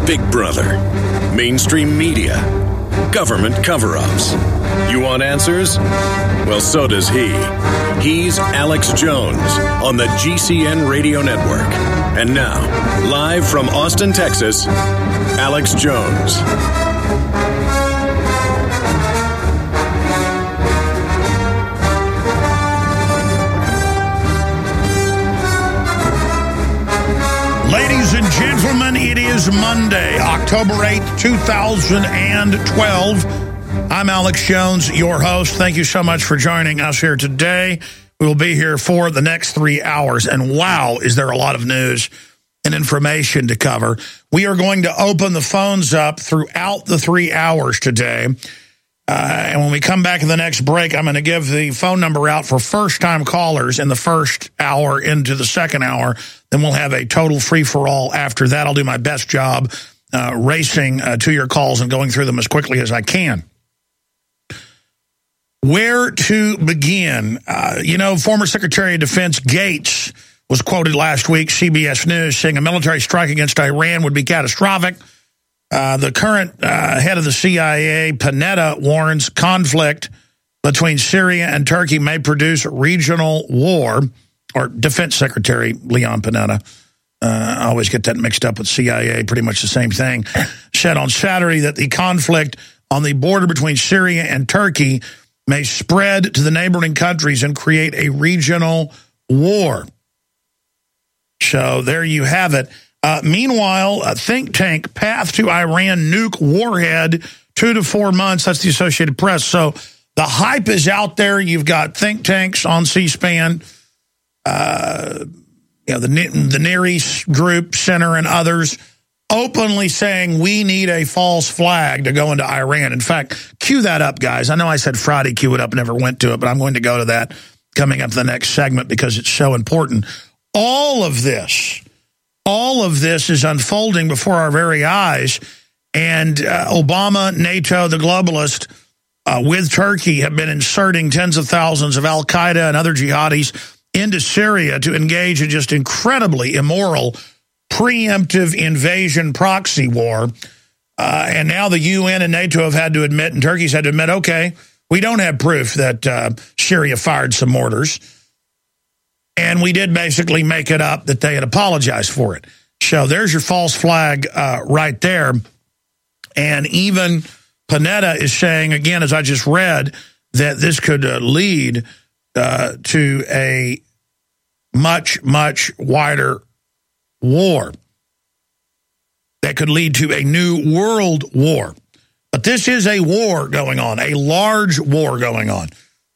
Big Brother, mainstream media, government cover-ups. You want answers? Well, so does he. He's Alex Jones on the GCN Radio Network. And now, live from Austin, Texas, Alex Jones. Ladies and gentlemen, it is Monday, October 8th, 2012. I'm Alex Jones, your host. Thank you so much for joining us here today. We will be here for the next 3 hours. And wow, is there a lot of news and information to cover. We are going to open the phones up throughout the 3 hours today. And when we come back in the next break, I'm going to give the phone number out for first-time callers in the first hour into the second hour. Then we'll have a total free-for-all after that. I'll do my best job racing to your calls and going through them as quickly as I can. Where to begin? Former Secretary of Defense Gates was quoted last week, CBS News, saying a military strike against Iran would be catastrophic. The current head of the CIA, Panetta, warns conflict between Syria and Turkey may produce regional war, or Defense Secretary Leon Panetta. I always get that mixed up with CIA, pretty much the same thing. Said on Saturday that the conflict on the border between Syria and Turkey may spread to the neighboring countries and create a regional war. So there you have it. Meanwhile, a think tank, Path to Iran Nuke Warhead, 2 to 4 months. That's the Associated Press. So the hype is out there. You've got think tanks on C-SPAN, the Near East Group Center and others openly saying we need a false flag to go into Iran. In fact, cue that up, guys. I know I said Friday, cue it up, never went to it, but I'm going to go to that coming up the next segment because it's so important. All of this is unfolding before our very eyes, and Obama, NATO, the globalist, with Turkey have been inserting tens of thousands of al-Qaeda and other jihadis into Syria to engage in just incredibly immoral, preemptive invasion proxy war. And now the UN and NATO have had to admit, and Turkey's had to admit, okay, we don't have proof that Syria fired some mortars. And we did basically make it up that they had apologized for it. So there's your false flag right there. And even Panetta is saying, again, as I just read, that this could lead to a much, much wider war that could lead to a new world war. But this is a war going on, a large war going on.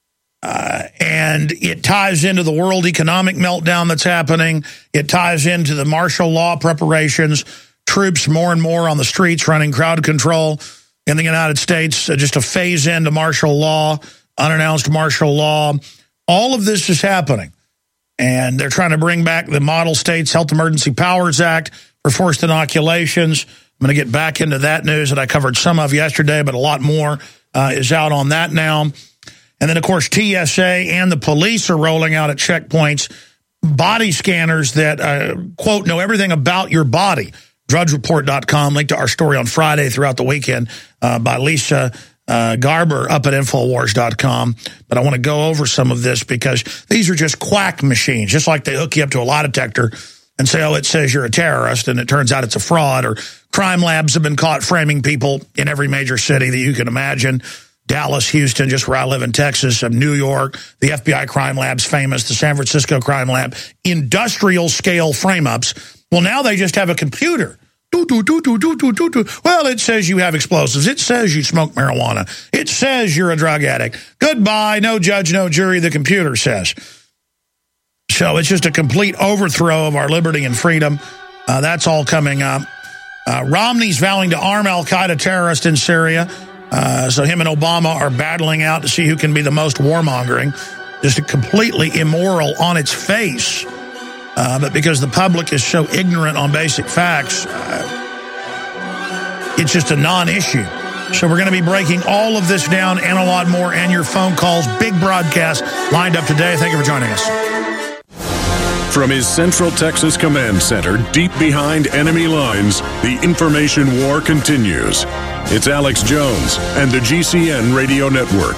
And it ties into the world economic meltdown that's happening. It ties into the martial law preparations, troops more and more on the streets running crowd control in the United States, just a phase into martial law, unannounced martial law. All of this is happening. And they're trying to bring back the Model States Health Emergency Powers Act for forced inoculations. I'm going to get back into that news that I covered some of yesterday, but a lot more is out on that now. And then, of course, TSA and the police are rolling out at checkpoints body scanners that, quote, know everything about your body. DrudgeReport.com, link to our story on Friday throughout the weekend by Lisa Garber up at Infowars.com. But I want to go over some of this because these are just quack machines, just like they hook you up to a lie detector and say, oh, it says you're a terrorist, and it turns out it's a fraud. Or crime labs have been caught framing people in every major city that you can imagine. Dallas, Houston, just where I live in Texas, New York, the FBI crime lab's famous, the San Francisco crime lab, industrial scale frame-ups. Well, now they just have a computer. Well, it says you have explosives. It says you smoke marijuana. It says you're a drug addict. Goodbye, no judge, no jury, the computer says. So it's just a complete overthrow of our liberty and freedom. That's all coming up. Romney's vowing to arm al-Qaeda terrorists in Syria. So him and Obama are battling out to see who can be the most warmongering. Just completely immoral on its face. But because the public is so ignorant on basic facts, it's just a non-issue. So we're going to be breaking all of this down and a lot more, and your phone calls. Big broadcast lined up today. Thank you for joining us. From his Central Texas Command Center, deep behind enemy lines, the information war continues. It's Alex Jones and the GCN Radio Network.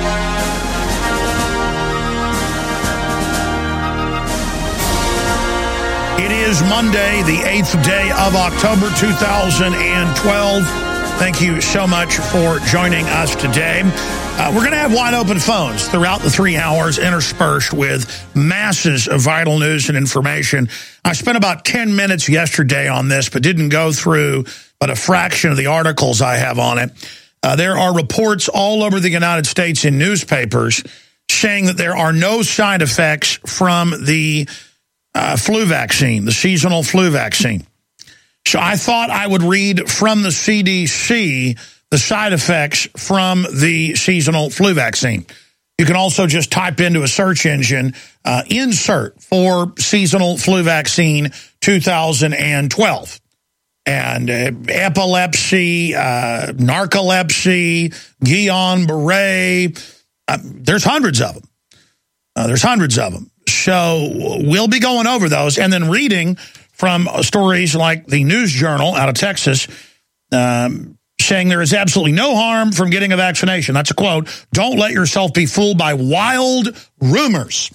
It is Monday, the 8th day of October 2012. Thank you so much for joining us today. We're going to have wide open phones throughout the 3 hours, interspersed with masses of vital news and information. I spent about 10 minutes yesterday on this, but didn't go through but a fraction of the articles I have on it. There are reports all over the United States in newspapers saying that there are no side effects from the flu vaccine, the seasonal flu vaccine. So I thought I would read from the CDC the side effects from the seasonal flu vaccine. You can also just type into a search engine, insert for seasonal flu vaccine 2012. And epilepsy, narcolepsy, Guillain-Barré, there's hundreds of them. So we'll be going over those and then reading from stories like the News Journal out of Texas saying there is absolutely no harm from getting a vaccination. That's a quote. Don't let yourself be fooled by wild rumors.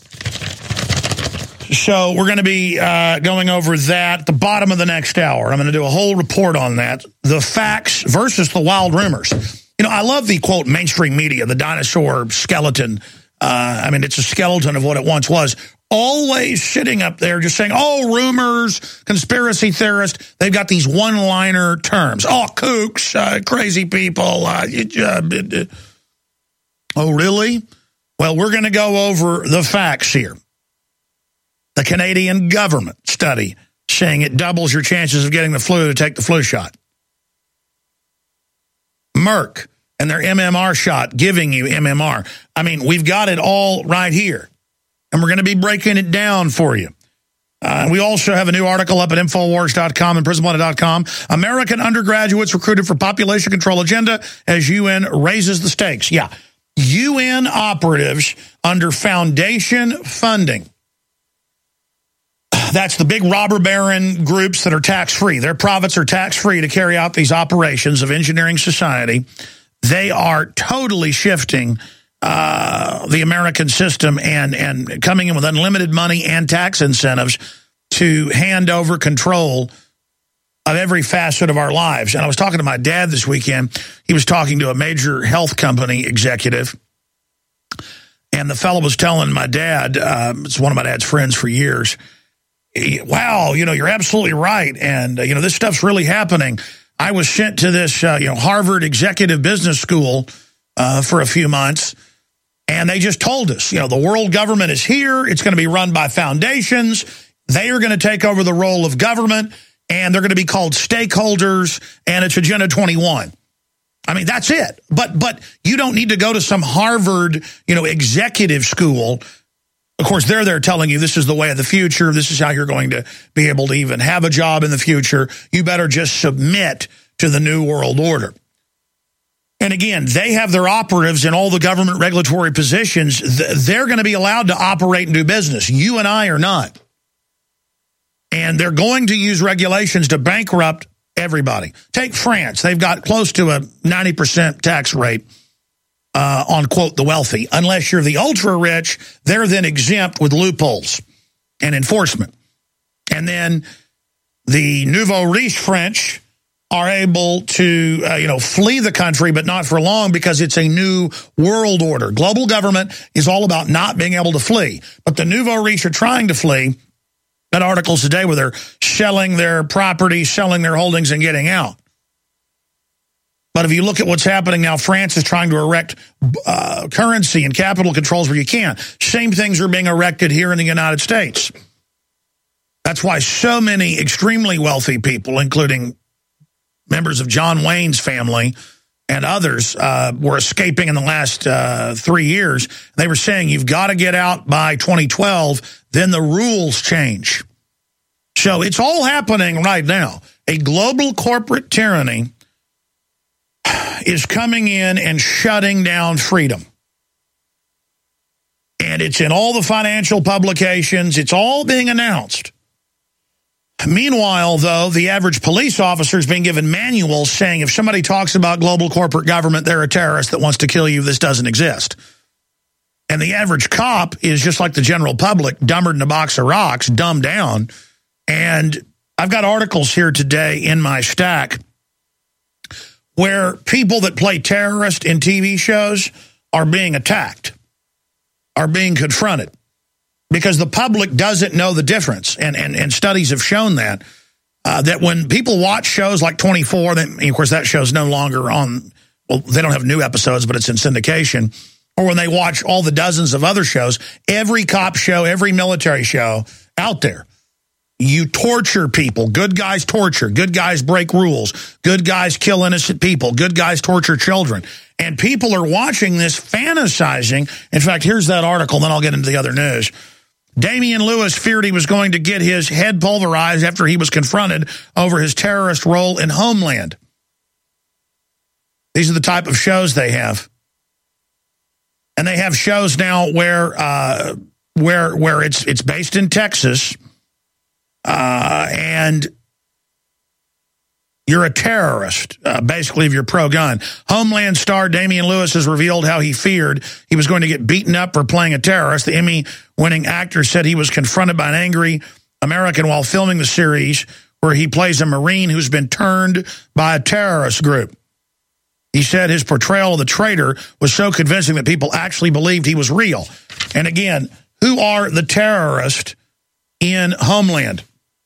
So we're going to be going over that at the bottom of the next hour. I'm going to do a whole report on that. The facts versus the wild rumors. You know, I love the, quote, mainstream media, the dinosaur skeleton. I mean, it's a skeleton of what it once was. Always sitting up there just saying, oh, rumors, conspiracy theorists. They've got these one-liner terms. Oh, kooks, crazy people. Oh, really? Well, we're going to go over the facts here. The Canadian government study saying it doubles your chances of getting the flu to take the flu shot. Merck and their MMR shot giving you MMR. I mean, we've got it all right here. And we're going to be breaking it down for you. We also have a new article up at Infowars.com and PrisonPlanet.com. American undergraduates recruited for population control agenda as UN raises the stakes. Yeah, UN operatives under foundation funding. That's the big robber baron groups that are tax-free. Their profits are tax-free to carry out these operations of engineering society. They are totally shifting the American system and coming in with unlimited money and tax incentives to hand over control of every facet of our lives. And I was talking to my dad this weekend. He was talking to a major health company executive. And the fellow was telling my dad, it's one of my dad's friends for years, wow, you know, you're absolutely right. And, you know, this stuff's really happening. I was sent to this, Harvard Executive Business School for a few months. And they just told us, you know, the world government is here. It's going to be run by foundations. They are going to take over the role of government, and they're going to be called stakeholders, and it's Agenda 21. I mean, that's it. But you don't need to go to some Harvard, executive school. Of course, they're there telling you this is the way of the future. This is how you're going to be able to even have a job in the future. You better just submit to the New World Order. And again, they have their operatives in all the government regulatory positions. They're going to be allowed to operate and do business. You and I are not. And they're going to use regulations to bankrupt everybody. Take France. They've got close to a 90% tax rate on, quote, the wealthy. Unless you're the ultra-rich, they're then exempt with loopholes and enforcement. And then the nouveau riche French are able to, flee the country, but not for long because it's a new world order. Global government is all about not being able to flee. But the nouveau riche are trying to flee. Got articles today where they're selling their property, selling their holdings, and getting out. But if you look at what's happening now, France is trying to erect currency and capital controls where you can. Same things are being erected here in the United States. That's why so many extremely wealthy people, including members of John Wayne's family and others, were escaping in the last 3 years. They were saying, you've got to get out by 2012, then the rules change. So it's all happening right now. A global corporate tyranny is coming in and shutting down freedom. And it's in all the financial publications. It's all being announced. Meanwhile, though, the average police officer is being given manuals saying if somebody talks about global corporate government, they're a terrorist that wants to kill you. This doesn't exist. And the average cop is just like the general public, dumber than a box of rocks, dumbed down. And I've got articles here today in my stack where people that play terrorist in TV shows are being attacked, are being confronted. Because the public doesn't know the difference, and studies have shown that when people watch shows like 24, then, of course, that show's no longer on, well, they don't have new episodes, but it's in syndication, or when they watch all the dozens of other shows, every cop show, every military show out there, you torture people. Good guys torture. Good guys break rules. Good guys kill innocent people. Good guys torture children. And people are watching this, fantasizing. In fact, here's that article, then I'll get into the other news. Damian Lewis feared he was going to get his head pulverized after he was confronted over his terrorist role in Homeland. These are the type of shows they have. And they have shows now where it's based in Texas, and you're a terrorist, basically, if you're pro-gun. Homeland star Damian Lewis has revealed how he feared he was going to get beaten up for playing a terrorist. The Emmy-winning actor said he was confronted by an angry American while filming the series where he plays a Marine who's been turned by a terrorist group. He said his portrayal of the traitor was so convincing that people actually believed he was real. And again, who are the terrorists in Homeland?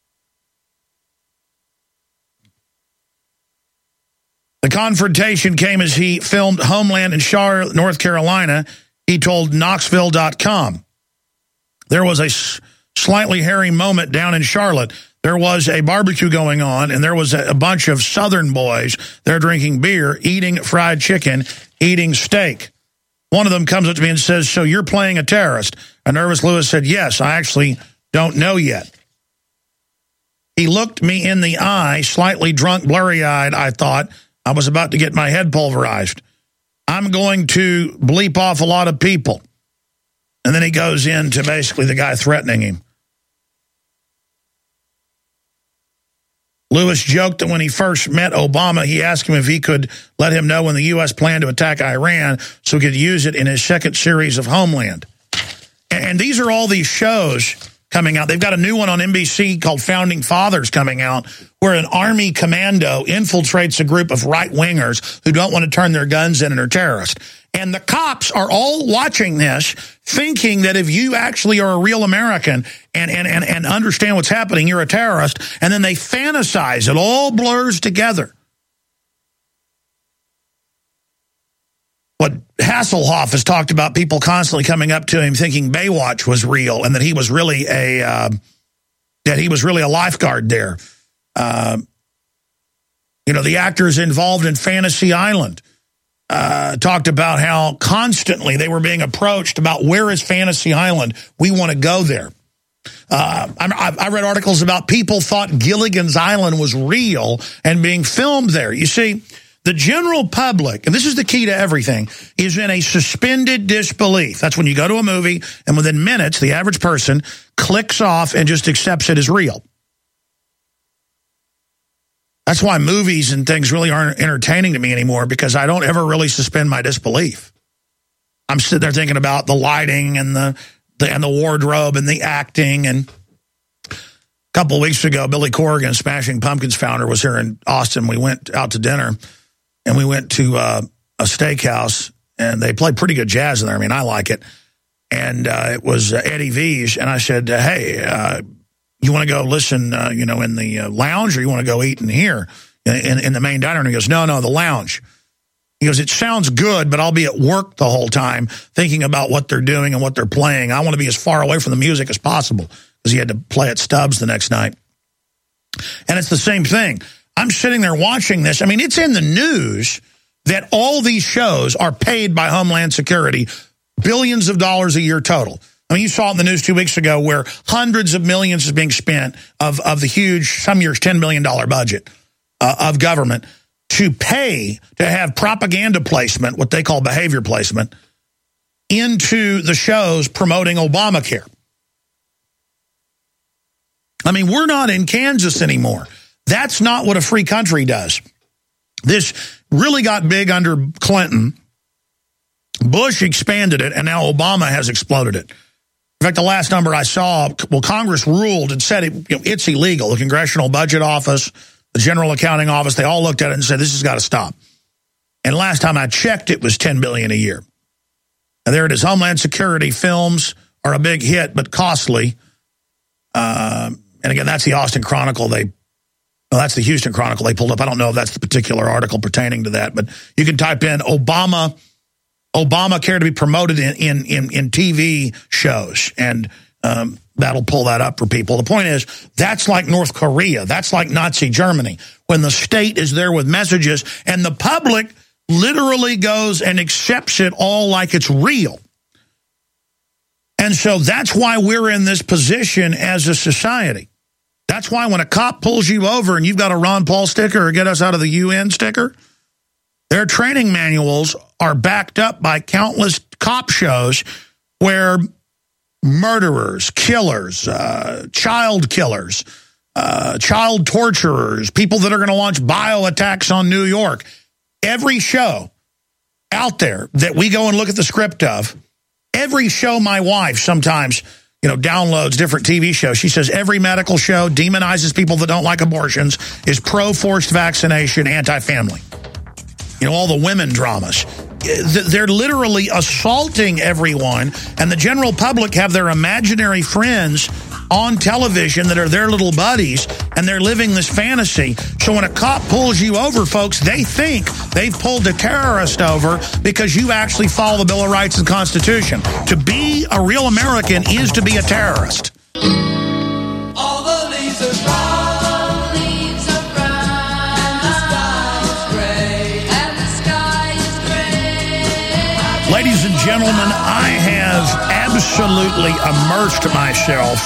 The confrontation came as he filmed Homeland in Charlotte, North Carolina. He told Knoxville.com. There was a slightly hairy moment down in Charlotte. There was a barbecue going on, and there was a bunch of Southern boys. They're drinking beer, eating fried chicken, eating steak. One of them comes up to me and says, "So you're playing a terrorist?" A nervous Lewis said, "Yes, I actually don't know yet." He looked me in the eye, slightly drunk, blurry-eyed, I thought. I was about to get my head pulverized. I'm going to bleep off a lot of people. And then he goes into basically the guy threatening him. Lewis joked that when he first met Obama, he asked him if he could let him know when the U.S. planned to attack Iran so he could use it in his second series of Homeland. And these are all these shows coming out. They've got a new one on NBC called Founding Fathers coming out, where an army commando infiltrates a group of right-wingers who don't want to turn their guns in and are terrorists. And the cops are all watching this, thinking that if you actually are a real American and understand what's happening, you're a terrorist, and then they fantasize. It all blurs together. What Hasselhoff has talked about, people constantly coming up to him thinking Baywatch was real and that he was really a lifeguard there. The actors involved in Fantasy Island talked about how constantly they were being approached about where is Fantasy Island? We want to go there. I read articles about people thought Gilligan's Island was real and being filmed there. You see, the general public, and this is the key to everything, is in a suspended disbelief. That's when you go to a movie, and within minutes, the average person clicks off and just accepts it as real. That's why movies and things really aren't entertaining to me anymore, because I don't ever really suspend my disbelief. I'm sitting there thinking about the lighting and the wardrobe and the acting. And a couple of weeks ago, Billy Corrigan, Smashing Pumpkins founder, was here in Austin. We went out to dinner. And we went to a steakhouse, and they play pretty good jazz in there. I mean, I like it. And it was Eddie V's, and I said, "Hey, you want to go listen, in the lounge, or you want to go eat in here, in the main diner?" And he goes, "No, the lounge." He goes, "It sounds good, but I'll be at work the whole time thinking about what they're doing and what they're playing. I want to be as far away from the music as possible," because he had to play at Stubbs the next night. And it's the same thing. I'm sitting there watching this. I mean, it's in the news that all these shows are paid by Homeland Security, billions of dollars a year total. I mean, you saw it in the news 2 weeks ago where hundreds of millions is being spent of the huge, some years, $10 billion budget of government to pay to have propaganda placement, what they call behavior placement, into the shows promoting Obamacare. I mean, we're not in Kansas anymore. That's not what a free country does. This really got big under Clinton. Bush expanded it, and now Obama has exploded it. In fact, the last number I saw, well, Congress ruled and said it's illegal. The Congressional Budget Office, the General Accounting Office, they all looked at it and said, this has got to stop. And last time I checked, it was $10 billion a year. And there it is. Homeland Security films are a big hit, but costly. And again, that's the Austin Chronicle. That's the Houston Chronicle they pulled up. I don't know if that's the particular article pertaining to that, but you can type in Obamacare to be promoted in TV shows, and that'll pull that up for people. The point is, that's like North Korea. That's like Nazi Germany, when the state is there with messages and the public literally goes and accepts it all like it's real. And so that's why we're in this position as a society. That's why when a cop pulls you over and you've got a Ron Paul sticker or get us out of the UN sticker, their training manuals are backed up by countless cop shows where murderers, killers, child killers, child torturers, people that are going to launch bio attacks on New York, every show out there that we go and look at the script of, every show my wife sometimes, downloads different TV shows. She says every medical show demonizes people that don't like abortions, is pro-forced vaccination, anti-family. All the women dramas. They're literally assaulting everyone, and the general public have their imaginary friends on television that are their little buddies, and they're living this fantasy. So when a cop pulls you over, folks, they think they've pulled a terrorist over because you actually follow the Bill of Rights and Constitution. To be a real American is to be a terrorist. All the leaves are brown. Ladies and gentlemen, I have absolutely immersed myself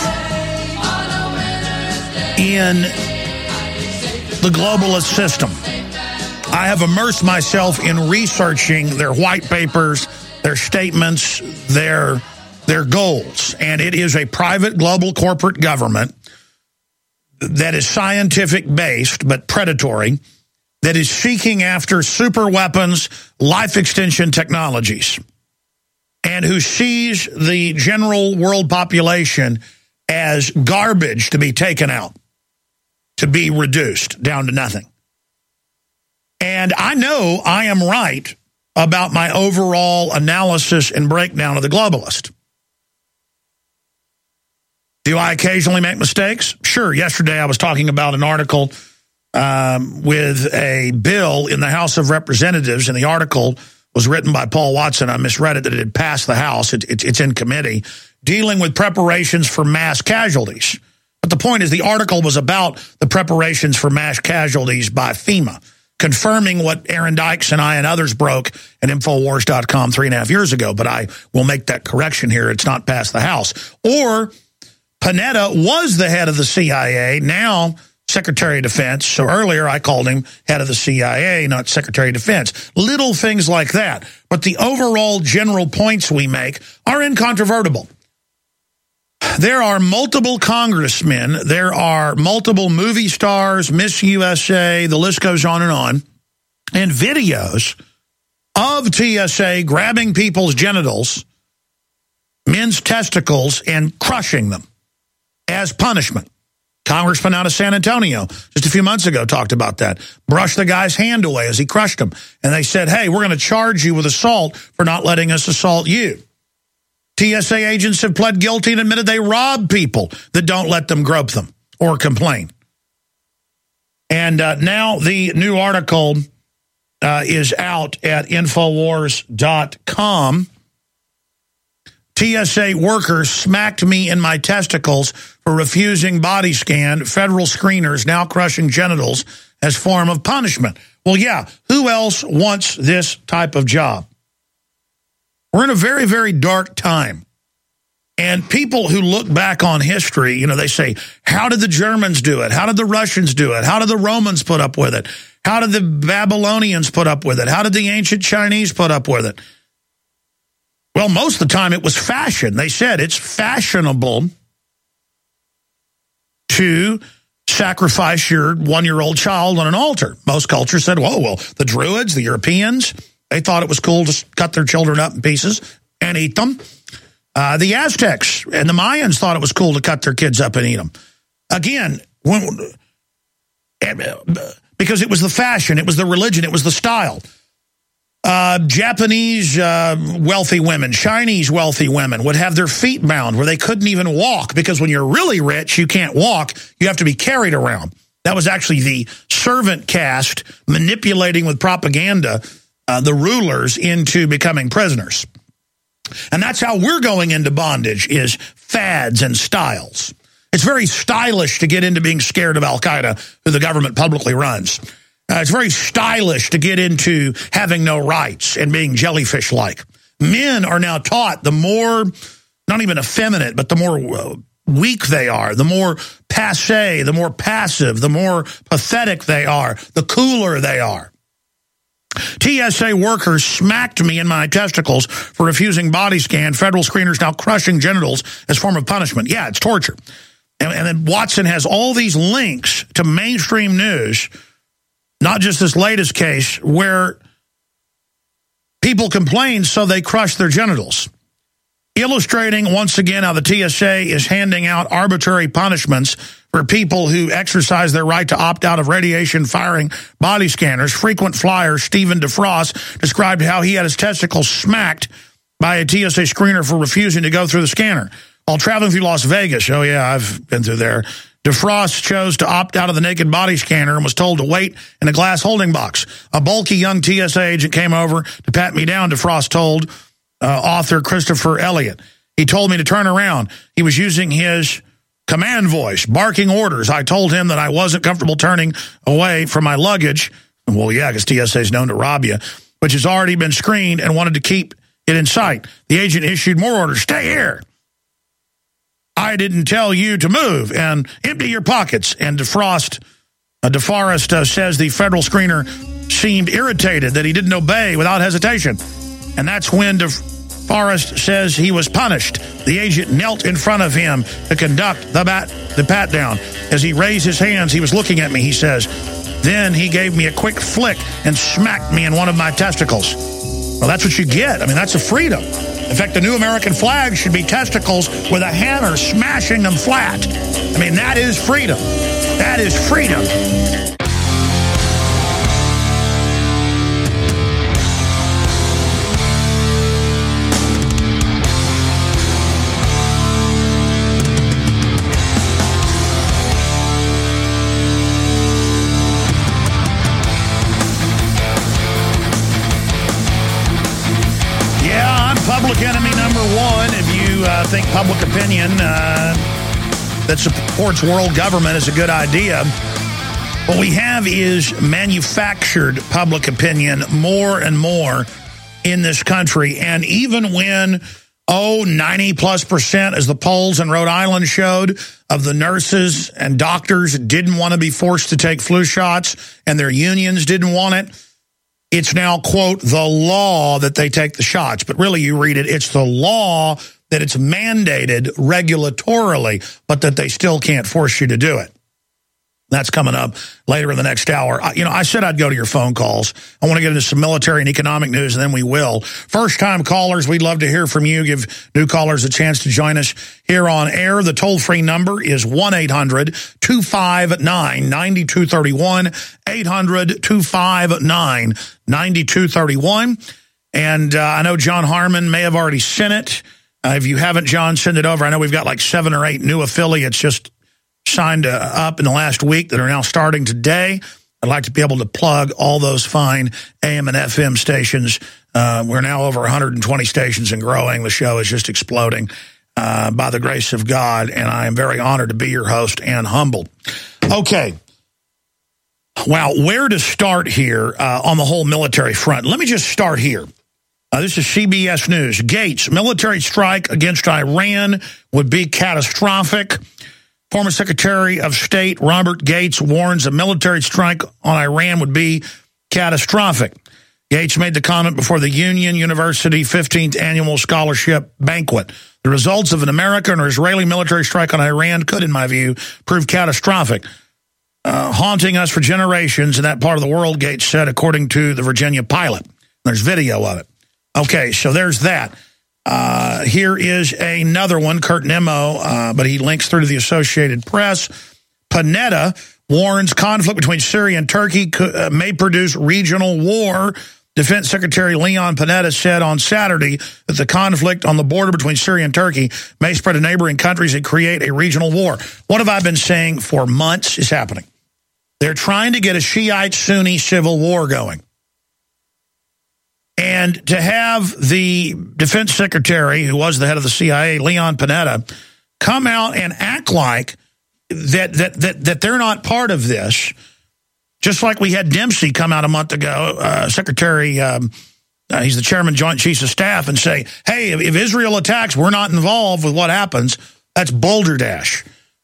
in the globalist system. I have immersed myself in researching their white papers, their statements, their goals. And it is a private global corporate government that is scientific-based but predatory, that is seeking after super weapons, life extension technologies, and who sees the general world population as garbage to be taken out, to be reduced down to nothing. And I know I am right about my overall analysis and breakdown of the globalist. Do I occasionally make mistakes? Sure. Yesterday I was talking about an article with a bill in the House of Representatives, and the article was written by Paul Watson. I misread it, that it had passed the House. It's in committee, dealing with preparations for mass casualties. But the point is, the article was about the preparations for mass casualties by FEMA, confirming what Aaron Dykes and I and others broke at Infowars.com 3.5 years ago. But I will make that correction here. It's not passed the House. Or Panetta was the head of the CIA, now Secretary of Defense. So earlier I called him head of the CIA, not Secretary of Defense. Little things like that. But the overall general points we make are incontrovertible. There are multiple congressmen. There are multiple movie stars, Miss USA, the list goes on, and videos of TSA grabbing people's genitals, men's testicles, and crushing them as punishment. Congressman out of San Antonio just a few months ago talked about that. Brushed the guy's hand away as he crushed him. And they said, hey, we're going to charge you with assault for not letting us assault you. TSA agents have pled guilty and admitted they rob people that don't let them grope them or complain. And now the new article is out at Infowars.com. TSA workers smacked me in my testicles for refusing body scan. Federal screeners now crushing genitals as form of punishment. Well, yeah, who else wants this type of job? We're in a very, very dark time. And people who look back on history, they say, how did the Germans do it? How did the Russians do it? How did the Romans put up with it? How did the Babylonians put up with it? How did the ancient Chinese put up with it? Well, most of the time it was fashion. They said it's fashionable to sacrifice your 1-year-old child on an altar. Most cultures said, whoa, well, the Druids, the Europeans, they thought it was cool to cut their children up in pieces and eat them. The Aztecs and the Mayans thought it was cool to cut their kids up and eat them. Again, because it was the fashion, it was the religion, it was the style. Japanese wealthy women, Chinese wealthy women would have their feet bound where they couldn't even walk, because when you're really rich, you can't walk. You have to be carried around. That was actually the servant caste manipulating with propaganda the rulers into becoming prisoners. And that's how we're going into bondage, is fads and styles. It's very stylish to get into being scared of Al-Qaeda, who the government publicly runs. It's very stylish to get into having no rights and being jellyfish-like. Men are now taught the more, not even effeminate, but the more weak they are, the more passé, the more passive, the more pathetic they are, the cooler they are. TSA workers smacked me in my testicles for refusing body scan. Federal screeners now crushing genitals as form of punishment. Yeah, it's torture. And then Watson has all these links to mainstream news, not just this latest case, where people complain, so they crush their genitals. Illustrating, once again, how the TSA is handing out arbitrary punishments for people who exercise their right to opt out of radiation-firing body scanners. Frequent flyer Stephen DeFrost described how he had his testicles smacked by a TSA screener for refusing to go through the scanner. While traveling through Las Vegas, oh yeah, I've been through there, DeFrost chose to opt out of the naked body scanner and was told to wait in a glass holding box. A bulky young TSA agent came over to pat me down, DeFrost told author Christopher Elliott. He told me to turn around. He was using his command voice, barking orders. I told him that I wasn't comfortable turning away from my luggage. Well, yeah, because TSA is known to rob you, which has already been screened, and wanted to keep it in sight. The agent issued more orders. Stay here. I didn't tell you to move, and empty your pockets. And DeForest says the federal screener seemed irritated that he didn't obey without hesitation. And that's when DeForest says he was punished. The agent knelt in front of him to conduct the pat down. As he raised his hands, he was looking at me, he says. Then he gave me a quick flick and smacked me in one of my testicles. Well, that's what you get. I mean, that's a freedom. In fact, the new American flag should be testicles with a hammer smashing them flat. I mean, that is freedom. That is freedom. Public enemy number one, if you think public opinion that supports world government is a good idea. What we have is manufactured public opinion more and more in this country. And even when, 90+%, as the polls in Rhode Island showed, of the nurses and doctors didn't want to be forced to take flu shots, and their unions didn't want it, it's now, quote, the law that they take the shots. But really, you read it, it's the law that it's mandated regulatorily, but that they still can't force you to do it. That's coming up later in the next hour. I said I'd go to your phone calls. I want to get into some military and economic news, and then we will. First-time callers, we'd love to hear from you. Give new callers a chance to join us here on air. The toll-free number is 1-800-259-9231, 800-259-9231. And I know John Harmon may have already sent it. If you haven't, John, send it over. I know we've got like 7 or 8 new affiliates just signed up in the last week that are now starting today. I'd like to be able to plug all those fine AM and FM stations. We're now over 120 stations and growing. The show is just exploding by the grace of God, and I am very honored to be your host and humbled. Okay. Wow, where to start here on the whole military front? Let me just start here. This is CBS News. Gates, military strike against Iran would be catastrophic. Former Secretary of State Robert Gates warns a military strike on Iran would be catastrophic. Gates made the comment before the Union University 15th Annual Scholarship Banquet. The results of an American or Israeli military strike on Iran could, in my view, prove catastrophic, haunting us for generations in that part of the world, Gates said, according to the Virginia Pilot. There's video of it. Okay, so there's that. Here is another one, Kurt Nemo, but he links through to the Associated Press. Panetta warns conflict between Syria and Turkey may produce regional war. Defense Secretary Leon Panetta said on Saturday that the conflict on the border between Syria and Turkey may spread to neighboring countries and create a regional war. What have I been saying for months is happening? They're trying to get a Shiite-Sunni civil war going. And to have the defense secretary, who was the head of the CIA, Leon Panetta, come out and act like that they're not part of this, just like we had Dempsey come out a month ago, Secretary, he's the chairman, Joint Chiefs of Staff, and say, hey, if Israel attacks, we're not involved with what happens. That's balderdash.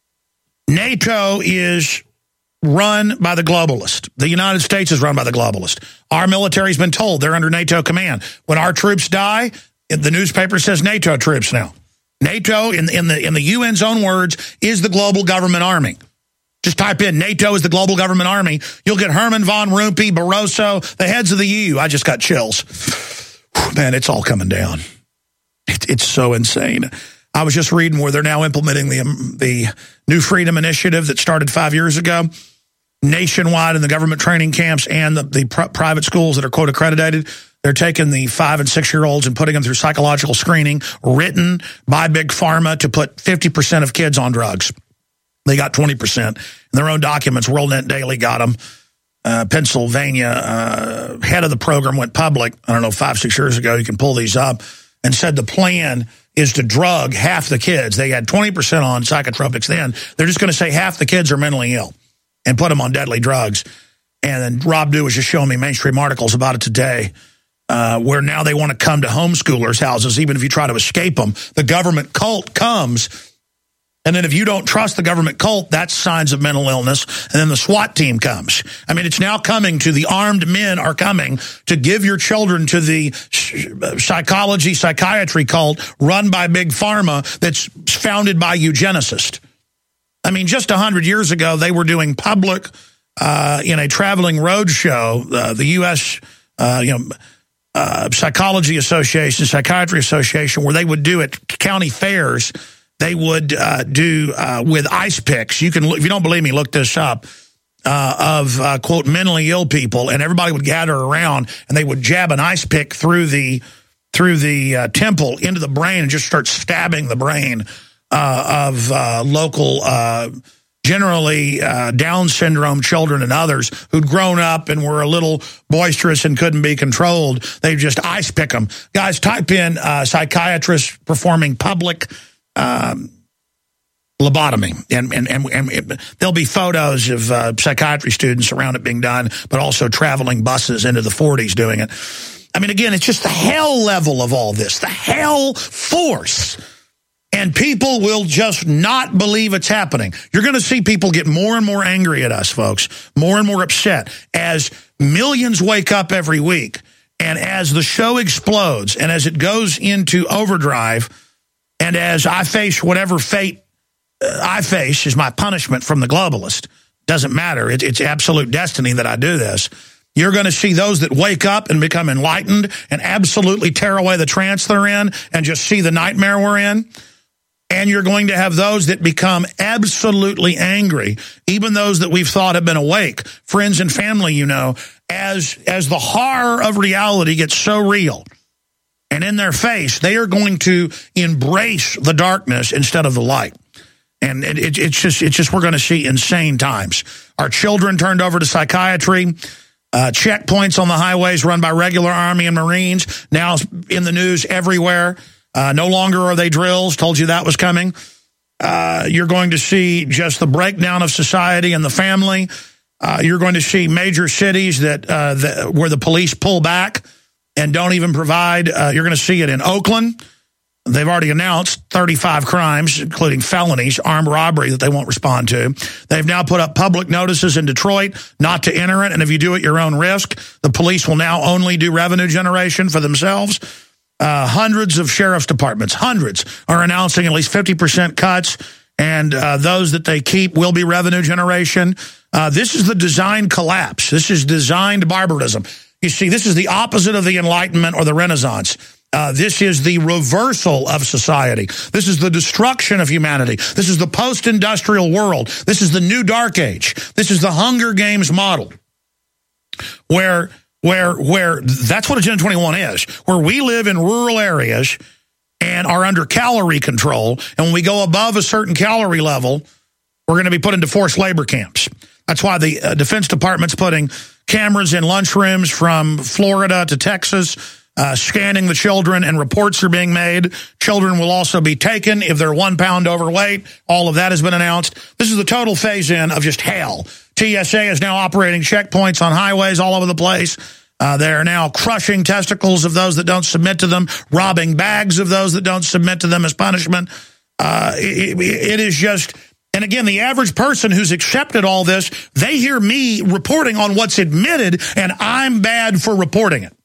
NATO is run by the globalist. The United States is run by the globalist. Our military's been told they're under NATO command. When our troops die, the newspaper says NATO troops now. NATO, in the UN's own words, is the global government army. Just type in NATO is the global government army. You'll get Herman Von Rompuy, Barroso, the heads of the EU. I just got chills. Man, it's all coming down. It's so insane. I was just reading where they're now implementing the New Freedom Initiative that started 5 years ago, nationwide in the government training camps and the private schools that are, quote, accredited. They're taking the 5- and 6-year-olds and putting them through psychological screening written by Big Pharma to put 50% of kids on drugs. They got 20%. In their own documents, WorldNet Daily got them. Pennsylvania head of the program went public, I don't know, 5-6 years ago. You can pull these up, and said the plan is to drug half the kids. They had 20% on psychotropics then. They're just going to say half the kids are mentally ill and put them on deadly drugs. And then Rob Dew was just showing me mainstream articles about it today, where now they want to come to homeschoolers' houses, even if you try to escape them. The government cult comes, and then if you don't trust the government cult, that's signs of mental illness, and then the SWAT team comes. I mean, it's now coming to the armed men are coming to give your children to the psychiatry cult run by Big Pharma that's founded by eugenicists. I mean, just 100 years ago, they were doing public in a traveling road show, the U.S. Psychology Association, Psychiatry Association, where they would do at county fairs. They would do with ice picks. You can, if you don't believe me, look this up. Of quote mentally ill people, and everybody would gather around, and they would jab an ice pick through the temple into the brain and just start stabbing the brain of local, generally Down syndrome children and others who'd grown up and were a little boisterous and couldn't be controlled. They just ice pick them. Guys, type in psychiatrist performing public lobotomy, and there'll be photos of psychiatry students around it being done, but also traveling buses into the 40s doing it. I mean, again, it's just the hell level of all this, the hell force. And people will just not believe it's happening. You're going to see people get more and more angry at us, folks, more and more upset as millions wake up every week. And as the show explodes and as it goes into overdrive, and as I face whatever fate I face is my punishment from the globalist, doesn't matter. It's absolute destiny that I do this. You're going to see those that wake up and become enlightened and absolutely tear away the trance they're in and just see the nightmare we're in. And you're going to have those that become absolutely angry, even those that we've thought have been awake, friends and family, you know, as the horror of reality gets so real. And in their face, they are going to embrace the darkness instead of the light. And it's just we're going to see insane times. Our children turned over to psychiatry. Checkpoints on the highways run by regular Army and Marines, now in the news everywhere. No longer are they drills. Told you that was coming. You're going to see just the breakdown of society and the family. You're going to see major cities that where the police pull back and don't even provide. You're going to see it in Oakland. They've already announced 35 crimes, including felonies, armed robbery, that they won't respond to. They've now put up public notices in Detroit not to enter it, and if you do at your own risk, the police will now only do revenue generation for themselves. Hundreds of sheriff's departments, hundreds, are announcing at least 50% cuts, and those that they keep will be revenue generation. This is the design collapse. This is designed barbarism. You see, this is the opposite of the Enlightenment or the Renaissance. This is the reversal of society. This is the destruction of humanity. This is the post-industrial world. This is the new dark age. This is the Hunger Games model, where that's what Agenda 21 is, where we live in rural areas and are under calorie control, and when we go above a certain calorie level, we're going to be put into forced labor camps. That's why the Defense Department's putting cameras in lunchrooms from Florida to Texas, scanning the children, and reports are being made. Children will also be taken if they're 1 pound overweight. All of that has been announced. This is the total phase-in of just hell. TSA is now operating checkpoints on highways all over the place. They're now crushing testicles of those that don't submit to them, robbing bags of those that don't submit to them as punishment. It is just... And again, the average person who's accepted all this, they hear me reporting on what's admitted, and I'm bad for reporting it.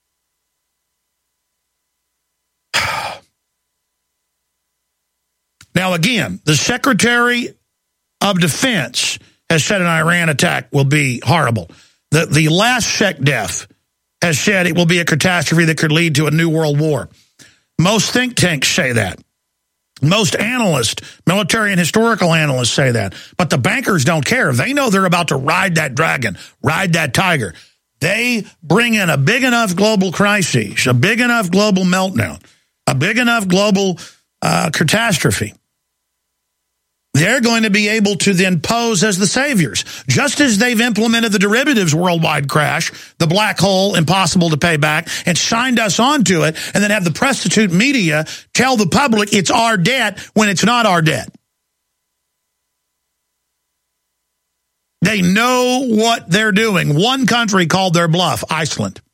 Now, again, the Secretary of Defense has said an Iran attack will be horrible. The last SecDef has said it will be a catastrophe that could lead to a new world war. Most think tanks say that. Most analysts, military and historical analysts say that. But the bankers don't care. They know they're about to ride that dragon, ride that tiger. They bring in a big enough global crisis, a big enough global meltdown, a big enough global catastrophe. They're going to be able to then pose as the saviors. Just as they've implemented the derivatives worldwide crash, the black hole impossible to pay back, and signed us onto it, and then have the prostitute media tell the public it's our debt when it's not our debt. They know what they're doing. One country called their bluff, Iceland,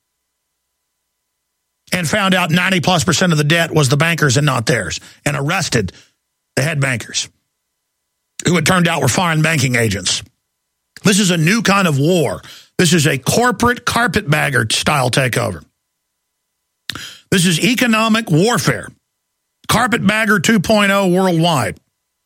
and found out 90+% of the debt was the bankers and not theirs, and arrested the head bankers, who it turned out were foreign banking agents. This is a new kind of war. This is a corporate carpetbagger style takeover. This is economic warfare. Carpetbagger 2.0 worldwide.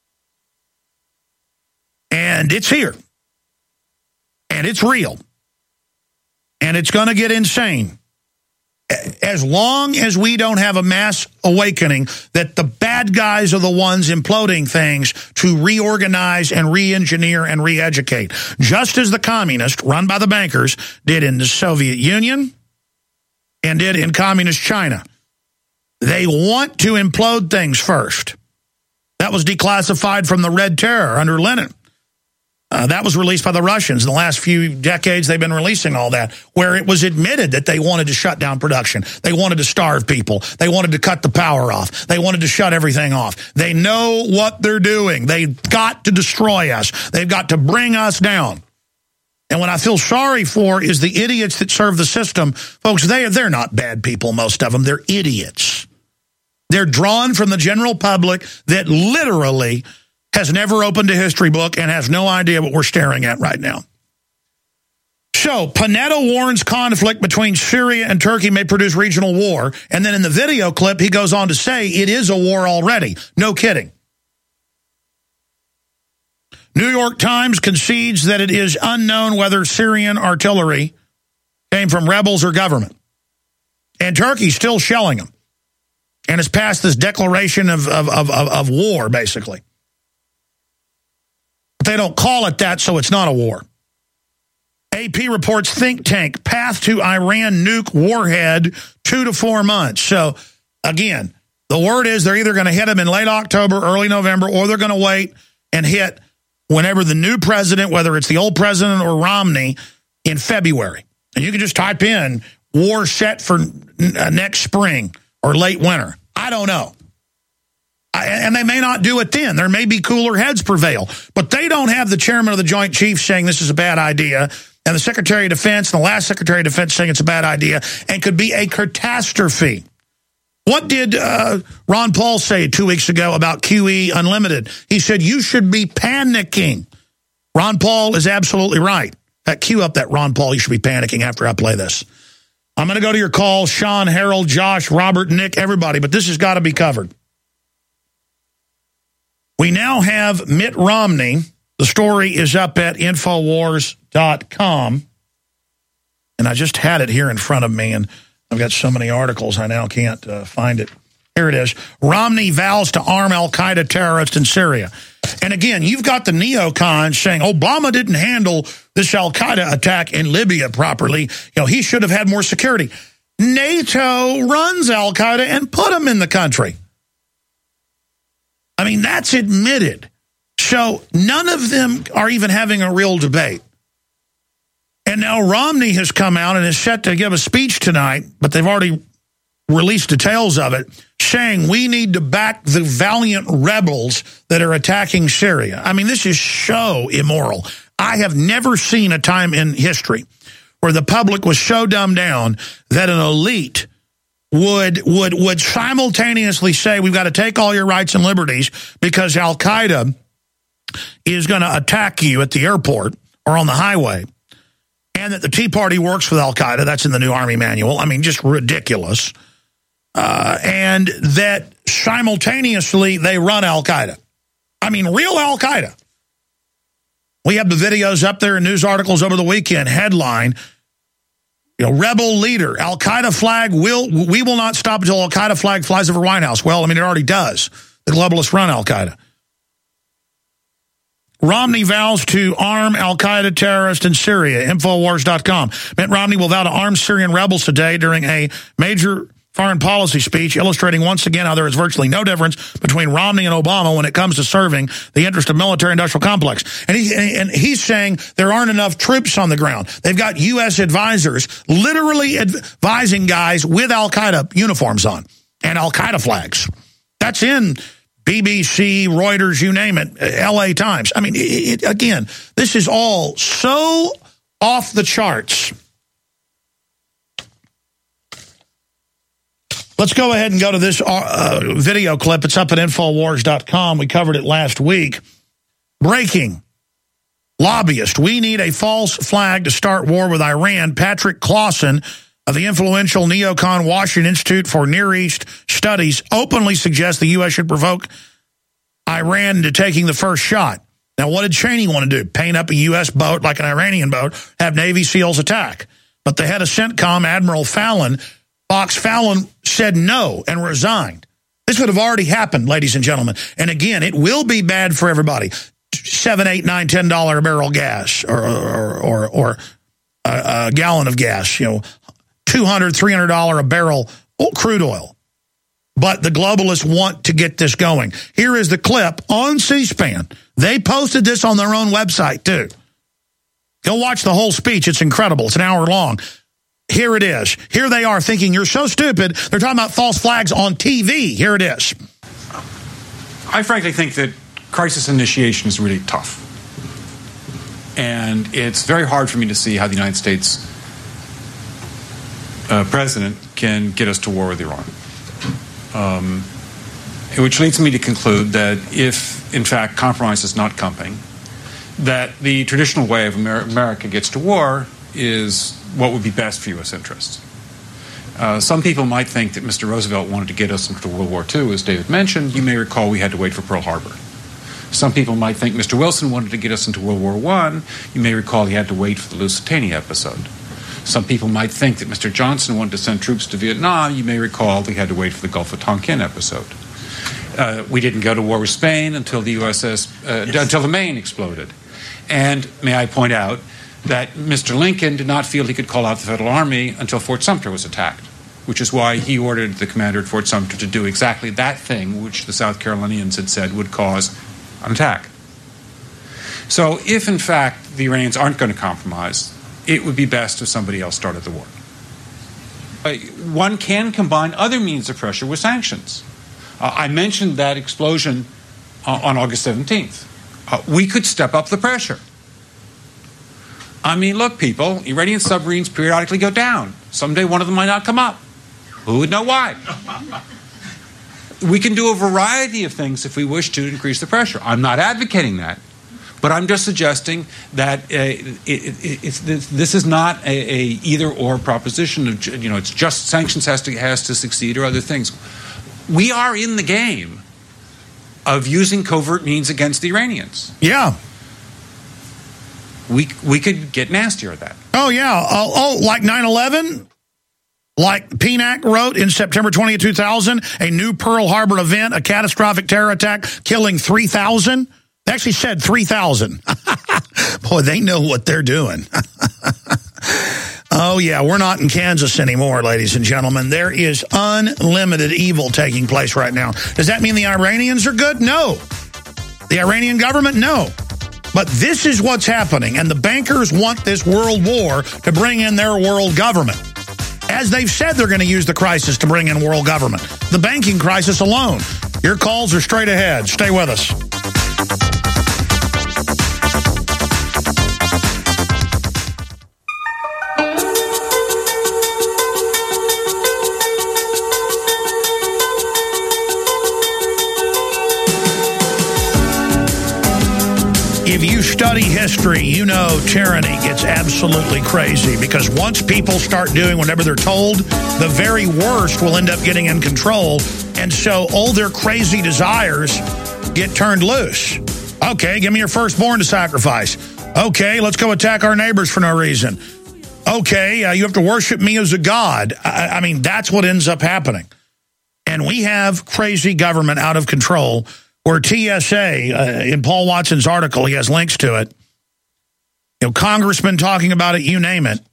And it's here. And it's real. And it's going to get insane. As long as we don't have a mass awakening that the bad guys are the ones imploding things to reorganize and re-engineer and re-educate, just as the communists, run by the bankers, did in the Soviet Union and did in communist China. They want to implode things first. That was declassified from the Red Terror under Lenin. That was released by the Russians. In the last few decades, they've been releasing all that, where it was admitted that they wanted to shut down production. They wanted to starve people. They wanted to cut the power off. They wanted to shut everything off. They know what they're doing. They've got to destroy us. They've got to bring us down. And what I feel sorry for is the idiots that serve the system. Folks, they're not bad people, most of them. They're idiots. They're drawn from the general public that literally has never opened a history book and has no idea what we're staring at right now. So, Panetta warns conflict between Syria and Turkey may produce regional war. And then in the video clip, he goes on to say it is a war already. No kidding. New York Times concedes that it is unknown whether Syrian artillery came from rebels or government. And Turkey's still shelling them. And has passed this declaration of war, basically. They don't call it that, so it's not a war. AP reports think tank, path to Iran nuke warhead 2 to 4 months. So, again, the word is they're either going to hit them in late October, early November, or they're going to wait and hit whenever the new president, whether it's the old president or Romney, in February. And you can just type in war set for next spring or late winter. I don't know. And they may not do it then. There may be cooler heads prevail. But they don't have the chairman of the Joint Chiefs saying this is a bad idea, and the Secretary of Defense and the last Secretary of Defense saying it's a bad idea and could be a catastrophe. What did Ron Paul say 2 weeks ago about QE Unlimited? He said, you should be panicking. Ron Paul is absolutely right. Cue up that Ron Paul, you should be panicking after I play this. I'm going to go to your calls, Sean, Harold, Josh, Robert, Nick, everybody, but this has got to be covered. We now have Mitt Romney. The story is up at Infowars.com. And I just had it here in front of me, and I've got so many articles I now can't find it. Here it is. Romney vows to arm al-Qaeda terrorists in Syria. And again, you've got the neocons saying Obama didn't handle this al-Qaeda attack in Libya properly. He should have had more security. NATO runs al-Qaeda and put them in the country. I mean, that's admitted. So none of them are even having a real debate. And now Romney has come out and is set to give a speech tonight, but they've already released details of it, saying we need to back the valiant rebels that are attacking Syria. I mean, this is so immoral. I have never seen a time in history where the public was so dumbed down that an elite would simultaneously say we've got to take all your rights and liberties because al-Qaeda is going to attack you at the airport or on the highway. And that the Tea Party works with al-Qaeda. That's in the new Army manual. I mean, just ridiculous. And that simultaneously they run al-Qaeda. I mean, real al-Qaeda. We have the videos up there in news articles over the weekend. Headline, rebel leader, al-Qaeda flag, we will not stop until al-Qaeda flag flies over White House. Well, I mean, it already does. The globalists run al-Qaeda. Romney vows to arm al-Qaeda terrorists in Syria, Infowars.com. Mitt Romney will vow to arm Syrian rebels today during a major foreign policy speech, illustrating once again how there is virtually no difference between Romney and Obama when it comes to serving the interest of military-industrial complex. And he's saying there aren't enough troops on the ground. They've got U.S. advisors literally advising guys with al-Qaeda uniforms on and al-Qaeda flags. That's in BBC, Reuters, you name it, LA Times. I mean, again, this is all so off the charts. Let's go ahead and go to this video clip. It's up at Infowars.com. We covered it last week. Breaking. Lobbyist. We need a false flag to start war with Iran. Patrick Clausen of the influential neocon Washington Institute for Near East Studies openly suggests the U.S. should provoke Iran into taking the first shot. Now, what did Cheney want to do? Paint up a U.S. boat like an Iranian boat, have Navy SEALs attack. But the head of CENTCOM, Admiral Fallon, Fox Fallon, said no and resigned. This would have already happened, ladies and gentlemen. And again, it will be bad for everybody. $7, $8, $9, $10 a barrel gas or a gallon of gas, $200, $300 a barrel crude oil. But the globalists want to get this going. Here is the clip on C-SPAN. They posted this on their own website, too. Go watch the whole speech. It's incredible. It's an hour long. Here it is. Here they are thinking you're so stupid. They're talking about false flags on TV. Here it is. I frankly think that crisis initiation is really tough. And it's very hard for me to see how the United States president can get us to war with Iran. Which leads me to conclude that if, in fact, compromise is not coming, that the traditional way of America gets to war is what would be best for U.S. interests. Some people might think that Mr. Roosevelt wanted to get us into World War II, as David mentioned. You may recall we had to wait for Pearl Harbor. Some people might think Mr. Wilson wanted to get us into World War I. You may recall he had to wait for the Lusitania episode. Some people might think that Mr. Johnson wanted to send troops to Vietnam. You may recall he had to wait for the Gulf of Tonkin episode. We didn't go to war with Spain until the until the Maine exploded. And may I point out that Mr. Lincoln did not feel he could call out the Federal Army until Fort Sumter was attacked, which is why he ordered the commander at Fort Sumter to do exactly that thing which the South Carolinians had said would cause an attack. So if, in fact, the Iranians aren't going to compromise, it would be best if somebody else started the war. One can combine other means of pressure with sanctions. I mentioned that explosion on August 17th. We could step up the pressure. I mean, look, people, Iranian submarines periodically go down. Someday one of them might not come up. Who would know why? We can do a variety of things if we wish to increase the pressure. I'm not advocating that, but I'm just suggesting that this is not a either-or proposition. It's just sanctions has to succeed or other things. We are in the game of using covert means against the Iranians. Yeah. We could get nastier at that. Oh, yeah. Like 9/11? Like PNAC wrote in September 20th, 2000, a new Pearl Harbor event, a catastrophic terror attack, killing 3,000. They actually said 3,000. Boy, they know what they're doing. Oh, yeah, we're not in Kansas anymore, ladies and gentlemen. There is unlimited evil taking place right now. Does that mean the Iranians are good? No. The Iranian government? No. But this is what's happening, and the bankers want this world war to bring in their world government. As they've said, they're going to use the crisis to bring in world government. The banking crisis alone. Your calls are straight ahead. Stay with us. If you study history, you know tyranny gets absolutely crazy because once people start doing whatever they're told, the very worst will end up getting in control. And so all their crazy desires get turned loose. Okay, give me your firstborn to sacrifice. Okay, let's go attack our neighbors for no reason. Okay, you have to worship me as a god. I mean, that's what ends up happening. And we have crazy government out of control. Or TSA, in Paul Watson's article, he has links to it. Congressmen talking about it, you name it.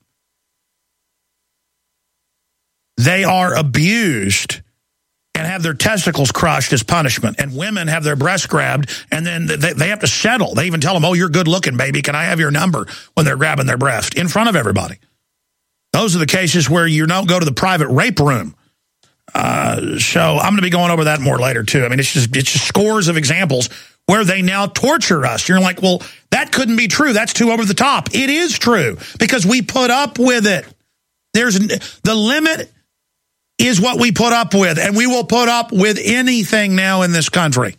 They are abused and have their testicles crushed as punishment. And women have their breasts grabbed, and then they have to settle. They even tell them, oh, you're good looking, baby. Can I have your number? When they're grabbing their breast in front of everybody. Those are the cases where you don't go to the private rape room. So I'm going to be going over that more later, too. I mean, it's just scores of examples where they now torture us. You're like, well, that couldn't be true. That's too over the top. It is true because we put up with it. The limit is what we put up with, and we will put up with anything now in this country.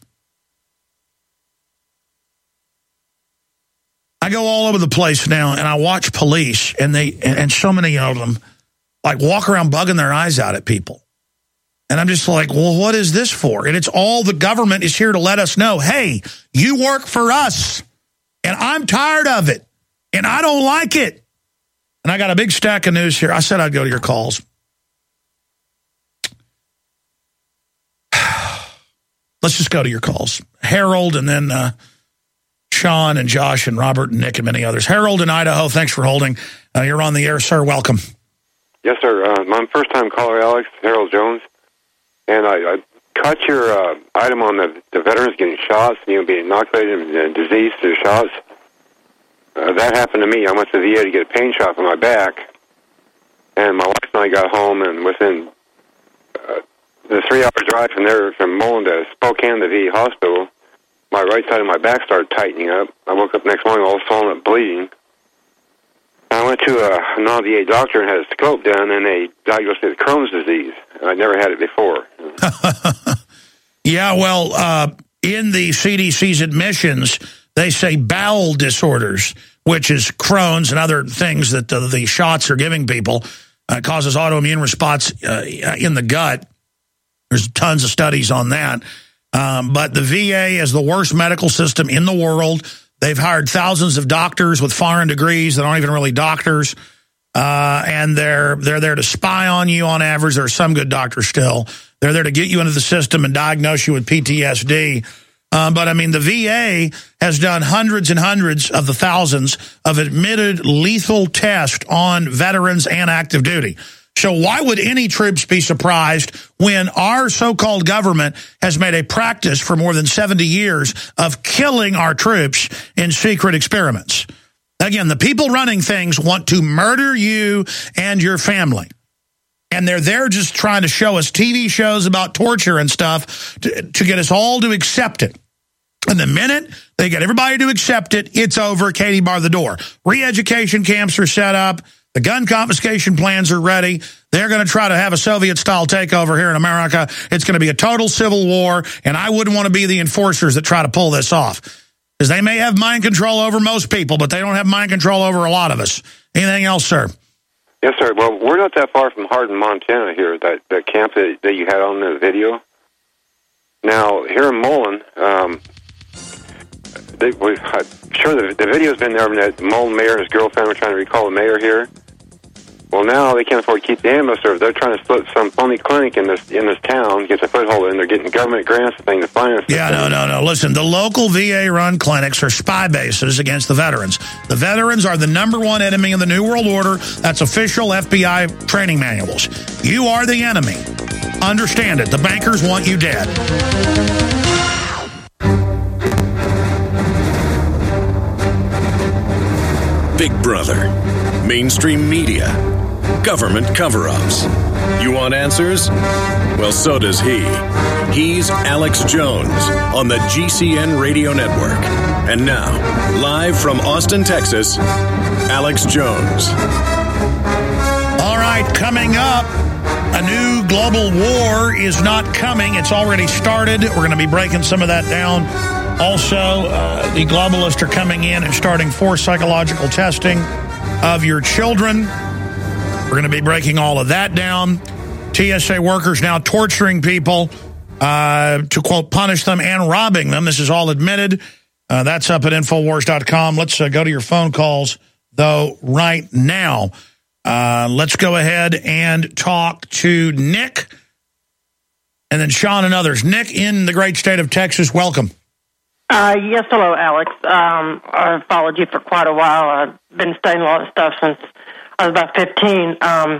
I go all over the place now, and I watch police, and so many of them like walk around bugging their eyes out at people. And I'm just like, well, what is this for? And it's all the government is here to let us know, hey, you work for us, and I'm tired of it, and I don't like it. And I got a big stack of news here. I said I'd go to your calls. Let's just go to your calls. Harold, and then Sean and Josh and Robert and Nick and many others. Harold in Idaho, thanks for holding. You're on the air, sir. Welcome. Yes, sir. I'm first-time caller, Alex, Harold Jones. And I caught your item on the veterans getting shots, being inoculated and diseased through shots. That happened to me. I went to the VA to get a pain shot for my back, and my wife and I got home, and within the 3-hour drive from there, from Mullen to Spokane, the VA hospital, my right side of my back started tightening up. I woke up next morning all swollen up, bleeding. I went to a non-VA doctor and had a scope done, and they diagnosed me with Crohn's disease. I'd never had it before. Yeah, well, in the CDC's admissions, they say bowel disorders, which is Crohn's and other things that the shots are giving people, causes autoimmune response in the gut. There's tons of studies on that. But the VA is the worst medical system in the world. They've hired thousands of doctors with foreign degrees that aren't even really doctors, and they're there to spy on you on average. There are some good doctors still. They're there to get you into the system and diagnose you with PTSD. But, I mean, the VA has done hundreds and hundreds of the thousands of admitted lethal tests on veterans and active duty. So why would any troops be surprised when our so-called government has made a practice for more than 70 years of killing our troops in secret experiments? Again, the people running things want to murder you and your family. And they're there just trying to show us TV shows about torture and stuff to get us all to accept it. And the minute they get everybody to accept it, it's over. Katie bar the door. Re-education camps are set up. The gun confiscation plans are ready. They're going to try to have a Soviet-style takeover here in America. It's going to be a total civil war, and I wouldn't want to be the enforcers that try to pull this off. Because they may have mind control over most people, but they don't have mind control over a lot of us. Anything else, sir? Yes, sir. Well, we're not that far from Hardin, Montana here, that camp that you had on the video. Now, here in Mullen, I'm sure the video's been there when the Mullen mayor and his girlfriend were trying to recall the mayor here. Well, now they can't afford to keep the ambulance service. They're trying to split some phony clinic in this town, get a foothold in. They're getting government grants and things to finance. Yeah, no. Listen, the local VA-run clinics are spy bases against the veterans. The veterans are the #1 enemy in the New World Order. That's official FBI training manuals. You are the enemy. Understand it. The bankers want you dead. Big Brother, mainstream media, government cover-ups. You want answers? Well, so does he. He's Alex Jones on the GCN Radio Network. And now, live from Austin, Texas, Alex Jones. All right, coming up, a new global war is not coming. It's already started. We're going to be breaking some of that down. Also, the globalists are coming in and starting forced psychological testing of your children. We're going to be breaking all of that down. TSA workers now torturing people to, quote, punish them and robbing them. This is all admitted. That's up at Infowars.com. Let's go to your phone calls, though, right now. Let's go ahead and talk to Nick and then Sean and others. Nick in the great state of Texas, welcome. Yes, hello, Alex. I've followed you for quite a while. I've been studying a lot of stuff since I was about 15.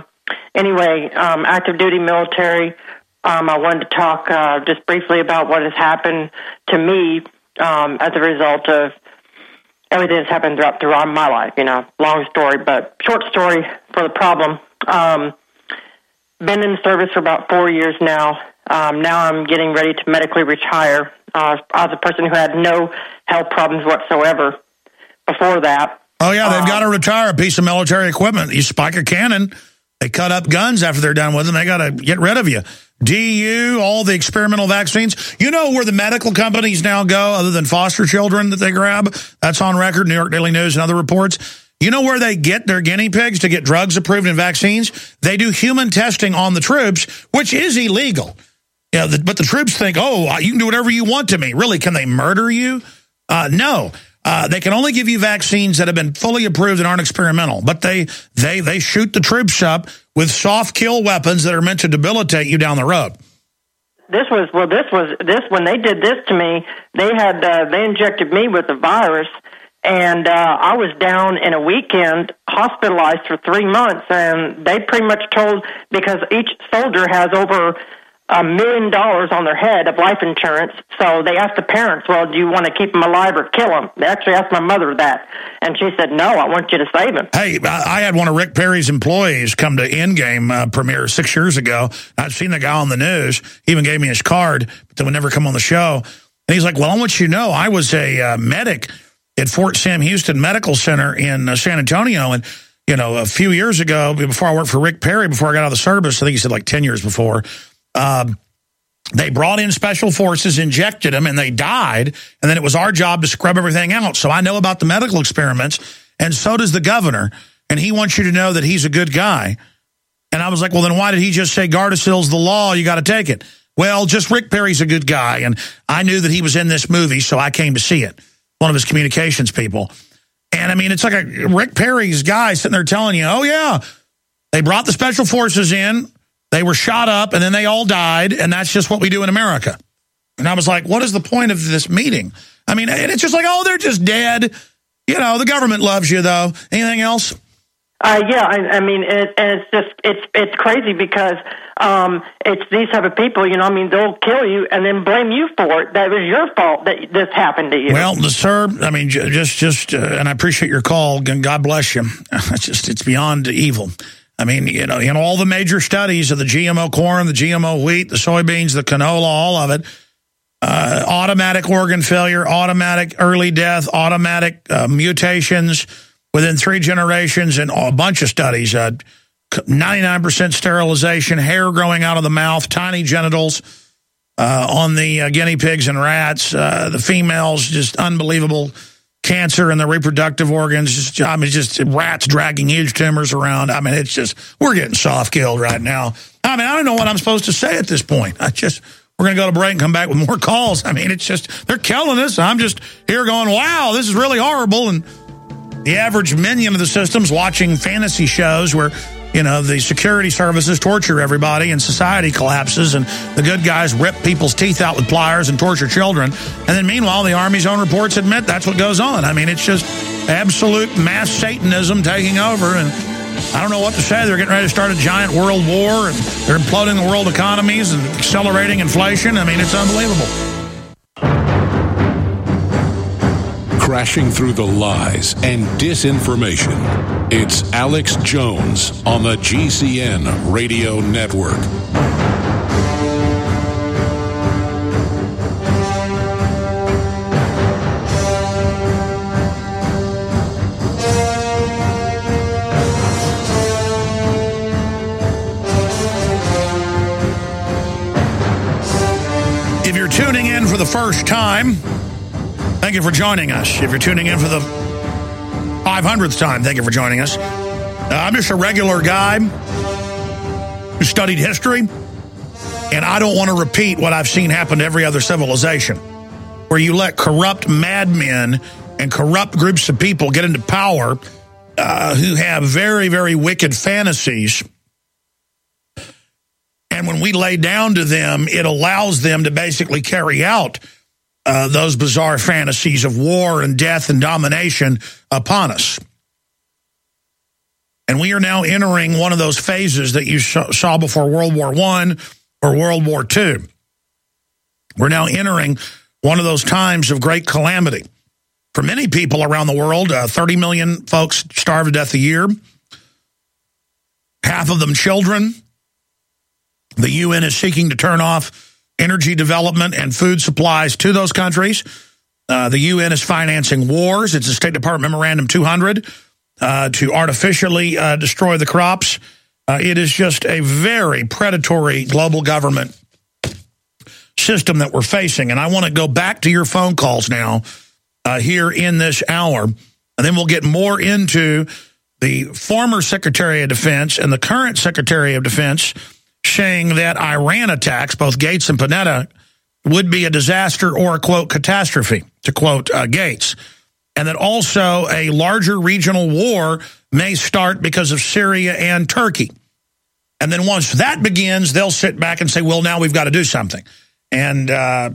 Active duty military. I wanted to talk just briefly about what has happened to me as a result of everything that's happened throughout my life. Long story, but short story for the problem. Been in the service for about 4 years now. Now I'm getting ready to medically retire. I was a person who had no health problems whatsoever before that. Oh, yeah, they've got to retire a piece of military equipment. You spike a cannon, they cut up guns after they're done with them. They got to get rid of you. DU, all the experimental vaccines. You know where the medical companies now go other than foster children that they grab? That's on record, New York Daily News and other reports. You know where they get their guinea pigs to get drugs approved in vaccines? They do human testing on the troops, which is illegal. Yeah, but the troops think, oh, you can do whatever you want to me. Really, can they murder you? No. They can only give you vaccines that have been fully approved and aren't experimental. But they shoot the troops up with soft kill weapons that are meant to debilitate you down the road. This when they did this to me, they injected me with the virus, and I was down in a weekend, hospitalized for 3 months, and they pretty much told, because each soldier has over $1 million on their head of life insurance. So they asked the parents, well, do you want to keep them alive or kill them? They actually asked my mother that. And she said, no, I want you to save him. Hey, I had one of Rick Perry's employees come to Endgame premiere 6 years ago. I'd seen the guy on the news. He even gave me his card, but they would never come on the show. And he's like, well, I want you to know I was a medic at Fort Sam Houston Medical Center in San Antonio. And, a few years ago, before I worked for Rick Perry, before I got out of the service, I think he said like 10 years before, they brought in special forces, injected them, and they died. And then it was our job to scrub everything out. So I know about the medical experiments, and so does the governor. And he wants you to know that he's a good guy. And I was like, well, then why did he just say Gardasil's the law? You got to take it. Well, just Rick Perry's a good guy. And I knew that he was in this movie, so I came to see it. One of his communications people. And I mean, it's like a Rick Perry's guy sitting there telling you, oh, yeah, they brought the special forces in. They were shot up, and then they all died, and that's just what we do in America. And I was like, what is the point of this meeting? I mean, and it's just like, oh, they're just dead. The government loves you, though. Anything else? Yeah, I mean, it's crazy because it's these type of people, they'll kill you and then blame you for it. That was your fault that this happened to you. Well, sir, I mean, just and I appreciate your call, and God bless you. It's beyond evil. I mean, in all the major studies of the GMO corn, the GMO wheat, the soybeans, the canola, all of it, automatic organ failure, automatic early death, automatic mutations within 3 generations, and a bunch of studies. 99% sterilization, hair growing out of the mouth, tiny genitals on the guinea pigs and rats. The females, just unbelievable cancer in the reproductive organs. Just rats dragging huge tumors around. I mean, it's just, we're getting soft-killed right now. I mean, I don't know what I'm supposed to say at this point. We're going to go to break and come back with more calls. I mean, it's just, they're killing us. I'm just here going, wow, this is really horrible. And the average minion of the system's watching fantasy shows where, you know, the security services torture everybody and society collapses and the good guys rip people's teeth out with pliers and torture children. And then meanwhile, the Army's own reports admit that's what goes on. I mean, it's just absolute mass Satanism taking over. And I don't know what to say. They're getting ready to start a giant world war and they're imploding the world economies and accelerating inflation. I mean, it's unbelievable. Crashing through the lies and disinformation. It's Alex Jones on the GCN Radio Network. If you're tuning in for the first time, thank you for joining us. If you're tuning in for the 500th time, thank you for joining us. I'm just a regular guy who studied history, and I don't want to repeat what I've seen happen to every other civilization, where you let corrupt madmen and corrupt groups of people get into power who have very, very wicked fantasies. And when we lay down to them, it allows them to basically carry out those bizarre fantasies of war and death and domination upon us. And we are now entering one of those phases that you saw before World War I or World War II. We're now entering one of those times of great calamity. For many people around the world, 30 million folks starve to death a year, half of them children. The UN is seeking to turn off energy development and food supplies to those countries. The UN is financing wars. It's a State Department Memorandum 200 to artificially destroy the crops. It is just a very predatory global government system that we're facing. And I want to go back to your phone calls now here in this hour. And then we'll get more into the former Secretary of Defense and the current Secretary of Defense saying that Iran attacks, both Gates and Panetta, would be a disaster or a, quote, catastrophe, to quote Gates. And that also a larger regional war may start because of Syria and Turkey. And then once that begins, they'll sit back and say, well, now we've got to do something. And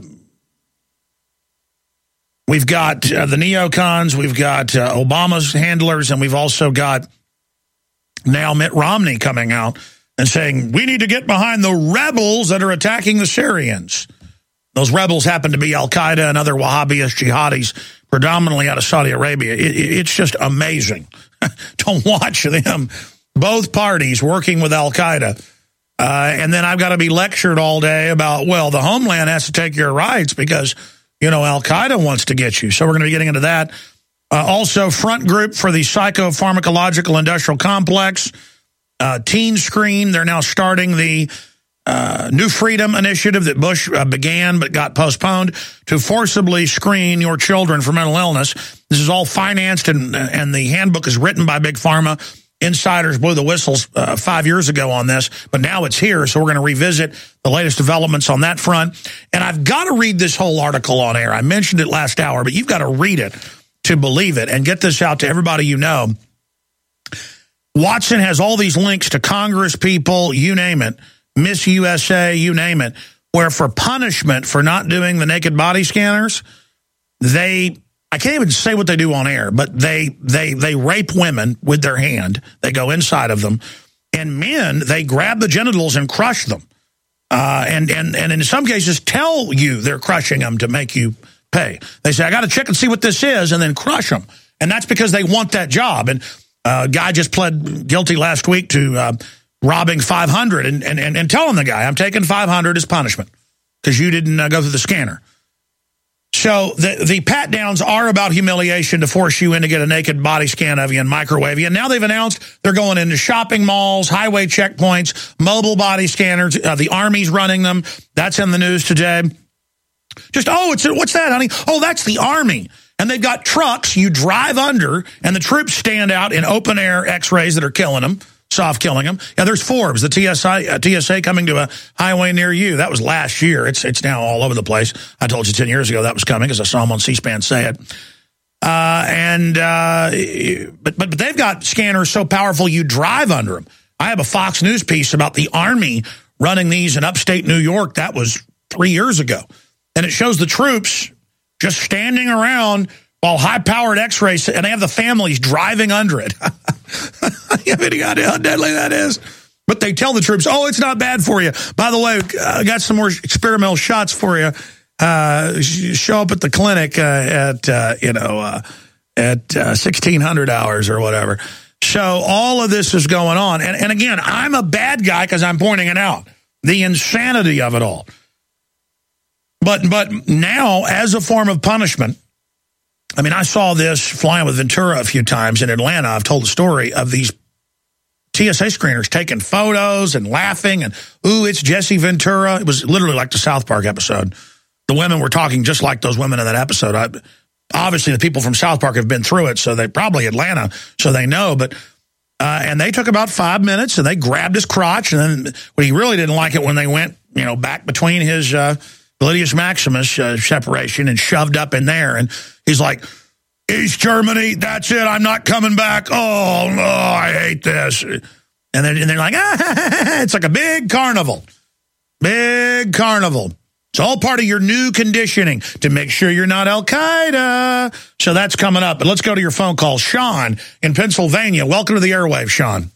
we've got the neocons, we've got Obama's handlers, and we've also got now Mitt Romney coming out and saying, we need to get behind the rebels that are attacking the Syrians. Those rebels happen to be al-Qaeda and other Wahhabist jihadis, predominantly out of Saudi Arabia. It's just amazing to watch them, both parties working with al-Qaeda. And then I've got to be lectured all day about, well, the homeland has to take your rights because, you know, al-Qaeda wants to get you. So we're going to be getting into that. Also, front group for the psychopharmacological industrial complex. Teen Screen, they're now starting the New Freedom Initiative that Bush began but got postponed to forcibly screen your children for mental illness. This is all financed, and the handbook is written by Big Pharma. Insiders blew the whistles 5 years ago on this, but now it's here, so we're going to revisit the latest developments on that front. And I've got to read this whole article on air. I mentioned it last hour, but you've got to read it to believe it and get this out to everybody you know. Watson has all these links to Congress people, you name it, Miss USA, you name it, where for punishment for not doing the naked body scanners, I can't even say what they do on air, but they rape women with their hand. They go inside of them. And men, they grab the genitals and crush them. And in some cases tell you they're crushing them to make you pay. They say, I got to check and see what this is, and then crush them. And that's because they want that job. And a guy just pled guilty last week to robbing 500 and telling the guy, I'm taking 500 as punishment because you didn't go through the scanner. So the pat-downs are about humiliation to force you in to get a naked body scan of you and microwave you. And now they've announced they're going into shopping malls, highway checkpoints, mobile body scanners. The Army's running them. That's in the news today. Just, what's that, honey? Oh, that's the Army. And they've got trucks you drive under, and the troops stand out in open-air x-rays that are killing them. Soft killing them. Yeah, there's Forbes, the TSA coming to a highway near you. That was last year. It's now all over the place. I told you 10 years ago that was coming because I saw them on C-SPAN say it. But they've got scanners so powerful you drive under them. I have a Fox News piece about the Army running these in upstate New York. That was 3 years ago. And it shows the troops just standing around while high-powered x-rays, and they have the families driving under it. You have any idea how deadly that is? But they tell the troops, it's not bad for you. By the way, I got some more experimental shots for you. Show up at the clinic at 1600 hours or whatever. So all of this is going on. And again, I'm a bad guy because I'm pointing it out. The insanity of it all. But now, as a form of punishment, I mean, I saw this flying with Ventura a few times in Atlanta. I've told the story of these TSA screeners taking photos and laughing and, ooh, it's Jesse Ventura. It was literally like the South Park episode. The women were talking just like those women in that episode. Obviously, the people from South Park have been through it, so they probably Atlanta, so they know. But and they took about 5 minutes, and they grabbed his crotch. And then when he really didn't like it when they went, back between his Gluteus Maximus separation and shoved up in there. And he's like, East Germany, that's it, I'm not coming back. Oh, no, I hate this. And they're like, it's like a big carnival. Big carnival. It's all part of your new conditioning to make sure you're not Al-Qaeda. So that's coming up. But let's go to your phone call. Sean in Pennsylvania. Welcome to the airwaves, Sean.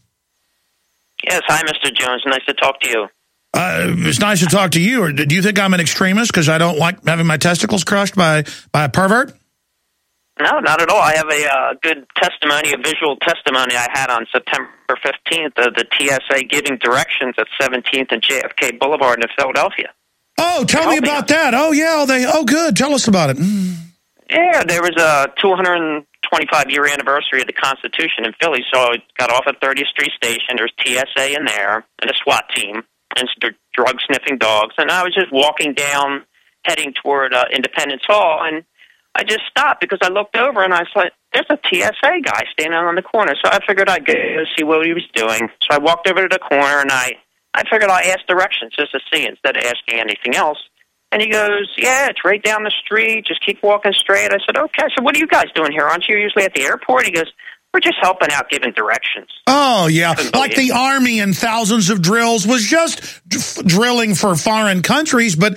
Yes, hi, Mr. Jones. Nice to talk to you. It's nice to talk to you. Or do you think I'm an extremist because I don't like having my testicles crushed by a pervert? No, not at all. I have a good testimony, a visual testimony I had on September 15th of the TSA giving directions at 17th and JFK Boulevard in Philadelphia. Oh, tell me about that. Oh, yeah. Good. Tell us about it. Yeah, there was a 225-year anniversary of the Constitution in Philly, so I got off at 30th Street Station. There's TSA in there and a SWAT team and drug-sniffing dogs. And I was just walking down, heading toward Independence Hall, and I just stopped because I looked over and I saw there's a TSA guy standing on the corner. So I figured I'd go see what he was doing. So I walked over to the corner and I figured I'd ask directions just to see instead of asking anything else. And he goes, yeah, it's right down the street. Just keep walking straight. I said, okay. So what are you guys doing here? Aren't you usually at the airport? He goes, we're just helping out giving directions. Oh, yeah. Like the Army in thousands of drills was just drilling for foreign countries. But,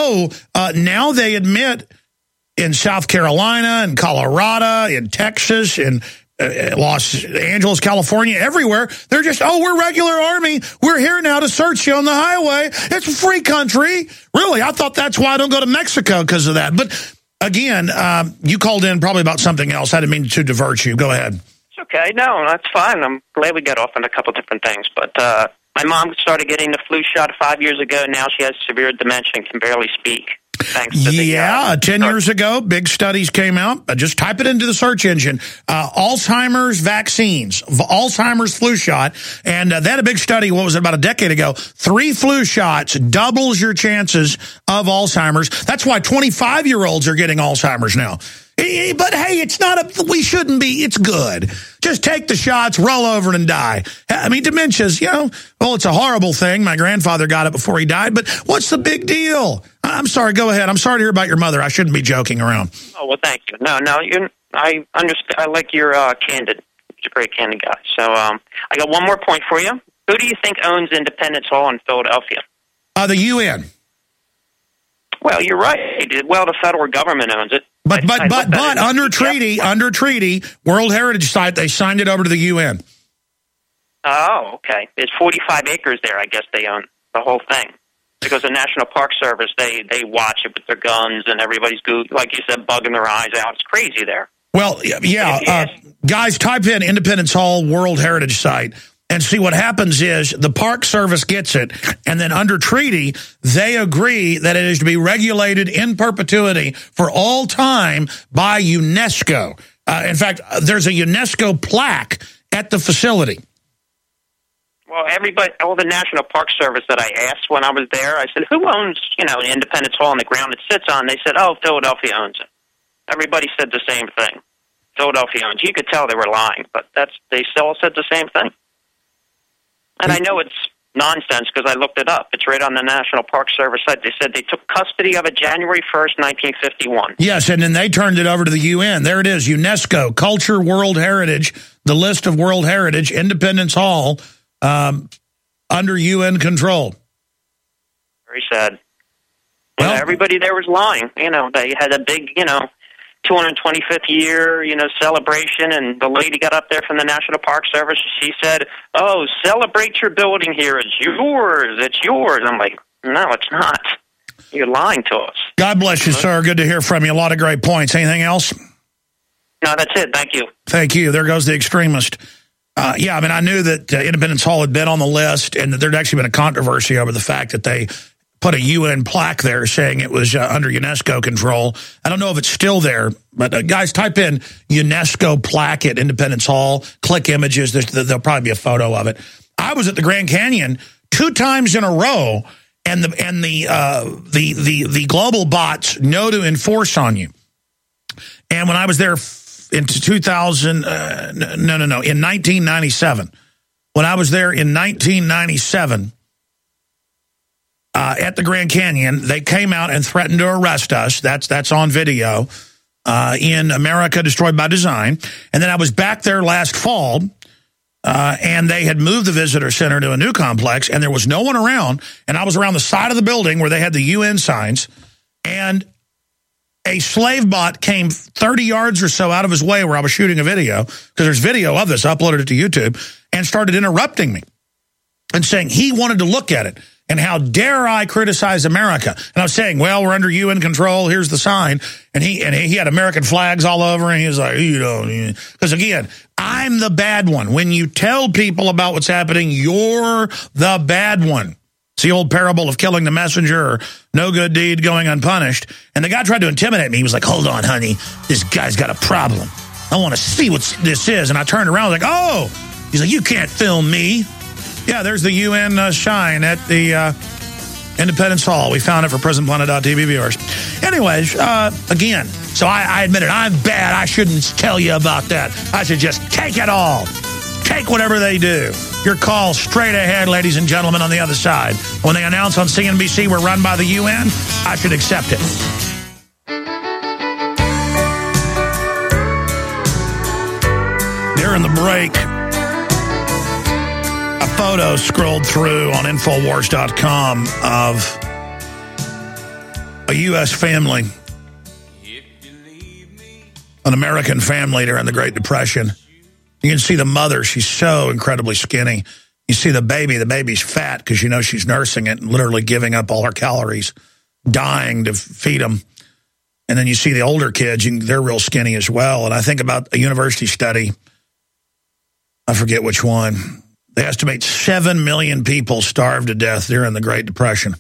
now they admit in South Carolina, in Colorado, in Texas, in Los Angeles, California, everywhere, they're just, we're regular Army. We're here now to search you on the highway. It's a free country. Really, I thought that's why I don't go to Mexico because of that. But, again, you called in probably about something else. I didn't mean to divert you. Go ahead. It's okay. No, that's fine. I'm glad we got off on a couple different things. But my mom started getting the flu shot 5 years ago. Now she has severe dementia and can barely speak. Thanks to the, 10 years ago, big studies came out. Just type it into the search engine. Alzheimer's vaccines, Alzheimer's flu shot. And they had a big study, what was it, about a decade ago. 3 flu shots doubles your chances of Alzheimer's. That's why 25-year-olds are getting Alzheimer's now. But, hey, it's not we shouldn't be. It's good. Just take the shots, roll over and die. I mean, dementia's, it's a horrible thing. My grandfather got it before he died. But what's the big deal? I'm sorry. Go ahead. I'm sorry to hear about your mother. I shouldn't be joking around. Oh, well, thank you. No, I understand. I like your candid. You're a great candid guy. So I got one more point for you. Who do you think owns Independence Hall in Philadelphia? The UN. Well, you're right. Well, the federal government owns it. But under treaty, World Heritage Site, they signed it over to the UN. Oh, okay. There's 45 acres there. I guess they own the whole thing. Because the National Park Service, they watch it with their guns, and everybody's, like you said, bugging their eyes out. It's crazy there. Well, yeah. Guys, type in Independence Hall World Heritage Site. And see, what happens is the Park Service gets it, and then under treaty, they agree that it is to be regulated in perpetuity for all time by UNESCO. In fact, there's a UNESCO plaque at the facility. Well, all the National Park Service that I asked when I was there, I said, who owns, Independence Hall and the ground it sits on? They said, Philadelphia owns it. Everybody said the same thing. Philadelphia owns it. You could tell they were lying, but they still said the same thing. And I know it's nonsense because I looked it up. It's right on the National Park Service site. They said they took custody of it January 1st, 1951. Yes, and then they turned it over to the UN. There it is, UNESCO, Culture World Heritage, the list of World Heritage, Independence Hall, under UN control. Very sad. Well, everybody there was lying. They had a big, 225th year, celebration, and the lady got up there from the National Park Service. She said, celebrate your building here. It's yours. It's yours. I'm like, no, it's not. You're lying to us. God bless you, sir. Good to hear from you. A lot of great points. Anything else? No, that's it. Thank you. Thank you. There goes the extremist. I knew that Independence Hall had been on the list, and that there'd actually been a controversy over the fact that they put a UN plaque there saying it was under UNESCO control. I don't know if it's still there, but guys, type in UNESCO plaque at Independence Hall, click images. There'll probably be a photo of it. I was at the Grand Canyon 2 times in a row, and the global bots know to enforce on you. And when I was there in 1997, when I was there in 1997. At the Grand Canyon, they came out and threatened to arrest us. That's on video in America Destroyed by Design. And then I was back there last fall, and they had moved the visitor center to a new complex, and there was no one around. And I was around the side of the building where they had the UN signs, and a slave bot came 30 yards or so out of his way where I was shooting a video, because there's video of this, uploaded it to YouTube, and started interrupting me and saying he wanted to look at it. And how dare I criticize America? And I was saying, well, we're under UN control. Here's the sign. And he had American flags all over. And he was like, because again, I'm the bad one. When you tell people about what's happening, you're the bad one. It's the old parable of killing the messenger or no good deed going unpunished. And the guy tried to intimidate me. He was like, hold on, honey. This guy's got a problem. I want to see what this is. And I turned around, like, oh. He's like, you can't film me. Yeah, there's the UN sign at the Independence Hall. We found it for PrisonPlanet.tv viewers. Anyways, again, so I admit it. I'm bad. I shouldn't tell you about that. I should just take it all. Take whatever they do. Your call straight ahead, ladies and gentlemen, on the other side. When they announce on CNBC we're run by the UN, I should accept it. During the break, photo scrolled through on Infowars.com of a U.S. family, an American family during the Great Depression. You can see the mother. She's so incredibly skinny. You see the baby's fat because you know she's nursing it and literally giving up all her calories, dying to feed them. And then you see the older kids, they're real skinny as well. And I think about a university study, I forget which one. They estimate 7 million people starved to death during the Great Depression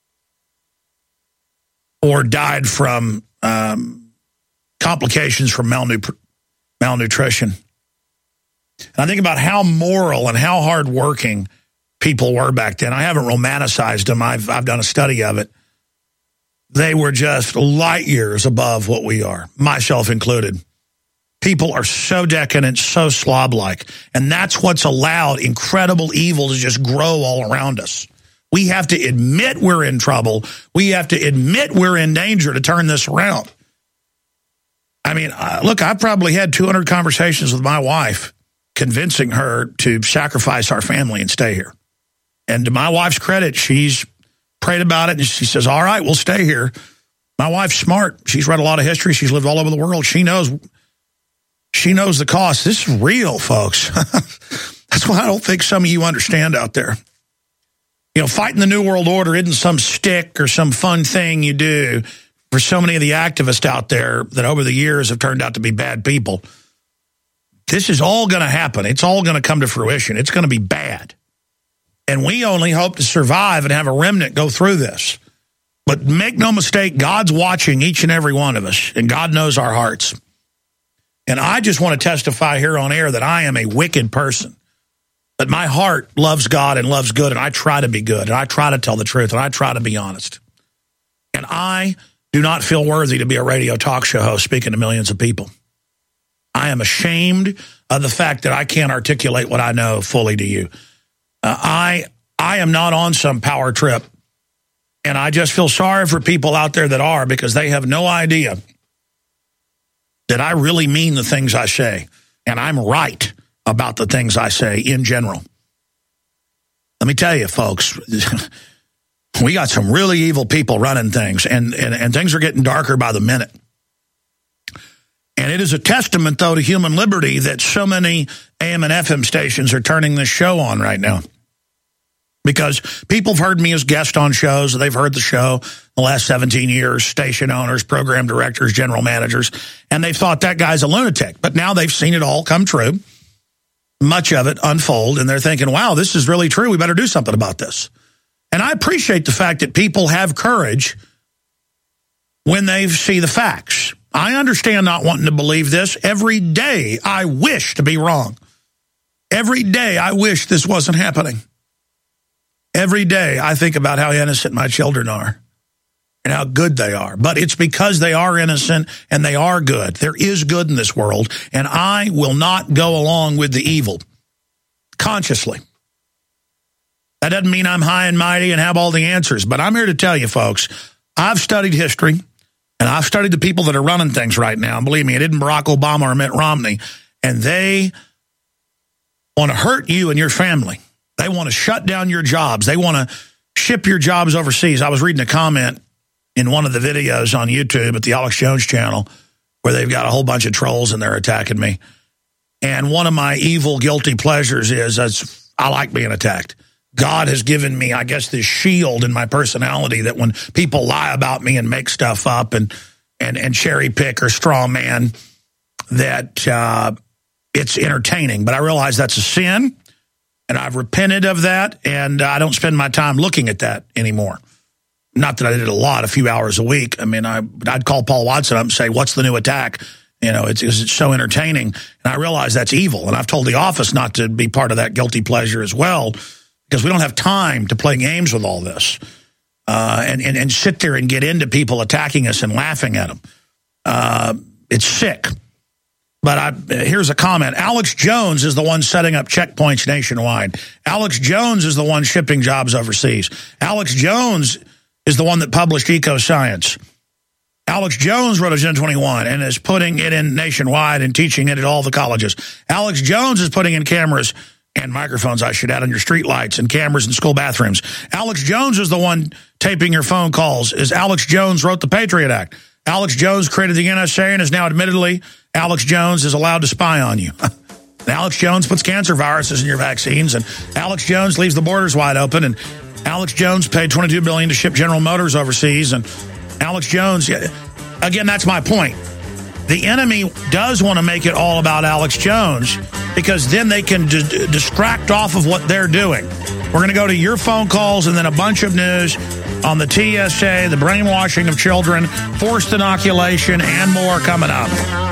or died from complications from malnutrition. And I think about how moral and how hardworking people were back then. I haven't romanticized them. I've done a study of it. They were just light years above what we are, myself included. People are so decadent, so slob-like, and that's what's allowed incredible evil to just grow all around us. We have to admit we're in trouble. We have to admit we're in danger to turn this around. I mean, look, I've probably had 200 conversations with my wife convincing her to sacrifice our family and stay here. And to my wife's credit, she's prayed about it, and she says, all right, we'll stay here. My wife's smart. She's read a lot of history. She's lived all over the world. She knows the cost. This is real, folks. That's what I don't think some of you understand out there. You know, fighting the New World Order isn't some stick or some fun thing you do for so many of the activists out there that over the years have turned out to be bad people. This is all going to happen. It's all going to come to fruition. It's going to be bad. And we only hope to survive and have a remnant go through this. But make no mistake, God's watching each and every one of us, and God knows our hearts. And I just want to testify here on air that I am a wicked person. But my heart loves God and loves good, and I try to be good, and I try to tell the truth, and I try to be honest. And I do not feel worthy to be a radio talk show host speaking to millions of people. I am ashamed of the fact that I can't articulate what I know fully to you. I am not on some power trip, and I just feel sorry for people out there that are, because they have no idea that I really mean the things I say, and I'm right about the things I say in general. Let me tell you, folks, we got some really evil people running things, and things are getting darker by the minute. And it is a testament, though, to human liberty that so many AM and FM stations are turning this show on right now. Because people have heard me as guest on shows. They've heard the show the last 17 years, station owners, program directors, general managers, and they thought that guy's a lunatic. But now they've seen it all come true, much of it unfold, and they're thinking, wow, this is really true. We better do something about this. And I appreciate the fact that people have courage when they see the facts. I understand not wanting to believe this. Every day I wish to be wrong. Every day I wish this wasn't happening. Every day I think about how innocent my children are and how good they are. But it's because they are innocent and they are good. There is good in this world, and I will not go along with the evil consciously. That doesn't mean I'm high and mighty and have all the answers, but I'm here to tell you, folks, I've studied history. And I've studied the people that are running things right now. And believe me, it isn't Barack Obama or Mitt Romney. And they want to hurt you and your family. They want to shut down your jobs. They want to ship your jobs overseas. I was reading a comment in one of the videos on YouTube at the Alex Jones channel where they've got a whole bunch of trolls and they're attacking me. And one of my evil, guilty pleasures is I like being attacked. God has given me, I guess, this shield in my personality that when people lie about me and make stuff up and cherry pick or straw man, that it's entertaining. But I realize that's a sin, and I've repented of that, and I don't spend my time looking at that anymore. Not that I did a lot, a few hours a week. I mean, I'd call Paul Watson up and say, what's the new attack? You know, it's so entertaining. And I realize that's evil, and I've told the office not to be part of that guilty pleasure as well, because we don't have time to play games with all this and sit there and get into people attacking us and laughing at them. It's sick. But here's a comment. Alex Jones is the one setting up checkpoints nationwide. Alex Jones is the one shipping jobs overseas. Alex Jones is the one that published EcoScience. Alex Jones wrote Agenda 21 and is putting it in nationwide and teaching it at all the colleges. Alex Jones is putting in cameras and microphones, I should add, on your street lights and cameras in school bathrooms. Alex Jones is the one taping your phone calls. Alex Jones wrote the Patriot Act. Alex Jones created the NSA and is now admittedly Alex Jones is allowed to spy on you. Alex Jones puts cancer viruses in your vaccines, and Alex Jones leaves the borders wide open, and Alex Jones paid $22 billion to ship General Motors overseas, and Alex Jones, again, that's my point. The enemy does want to make it all about Alex Jones because then they can distract off of what they're doing. We're going to go to your phone calls and then a bunch of news on the TSA, the brainwashing of children, forced inoculation, and more coming up.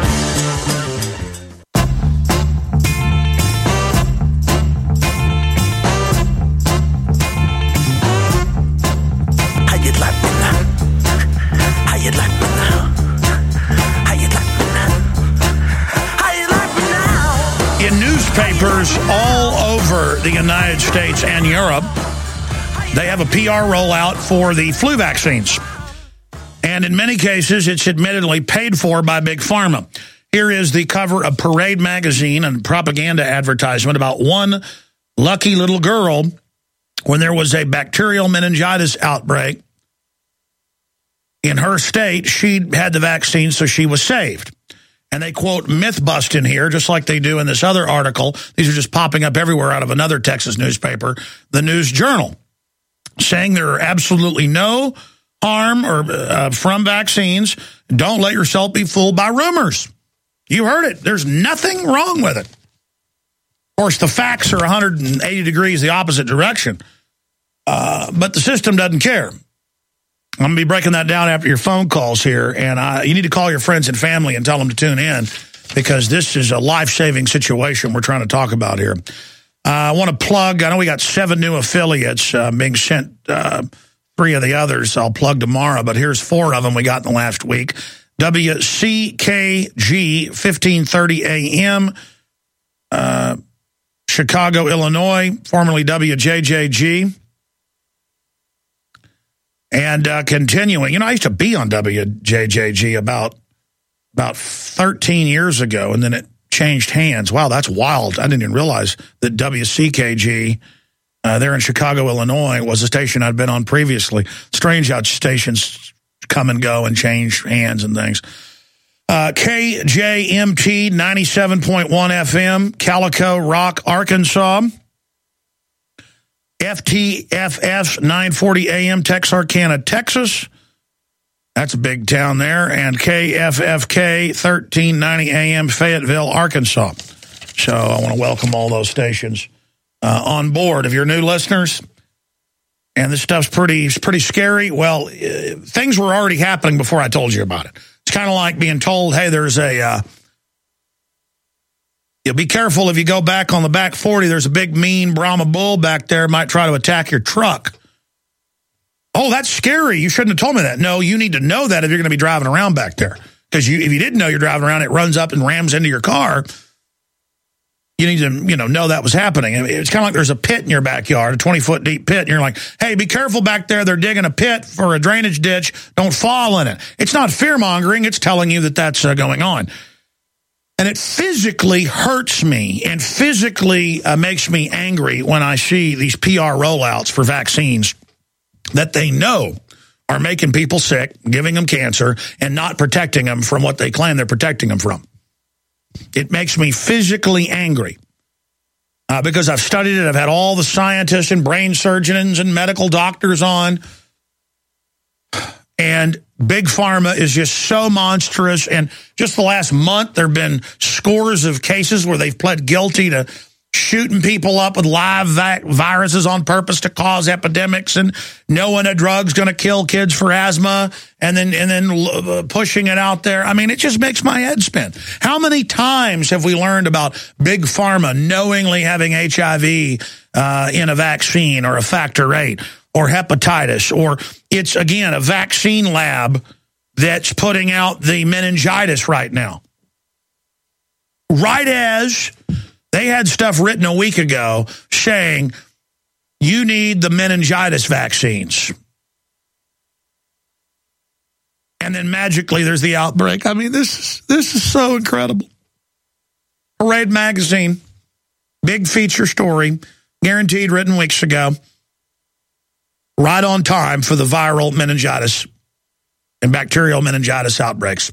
Newspapers all over the United States and Europe, they have a PR rollout for the flu vaccines. And in many cases, it's admittedly paid for by Big Pharma. Here is the cover of Parade magazine and propaganda advertisement about one lucky little girl when there was a bacterial meningitis outbreak in her state. She had the vaccine, so she was saved. And they quote myth-busting here, just like they do in this other article. These are just popping up everywhere out of another Texas newspaper, the News Journal, saying there are absolutely no harm or from vaccines. Don't let yourself be fooled by rumors. You heard it. There's nothing wrong with it. Of course, the facts are 180 degrees the opposite direction. But the system doesn't care. I'm going to be breaking that down after your phone calls here. And you need to call your friends and family and tell them to tune in, because this is a life-saving situation we're trying to talk about here. I want to plug, I know we got 7 new affiliates being sent. 3 of the others I'll plug tomorrow, but here's 4 of them we got in the last week. WCKG 1530 AM, Chicago, Illinois, formerly WJJG. And continuing, I used to be on WJJG about 13 years ago, and then it changed hands. Wow, that's wild. I didn't even realize that WCKG there in Chicago, Illinois, was a station I'd been on previously. Strange how stations come and go and change hands and things. KJMT 97.1 FM, Calico Rock, Arkansas. FTFS 940 AM, Texarkana, Texas. That's a big town there. And KFFK 1390 AM, Fayetteville, Arkansas. So I want to welcome all those stations on board. If you're new listeners and this stuff's pretty scary, well, things were already happening before I told you about it. It's kind of like being told, hey, there's you'll be careful if you go back on the back 40. There's a big, mean Brahma bull back there, might try to attack your truck. Oh, that's scary. You shouldn't have told me that. No, you need to know that if you're going to be driving around back there. Because if you didn't know you're driving around, it runs up and rams into your car. You need to, know that was happening. It's kind of like there's a pit in your backyard, a 20-foot deep pit, and you're like, hey, be careful back there. They're digging a pit for a drainage ditch. Don't fall in it. It's not fear-mongering. It's telling you that that's going on. And it physically hurts me and physically makes me angry when I see these PR rollouts for vaccines that they know are making people sick, giving them cancer, and not protecting them from what they claim they're protecting them from. It makes me physically angry because I've studied it. I've had all the scientists and brain surgeons and medical doctors on. And Big Pharma is just so monstrous. And just the last month, there have been scores of cases where they've pled guilty to shooting people up with live viruses on purpose to cause epidemics, and knowing a drug's going to kill kids for asthma, and then pushing it out there. I mean, it just makes my head spin. How many times have we learned about Big Pharma knowingly having HIV in a vaccine or a factor VIII or hepatitis, or it's, again, a vaccine lab that's putting out the meningitis right now? Right as they had stuff written a week ago saying you need the meningitis vaccines. And then magically there's the outbreak. I mean, this is so incredible. Parade Magazine, big feature story, guaranteed, written weeks ago. Right on time for the viral meningitis and bacterial meningitis outbreaks.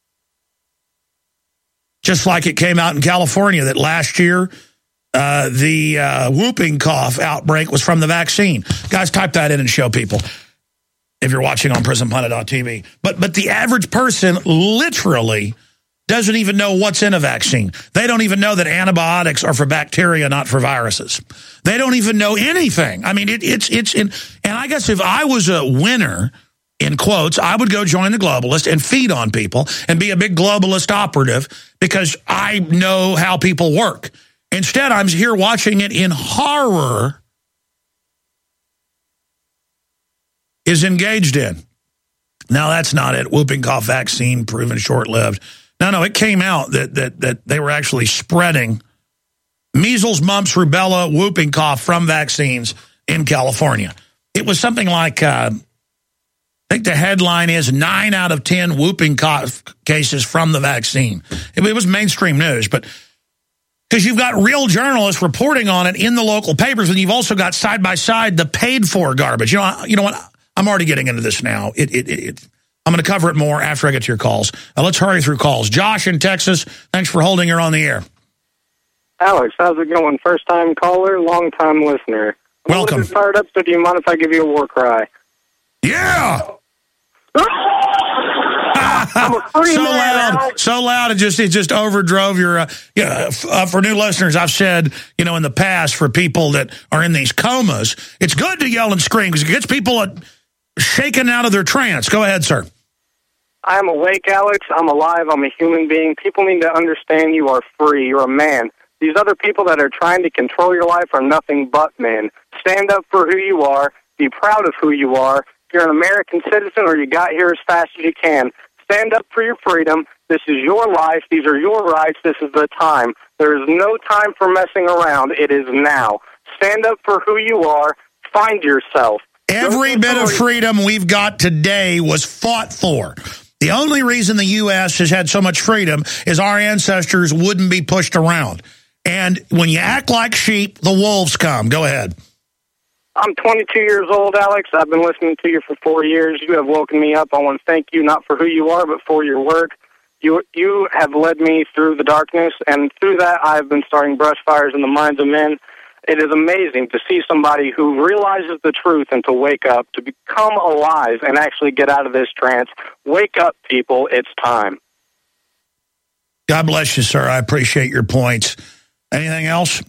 Just like it came out in California that last year, the whooping cough outbreak was from the vaccine. Guys, type that in and show people if you're watching on PrisonPlanet.tv. But the average person literally doesn't even know what's in a vaccine. They don't even know that antibiotics are for bacteria, not for viruses. They don't even know anything. I mean, it's and I guess if I was a winner, in quotes, I would go join the globalists and feed on people and be a big globalist operative because I know how people work. Instead, I'm here watching it in horror is engaged in. Now, that's not it. Whooping cough vaccine proven short-lived. No, it came out that they were actually spreading measles, mumps, rubella, whooping cough from vaccines in California. It was something like... I think the headline is 9 out of 10 whooping cough cases from the vaccine. It was mainstream news, but because you've got real journalists reporting on it in the local papers, and you've also got side by side the paid for garbage. You know what? I'm already getting into this now. I'm going to cover it more after I get to your calls. Let's hurry through calls. Josh in Texas, thanks for holding her on the air. Alex, how's it going? First time caller, long time listener. Welcome. I'm fired up, so do you mind if I give you a war cry? Yeah. I'm a free so man, loud, Alex. so loud. It just overdrove your. For new listeners, I've said in the past for people that are in these comas, it's good to yell and scream because it gets people shaken out of their trance. Go ahead, sir. I'm awake, Alex. I'm alive. I'm a human being. People need to understand you are free. You're a man. These other people that are trying to control your life are nothing but men. Stand up for who you are. Be proud of who you are. If you're an American citizen or you got here as fast as you can, stand up for your freedom. This is your life. These are your rights. This is the time. There is no time for messing around. It is now. Stand up for who you are. Find yourself. Every bit of freedom we've got today was fought for. The only reason the U.S. has had so much freedom is our ancestors wouldn't be pushed around. And when you act like sheep, the wolves come. Go ahead. I'm 22 years old, Alex. I've been listening to you for 4 years. You have woken me up. I want to thank you not for who you are, but for your work. You have led me through the darkness, and through that I've been starting brush fires in the minds of men. It is amazing to see somebody who realizes the truth and to wake up, to become alive and actually get out of this trance. Wake up, people. It's time. God bless you, sir. I appreciate your points. Anything else?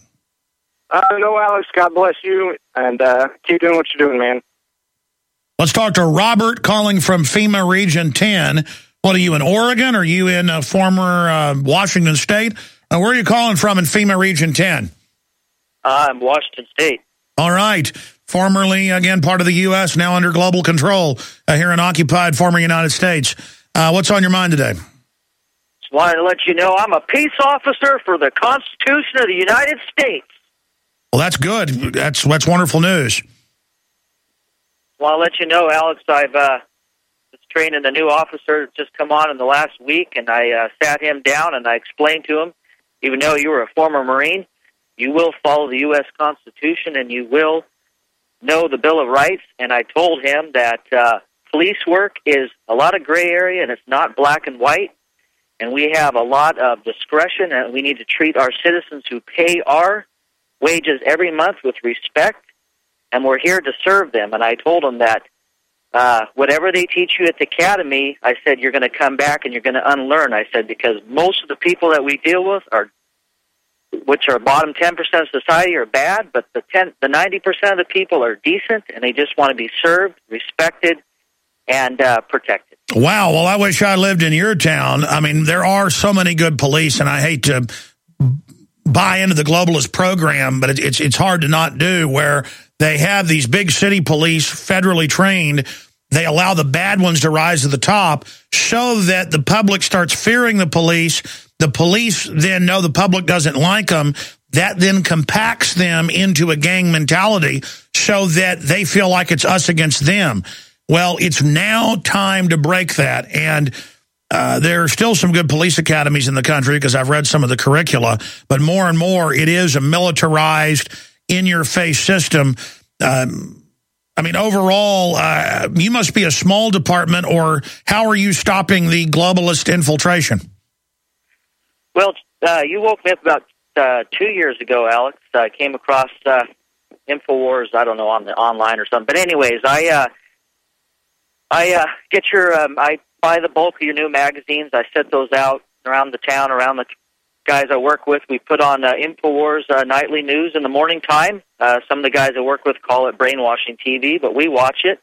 No, Alex. God bless you, and keep doing what you're doing, man. Let's talk to Robert calling from FEMA Region 10. What are you, in Oregon? Are you in former Washington State? Where are you calling from in FEMA Region 10? I'm Washington State. All right. Formerly, again, part of the U.S., now under global control here in occupied former United States. What's on your mind today? Just wanted to let you know I'm a peace officer for the Constitution of the United States. Well, that's good. That's wonderful news. Want to let you know, Alex, I've was training a new officer just come on in the last week, and I sat him down and I explained to him, even though you were a former Marine, you will follow the U.S. Constitution and you will know the Bill of Rights. And I told him that police work is a lot of gray area and it's not black and white. And we have a lot of discretion, and we need to treat our citizens who pay our wages every month with respect, and we're here to serve them. And I told them that whatever they teach you at the academy, I said, you're going to come back and you're going to unlearn. I said, because most of the people that we deal with which are bottom 10% of society, are bad, but the 90% of the people are decent, and they just want to be served, respected, and protected. Wow. Well, I wish I lived in your town. I mean, there are so many good police, and I hate to buy into the globalist program, but it's hard to not do, where they have these big city police, federally trained. They allow the bad ones to rise to the top so that the public starts fearing the police. The police then know the public doesn't like them. That then compacts them into a gang mentality so that they feel like it's us against them. Well, it's now time to break that. And there are still some good police academies in the country because I've read some of the curricula, but more and more it is a militarized, in-your-face system. I mean, overall, you must be a small department, or how are you stopping the globalist infiltration? Well, you woke me up about 2 years ago, Alex. I came across InfoWars, I don't know, on the online or something. But anyways, I get your, I buy the bulk of your new magazines. I set those out around the town, around the guys I work with. We put on InfoWars nightly news in the morning time. Some of the guys I work with call it brainwashing TV, but we watch it.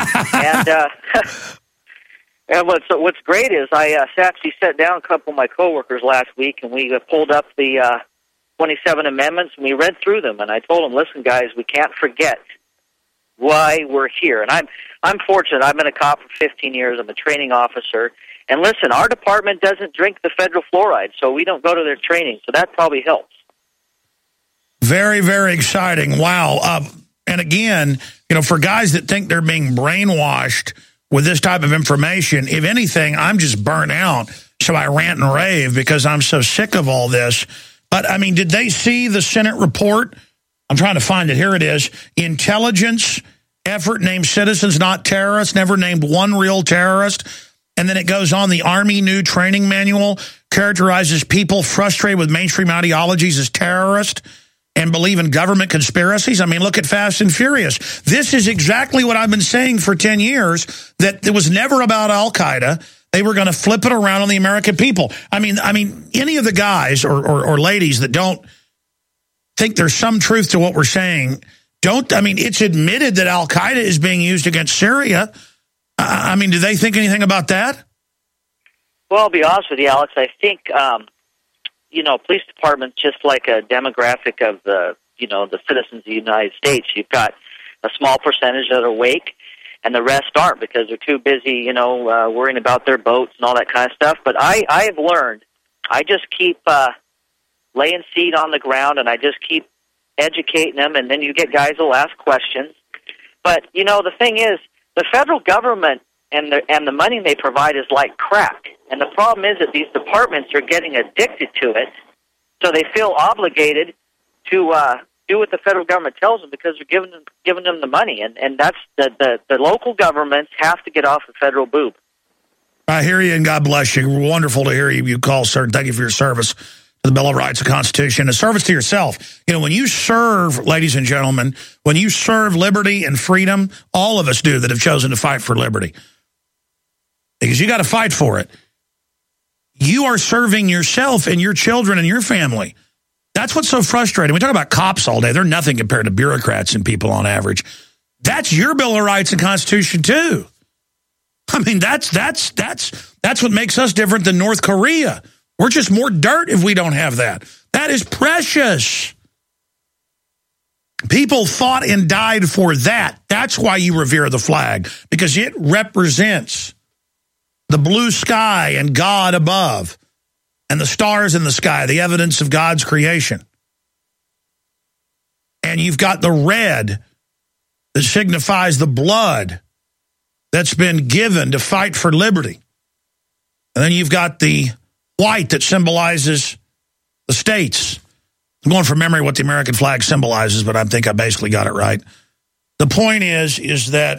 And what's great is I actually sat down a couple of my coworkers last week, and we pulled up the 27 amendments, and we read through them. And I told them, listen, guys, we can't forget why we're here. And I'm fortunate. I've been a cop for 15 years. I'm a training officer. And listen, our department doesn't drink the federal fluoride, so we don't go to their training. So that probably helps. Very, very exciting. Wow. And again, for guys that think they're being brainwashed with this type of information, if anything, I'm just burnt out. So I rant and rave because I'm so sick of all this. But, I mean, did they see the Senate report? I'm trying to find it. Here it is. Intelligence effort named citizens, not terrorists, never named one real terrorist. And then it goes on. The Army new training manual characterizes people frustrated with mainstream ideologies as terrorists. and believe in government conspiracies? I mean, look at Fast and Furious. This is exactly what I've been saying for 10 years, that it was never about Al-Qaeda. They were going to flip it around on the American people. I mean, any of the guys or ladies that don't think there's some truth to what we're saying, it's admitted that Al-Qaeda is being used against Syria. Do they think anything about that? Well, I'll be honest with you, Alex. I think, police departments, just like a demographic of the citizens of the United States. You've got a small percentage that are awake, and the rest aren't because they're too busy, worrying about their boats and all that kind of stuff. But I have learned, I just keep laying seed on the ground, and I just keep educating them, and then you get guys who'll ask questions. But, the thing is, the federal government and the money they provide is like crack. And the problem is that these departments are getting addicted to it, so they feel obligated to do what the federal government tells them because they're giving them the money. And that's the local governments have to get off the federal boob. I hear you, and God bless you. Wonderful to hear you call, sir. Thank you for your service to the Bill of Rights, the Constitution, and service to yourself. When you serve, ladies and gentlemen, when you serve liberty and freedom, all of us do that have chosen to fight for liberty. Because you got to fight for it. You are serving yourself and your children and your family. That's what's so frustrating. We talk about cops all day. They're nothing compared to bureaucrats and people on average. That's your Bill of Rights and Constitution too. That's what makes us different than North Korea. We're just more dirt if we don't have that. That is precious. People fought and died for that. That's why you revere the flag, because it represents the blue sky and God above, and the stars in the sky, the evidence of God's creation. And you've got the red that signifies the blood that's been given to fight for liberty. And then you've got the white that symbolizes the states. I'm going from memory what the American flag symbolizes, but I think I basically got it right. The point is that,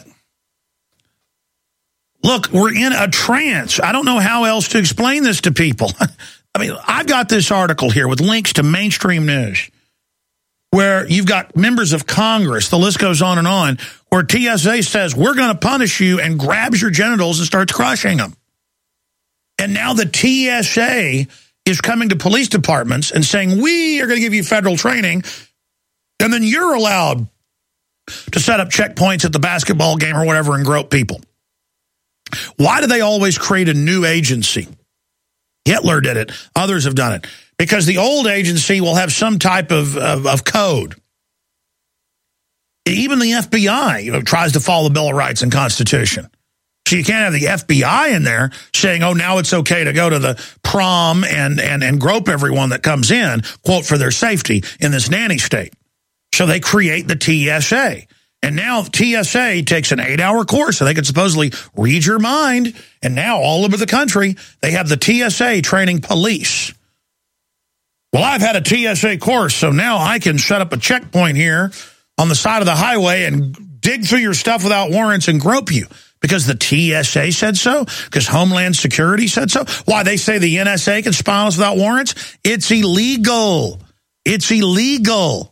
look, we're in a trance. I don't know how else to explain this to people. I've got this article here with links to mainstream news where you've got members of Congress, the list goes on, where TSA says, we're going to punish you, and grabs your genitals and starts crushing them. And now the TSA is coming to police departments and saying, we are going to give you federal training, and then you're allowed to set up checkpoints at the basketball game or whatever and grope people. Why do they always create a new agency? Hitler did it. Others have done it. Because the old agency will have some type of code. Even the FBI tries to follow the Bill of Rights and Constitution. So you can't have the FBI in there saying, oh, now it's okay to go to the prom and grope everyone that comes in, quote, for their safety in this nanny state. So they create the TSA. And now TSA takes an 8-hour course so they can supposedly read your mind. And now all over the country, they have the TSA training police. Well, I've had a TSA course, so now I can set up a checkpoint here on the side of the highway and dig through your stuff without warrants and grope you. Because the TSA said so? Because Homeland Security said so? Why, they say the NSA can spy on us without warrants? It's illegal. It's illegal.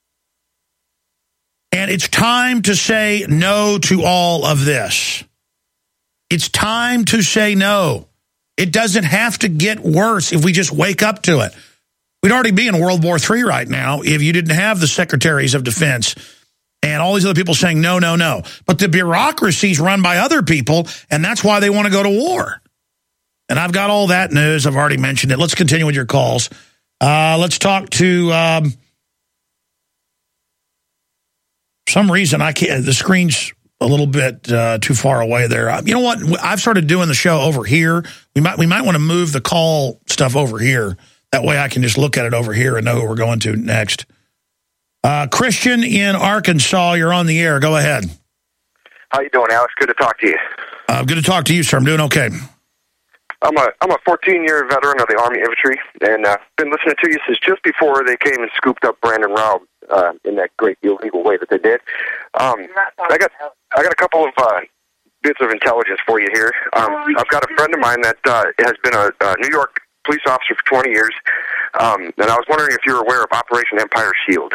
And it's time to say no to all of this. It's time to say no. It doesn't have to get worse if we just wake up to it. We'd already be in World War III right now if you didn't have the secretaries of defense and all these other people saying no, no, no. But the bureaucracy's run by other people, and that's why they want to go to war. And I've got all that news. I've already mentioned it. Let's continue with your calls. Let's talk to... some reason I can't. The screen's a little bit too far away there. You know what? I've started doing the show over here. We might want to move the call stuff over here. That way I can just look at it over here and know who we're going to next. Christian in Arkansas, you're on the air. Go ahead. How you doing, Alex? Good to talk to you. Good to talk to you, sir. I'm doing okay. I'm a 14-year veteran of the Army Infantry, and been listening to you since just before they came and scooped up Brandon Raub in that great illegal way that they did. I got a couple of bits of intelligence for you here. I've got a friend of mine that has been a New York police officer for 20 years. And I was wondering if you were aware of Operation Empire Shield.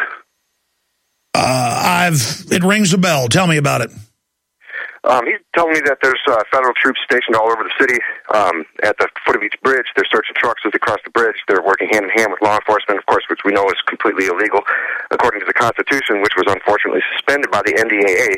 It rings a bell. Tell me about it. He's telling me that there's federal troops stationed all over the city at the foot of each bridge. They're searching trucks as they cross the bridge. They're working hand in hand with law enforcement, of course, which we know is completely illegal according to the Constitution, which was unfortunately suspended by the NDAA.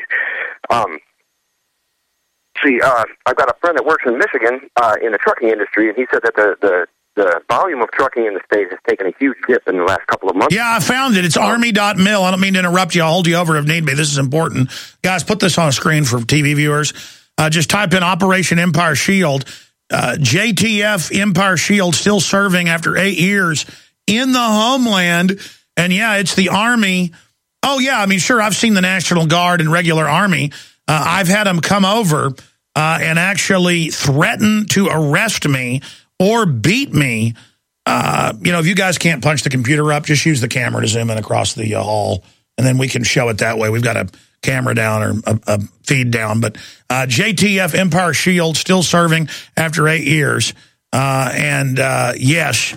I've got a friend that works in Michigan in the trucking industry, and he said that the volume of trucking in the state has taken a huge dip in the last couple of months. Yeah, I found it. It's Army.mil. I don't mean to interrupt you. I'll hold you over if need be. This is important. Guys, put this on a screen for TV viewers. Just type in Operation Empire Shield. JTF Empire Shield still serving after 8 years in the homeland. And, yeah, it's the Army. Oh, yeah, I mean, sure, I've seen the National Guard and regular Army. I've had them come over and actually threaten to arrest me or beat me. If you guys can't punch the computer up, just use the camera to zoom in across the hall, and then we can show it that way. We've got a camera down or a feed down. But JTF Empire Shield still serving after 8 years. Yes,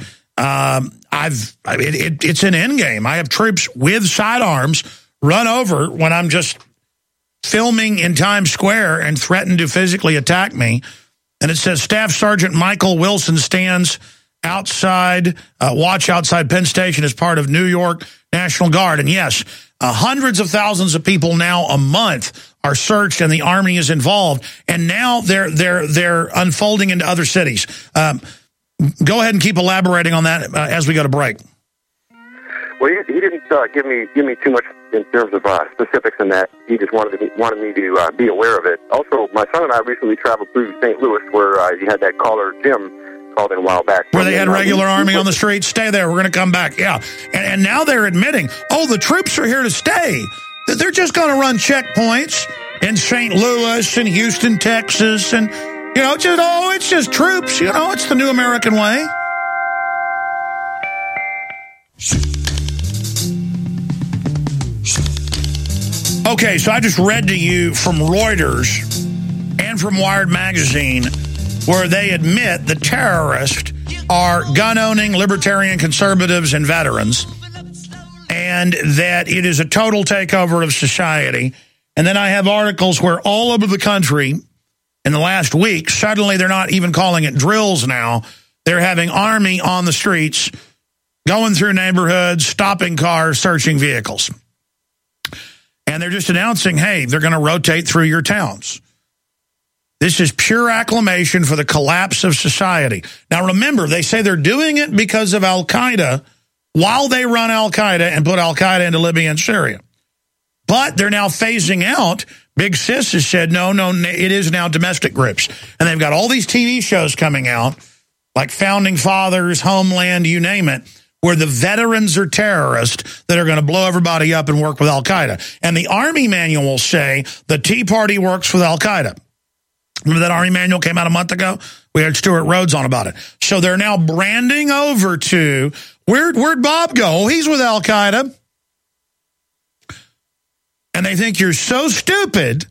it's an end game. I have troops with sidearms run over when I'm just filming in Times Square and threaten to physically attack me. And it says Staff Sergeant Michael Wilson stands outside, watch outside Penn Station as part of New York National Guard. And yes, hundreds of thousands of people now a month are searched, and the Army is involved. And now they're unfolding into other cities. Go ahead and keep elaborating on that as we go to break. Well, he didn't give me too much in terms of specifics in that. He just wanted me to be aware of it. Also, my son and I recently traveled through St. Louis, where you had that caller Jim called in a while back. Where they had regular Army on the streets. Stay there. We're going to come back. Yeah. And now they're admitting, the troops are here to stay. They're just going to run checkpoints in St. Louis and Houston, Texas. And, it's just troops. It's the new American way. Okay, so I just read to you from Reuters and from Wired Magazine where they admit the terrorists are gun-owning libertarian conservatives and veterans, and that it is a total takeover of society. And then I have articles where all over the country in the last week, suddenly they're not even calling it drills now. They're having Army on the streets, going through neighborhoods, stopping cars, searching vehicles. And they're just announcing, hey, they're going to rotate through your towns. This is pure acclamation for the collapse of society. Now, remember, they say they're doing it because of Al-Qaeda while they run Al-Qaeda and put Al-Qaeda into Libya and Syria. But they're now phasing out. Big Sis has said, no, it is now domestic groups. And they've got all these TV shows coming out, like Founding Fathers, Homeland, you name it, where the veterans are terrorists that are going to blow everybody up and work with Al-Qaeda. And the Army manual will say the Tea Party works with Al-Qaeda. Remember that Army manual came out a month ago? We had Stuart Rhodes on about it. So they're now branding over to, where'd Bob go? Oh, he's with Al-Qaeda. And they think you're so stupid,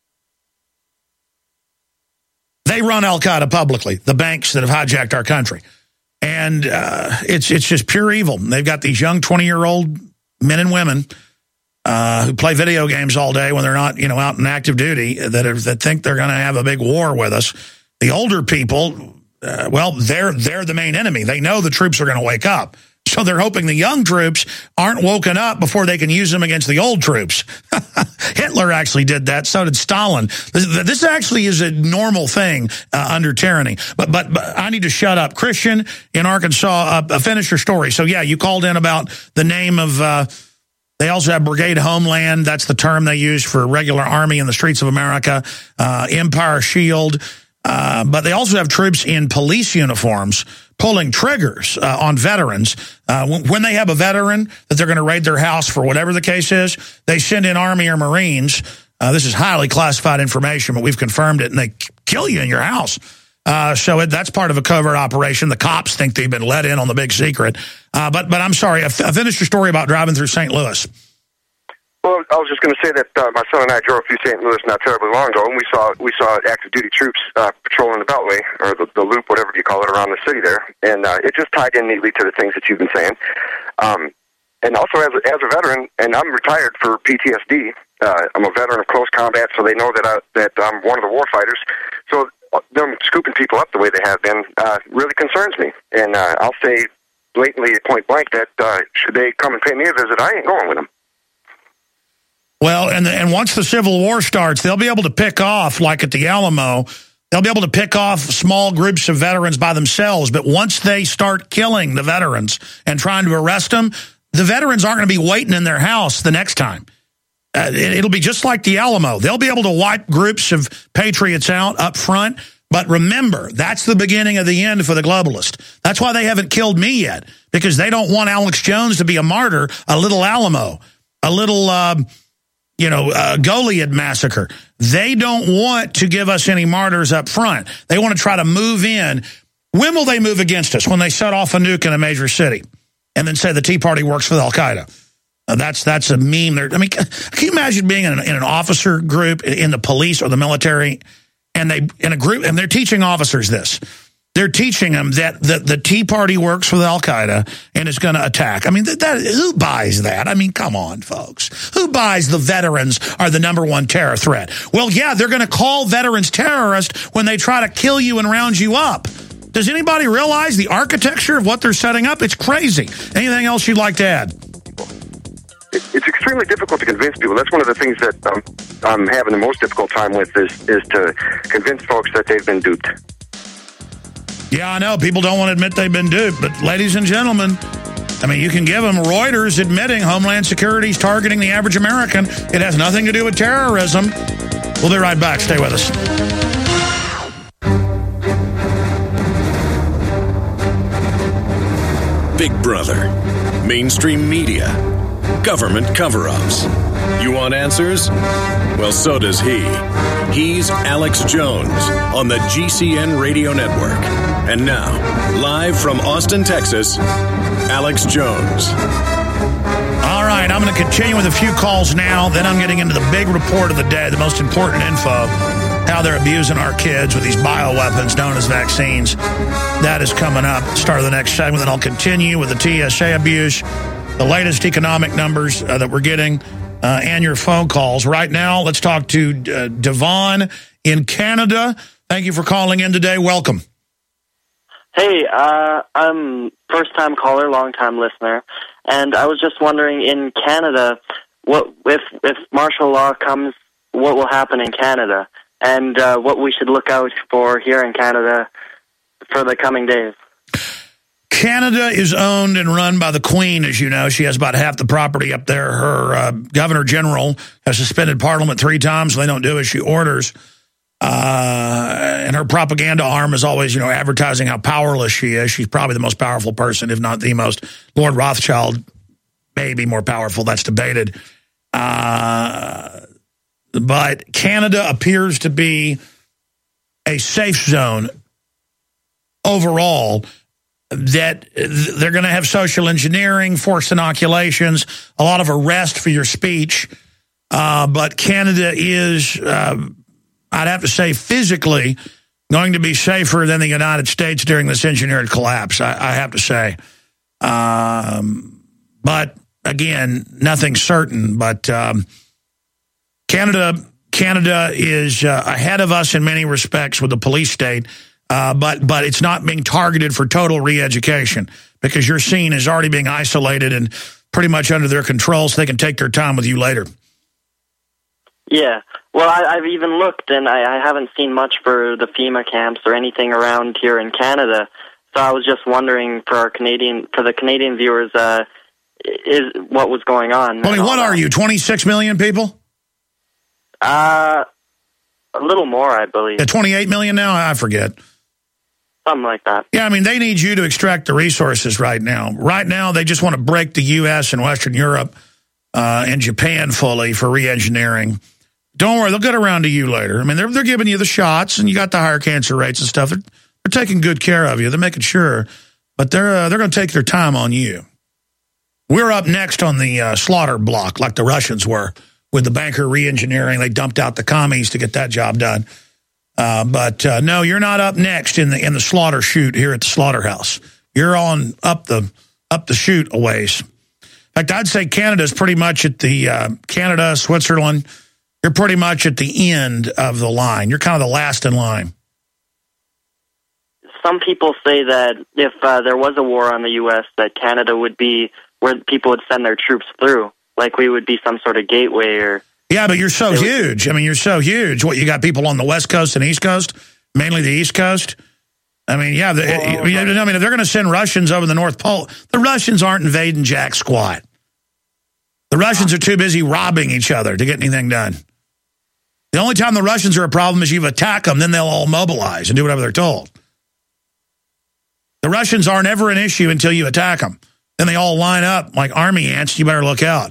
they run Al-Qaeda publicly, the banks that have hijacked our country. And it's just pure evil. They've got these young 20-year-old men and women who play video games all day when they're not, out in active duty that think they're going to have a big war with us. The older people, they're the main enemy. They know the troops are going to wake up. So they're hoping the young troops aren't woken up before they can use them against the old troops. Hitler actually did that. So did Stalin. This actually is a normal thing under tyranny. But I need to shut up. Christian in Arkansas, finish your story. So, yeah, you called in about the name of they also have Brigade Homeland. That's the term they use for regular Army in the streets of America. Empire Shield. But they also have troops in police uniforms pulling triggers on veterans. When they have a veteran that they're going to raid their house for whatever the case is, they send in Army or Marines. This is highly classified information, but we've confirmed it, and they kill you in your house. So that's part of a covert operation. The cops think they've been let in on the big secret. But I'm sorry, I finished your story about driving through St. Louis. Well, I was just going to say that my son and I drove through St. Louis not terribly long ago, and we saw active duty troops patrolling the Beltway, or the loop, whatever you call it, around the city there, and it just tied in neatly to the things that you've been saying. And also, as a veteran, and I'm retired for PTSD. I'm a veteran of close combat, so they know that I'm one of the war fighters. So them scooping people up the way they have been really concerns me, and I'll say blatantly, point blank, that should they come and pay me a visit, I ain't going with them. Well, and once the Civil War starts, they'll be able to pick off, like at the Alamo, they'll be able to pick off small groups of veterans by themselves. But once they start killing the veterans and trying to arrest them, the veterans aren't going to be waiting in their house the next time. It'll be just like the Alamo. They'll be able to wipe groups of patriots out up front. But remember, that's the beginning of the end for the globalist. That's why they haven't killed me yet, because they don't want Alex Jones to be a martyr, a little Alamo, a little... Goliad massacre. They don't want to give us any martyrs up front. They want to try to move in. When will they move against us? When they set off a nuke in a major city and then say the Tea Party works for Al-Qaeda. That's a meme. I mean, can you imagine being in an officer group in the police or the military, and they're teaching officers this. They're teaching them that the Tea Party works for the Al-Qaeda and is going to attack. I mean, who buys that? I mean, come on, folks. Who buys the veterans are the #1 terror threat? Well, yeah, they're going to call veterans terrorists when they try to kill you and round you up. Does anybody realize the architecture of what they're setting up? It's crazy. Anything else you'd like to add? It's extremely difficult to convince people. That's one of the things that I'm having the most difficult time with is to convince folks that they've been duped. Yeah, I know. People don't want to admit they've been duped. But ladies and gentlemen, I mean, you can give them Reuters admitting Homeland Security's targeting the average American. It has nothing to do with terrorism. We'll be right back. Stay with us. Big Brother, mainstream media, government cover-ups. You want answers? Well, so does he. He's Alex Jones on the GCN Radio Network. And now, live from Austin, Texas, Alex Jones. All right, I'm going to continue with a few calls now. Then I'm getting into the big report of the day, the most important info, how they're abusing our kids with these bioweapons known as vaccines. That is coming up. Start of the next segment. Then I'll continue with the TSA abuse, the latest economic numbers that we're getting, and your phone calls. Right now, let's talk to Devon in Canada. Thank you for calling in today. Welcome. Hey, I'm first-time caller, long-time listener, and I was just wondering, in Canada, what if martial law comes, what will happen in Canada, and what we should look out for here in Canada for the coming days? Canada is owned and run by the Queen, as you know. She has about half the property up there. Her Governor General has suspended Parliament 3 times, so they don't do as she orders. And her propaganda arm is always, advertising how powerless she is. She's probably the most powerful person, if not the most. Lord Rothschild may be more powerful. That's debated. But Canada appears to be a safe zone overall, that they're going to have social engineering, forced inoculations, a lot of arrest for your speech. But Canada is... I'd have to say physically going to be safer than the United States during this engineered collapse, I have to say. But, again, nothing certain. But Canada is ahead of us in many respects with the police state, but it's not being targeted for total re-education because your scene is already being isolated and pretty much under their control so they can take their time with you later. Yeah. Well, I've even looked, and I haven't seen much for the FEMA camps or anything around here in Canada. So I was just wondering for the Canadian viewers, is what was going on. I mean, what are you, 26 million people? A little more, I believe. 28 million now? I forget. Something like that. Yeah, I mean, they need you to extract the resources right now. Right now, they just want to break the U.S. and Western Europe and Japan fully for re-engineering. Don't worry, they'll get around to you later. I mean, they're giving you the shots, and you got the higher cancer rates and stuff. They're taking good care of you. They're making sure, but they're going to take their time on you. We're up next on the slaughter block, like the Russians were with the Banker re-engineering. They dumped out the commies to get that job done. But no, you're not up next in the slaughter chute here at the slaughterhouse. You're on up the chute a ways. In fact, I'd say Canada's pretty much at the Canada, Switzerland. You're pretty much at the end of the line. You're kind of the last in line. Some people say that if there was a war on the U.S., that Canada would be where people would send their troops through, like we would be some sort of gateway. Or yeah, but you're so huge. I mean, you're so huge. What, you got people on the West Coast and East Coast, mainly the East Coast? I mean, yeah. If they're going to send Russians over the North Pole, the Russians aren't invading jack squat. The Russians are too busy robbing each other to get anything done. The only time the Russians are a problem is you attack them, then they'll all mobilize and do whatever they're told. The Russians aren't ever an issue until you attack them. Then they all line up like army ants. You better look out.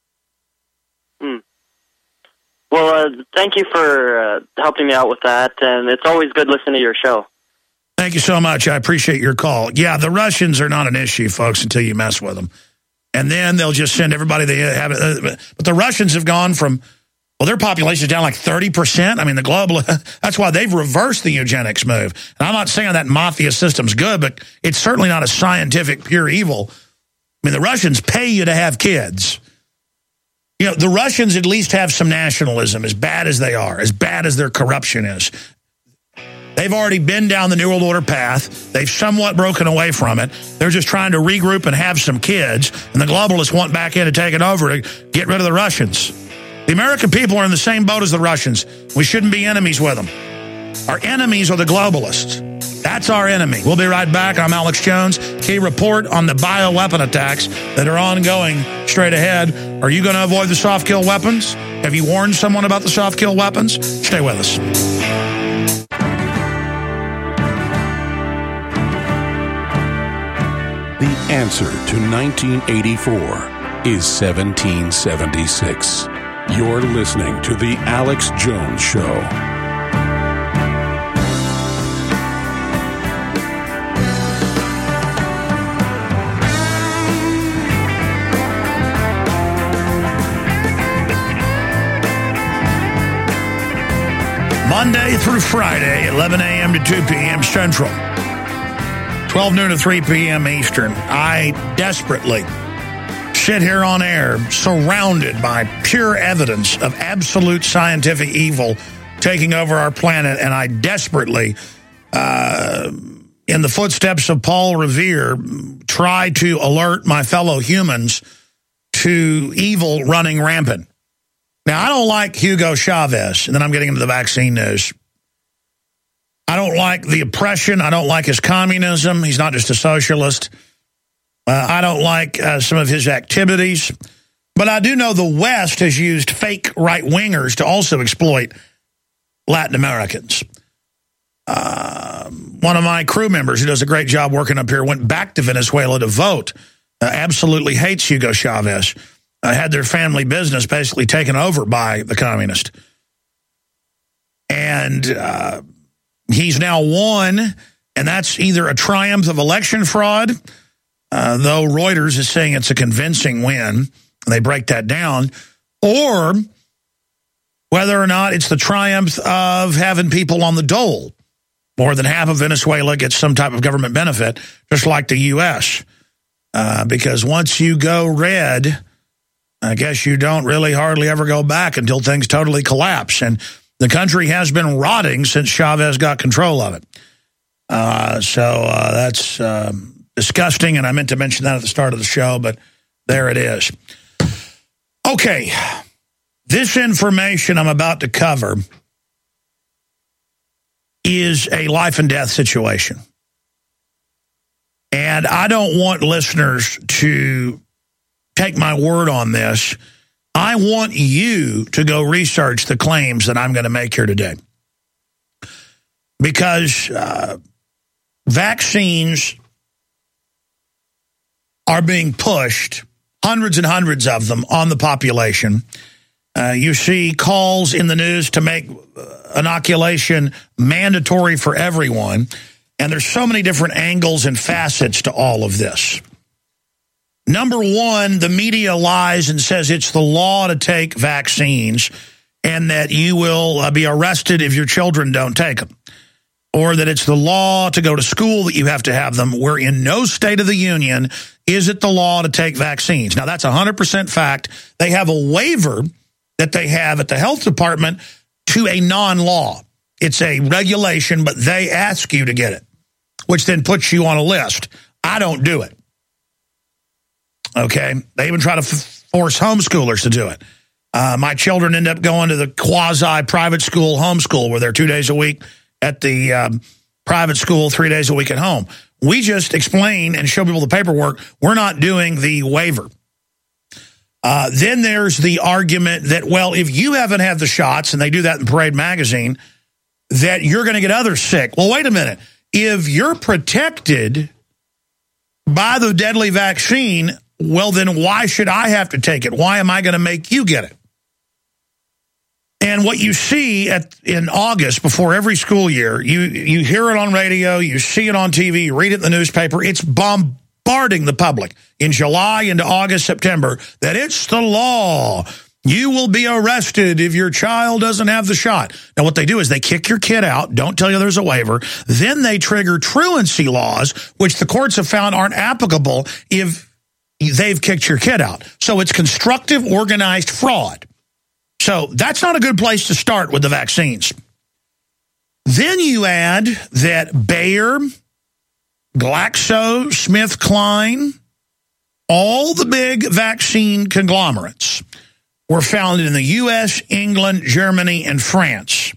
Well, thank you for helping me out with that, and it's always good listening to your show. Thank you so much. I appreciate your call. Yeah, the Russians are not an issue, folks, until you mess with them. And then they'll just send everybody they have. But the Russians have gone from, well, their population is down like 30%. I mean, the global, that's why they've reversed the eugenics move. And I'm not saying that mafia system's good, but it's certainly not a scientific pure evil. I mean, the Russians pay you to have kids. You know, the Russians at least have some nationalism, as bad as they are, as bad as their corruption is. They've already been down the New World Order path. They've somewhat broken away from it. They're just trying to regroup and have some kids. And the globalists want back in to take it over to get rid of the Russians. The American people are in the same boat as the Russians. We shouldn't be enemies with them. Our enemies are the globalists. That's our enemy. We'll be right back. I'm Alex Jones. Key report on the bioweapon attacks that are ongoing straight ahead. Are you going to avoid the soft kill weapons? Have you warned someone about the soft kill weapons? Stay with us. The answer to 1984 is 1776. You're listening to The Alex Jones Show. Monday through Friday, 11 a.m. to 2 p.m. Central. 12 noon to 3 p.m. Eastern. I desperately sit here on air surrounded by pure evidence of absolute scientific evil taking over our planet, and I desperately, in the footsteps of Paul Revere, try to alert my fellow humans to evil running rampant. Now, I don't like Hugo Chavez, and then I'm getting into the vaccine news. I don't like the oppression. I don't like his communism. He's not just a socialist. I don't like some of his activities. But I do know the West has used fake right-wingers to also exploit Latin Americans. One of my crew members who does a great job working up here went back to Venezuela to vote. Absolutely hates Hugo Chavez. Had their family business basically taken over by the communist. And he's now won, and that's either a triumph of election fraud, though Reuters is saying it's a convincing win, and they break that down, or whether or not it's the triumph of having people on the dole. More than half of Venezuela gets some type of government benefit, just like the U.S., because once you go red, I guess you don't really hardly ever go back until things totally collapse. And the country has been rotting since Chavez got control of it. So that's disgusting, and I meant to mention that at the start of the show, but there it is. Okay, this information I'm about to cover is a life and death situation. And I don't want listeners to take my word on this. I want you to go research the claims that I'm going to make here today. Because vaccines are being pushed, hundreds and hundreds of them, on the population. You see calls in the news to make inoculation mandatory for everyone. And there's so many different angles and facets to all of this. Number one, the media lies and says it's the law to take vaccines and that you will be arrested if your children don't take them. Or that it's the law to go to school that you have to have them, where in no state of the union is it the law to take vaccines. Now, that's 100% fact. They have a waiver that they have at the health department to a non-law. It's a regulation, but they ask you to get it, which then puts you on a list. I don't do it. Okay? They even try to force homeschoolers to do it. My children end up going to the quasi-private school homeschool where they're 2 days a week at the private school, 3 days a week at home. We just explain and show people the paperwork. We're not doing the waiver. Then there's the argument that, well, if you haven't had the shots, and they do that in Parade Magazine, that you're going to get others sick. Well, wait a minute. If you're protected by the deadly vaccine, well, then why should I have to take it? Why am I going to make you get it? And what you see in August, before every school year, you hear it on radio, you see it on TV, you read it in the newspaper, it's bombarding the public in July into August, September, that it's the law. You will be arrested if your child doesn't have the shot. Now, what they do is they kick your kid out, don't tell you there's a waiver, then they trigger truancy laws, which the courts have found aren't applicable if they've kicked your kid out. So it's constructive, organized fraud. So that's not a good place to start with the vaccines. Then you add that Bayer, GlaxoSmithKline, all the big vaccine conglomerates were founded in the U.S., England, Germany, and France.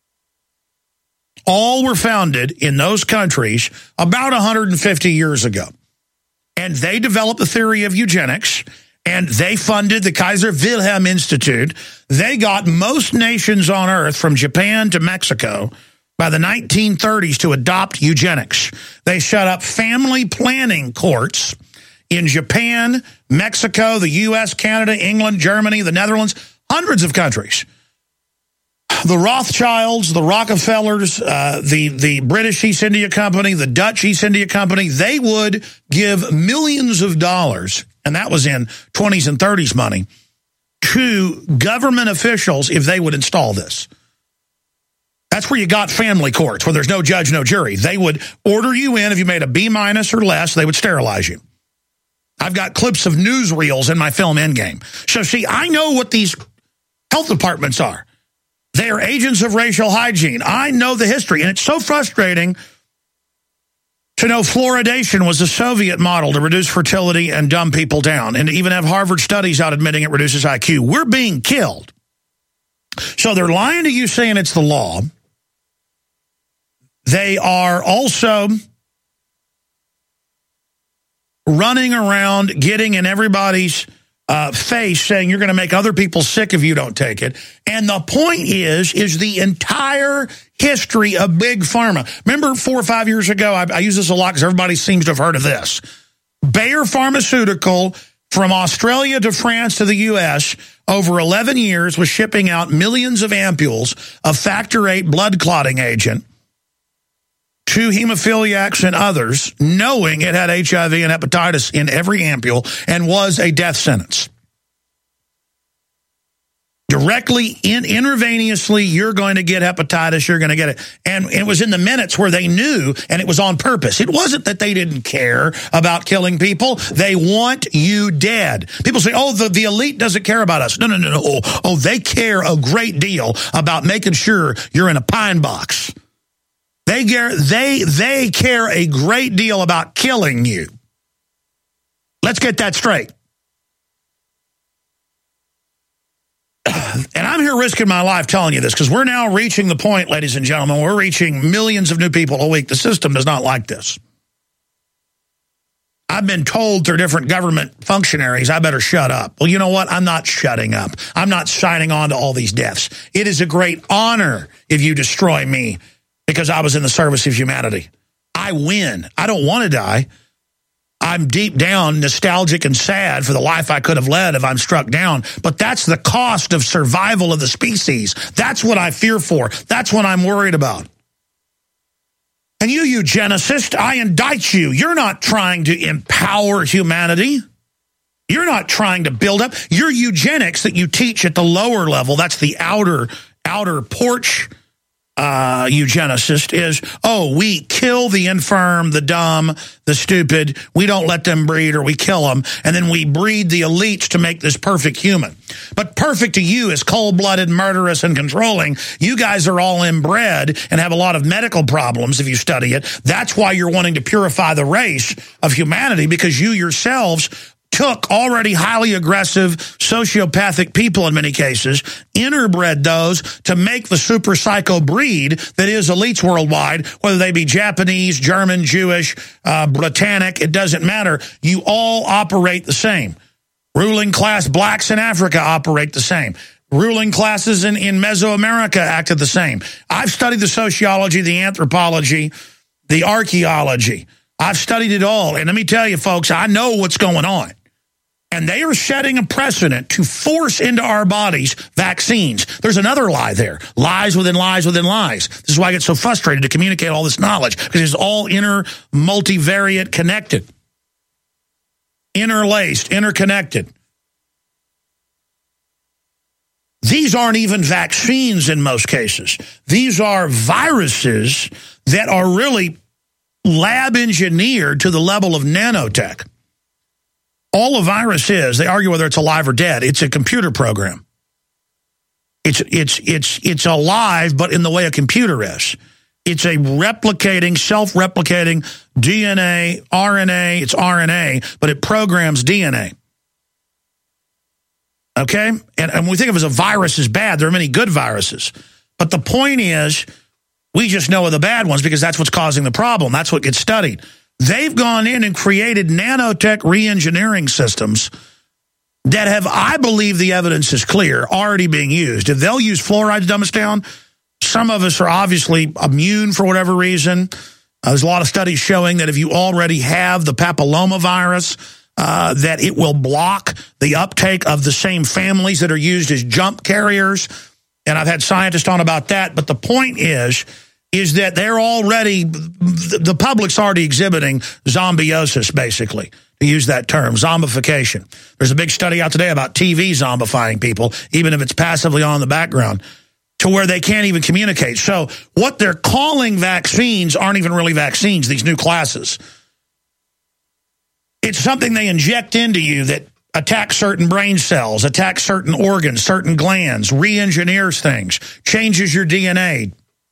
All were founded in those countries about 150 years ago. And they developed the theory of eugenics, and they funded the Kaiser Wilhelm Institute. They got most nations on earth, from Japan to Mexico, by the 1930s to adopt eugenics. They set up family planning courts in Japan, Mexico, the U.S., Canada, England, Germany, the Netherlands, hundreds of countries. The Rothschilds, the Rockefellers, the British East India Company, the Dutch East India Company, they would give millions of dollars, and that was in 20s and 30s money, to government officials if they would install this. That's where you got family courts, where there's no judge, no jury. They would order you in. If you made a B- or less, they would sterilize you. I've got clips of newsreels in my film Endgame. So, see, I know what these health departments are. They are agents of racial hygiene. I know the history, and it's so frustrating to know fluoridation was the Soviet model to reduce fertility and dumb people down, and to even have Harvard studies out admitting it reduces IQ. We're being killed. So they're lying to you saying it's the law. They are also running around getting in everybody's face saying you're going to make other people sick if you don't take it. And the point is the entire history of Big Pharma. Remember 4 or 5 years ago, I use this a lot because everybody seems to have heard of this. Bayer Pharmaceutical, from Australia to France to the U.S., over 11 years was shipping out millions of ampules of Factor VIII blood clotting agent to hemophiliacs and others, knowing it had HIV and hepatitis in every ampule and was a death sentence. Directly, intravenously, you're going to get hepatitis, you're going to get it. And it was in the minutes where they knew, and it was on purpose. It wasn't that they didn't care about killing people. They want you dead. People say, oh, the elite doesn't care about us. No. Oh, they care a great deal about making sure you're in a pine box. They care a great deal about killing you. Let's get that straight. And I'm here risking my life telling you this because we're now reaching the point, ladies and gentlemen, we're reaching millions of new people a week. The system does not like this. I've been told through different government functionaries, I better shut up. Well, you know what? I'm not shutting up. I'm not signing on to all these deaths. It is a great honor if you destroy me because I was in the service of humanity. I win. I don't want to die. I'm deep down nostalgic and sad for the life I could have led if I'm struck down. But that's the cost of survival of the species. That's what I fear for. That's what I'm worried about. And you eugenicist, I indict you. You're not trying to empower humanity. You're not trying to build up. Your eugenics that you teach at the lower level, that's the outer porch eugenicist, is, oh, we kill the infirm, the dumb, the stupid. We don't let them breed, or we kill them. And then we breed the elites to make this perfect human. But perfect to you is cold-blooded, murderous, and controlling. You guys are all inbred and have a lot of medical problems if you study it. That's why you're wanting to purify the race of humanity, because you yourselves took already highly aggressive, sociopathic people in many cases, interbred those to make the super psycho breed that is elites worldwide, whether they be Japanese, German, Jewish, Britannic, it doesn't matter. You all operate the same. Ruling class blacks in Africa operate the same. Ruling classes in Mesoamerica acted the same. I've studied the sociology, the anthropology, the archaeology. I've studied it all. And let me tell you, folks, I know what's going on. And they are setting a precedent to force into our bodies vaccines. There's another lie there. Lies within lies within lies. This is why I get so frustrated to communicate all this knowledge, because it's all multivariate connected. Interlaced, interconnected. These aren't even vaccines in most cases. These are viruses that are really lab engineered to the level of nanotech. All a virus is, they argue whether it's alive or dead, it's a computer program. It's alive, but in the way a computer is. It's a replicating, self-replicating DNA, RNA, it's RNA, but it programs DNA. Okay? And when we think of it as a virus is bad, there are many good viruses. But the point is, we just know of the bad ones because that's what's causing the problem. That's what gets studied. They've gone in and created nanotech re-engineering systems that have, I believe the evidence is clear, already being used. If they'll use fluoride to dumb us down, some of us are obviously immune for whatever reason. There's a lot of studies showing that if you already have the papillomavirus, that it will block the uptake of the same families that are used as jump carriers. And I've had scientists on about that. But the point is that they're already, the public's already exhibiting zombiosis, basically, to use that term, zombification. There's a big study out today about TV zombifying people, even if it's passively on in the background, to where they can't even communicate. So what they're calling vaccines aren't even really vaccines, these new classes. It's something they inject into you that attacks certain brain cells, attacks certain organs, certain glands, re-engineers things, changes your DNA.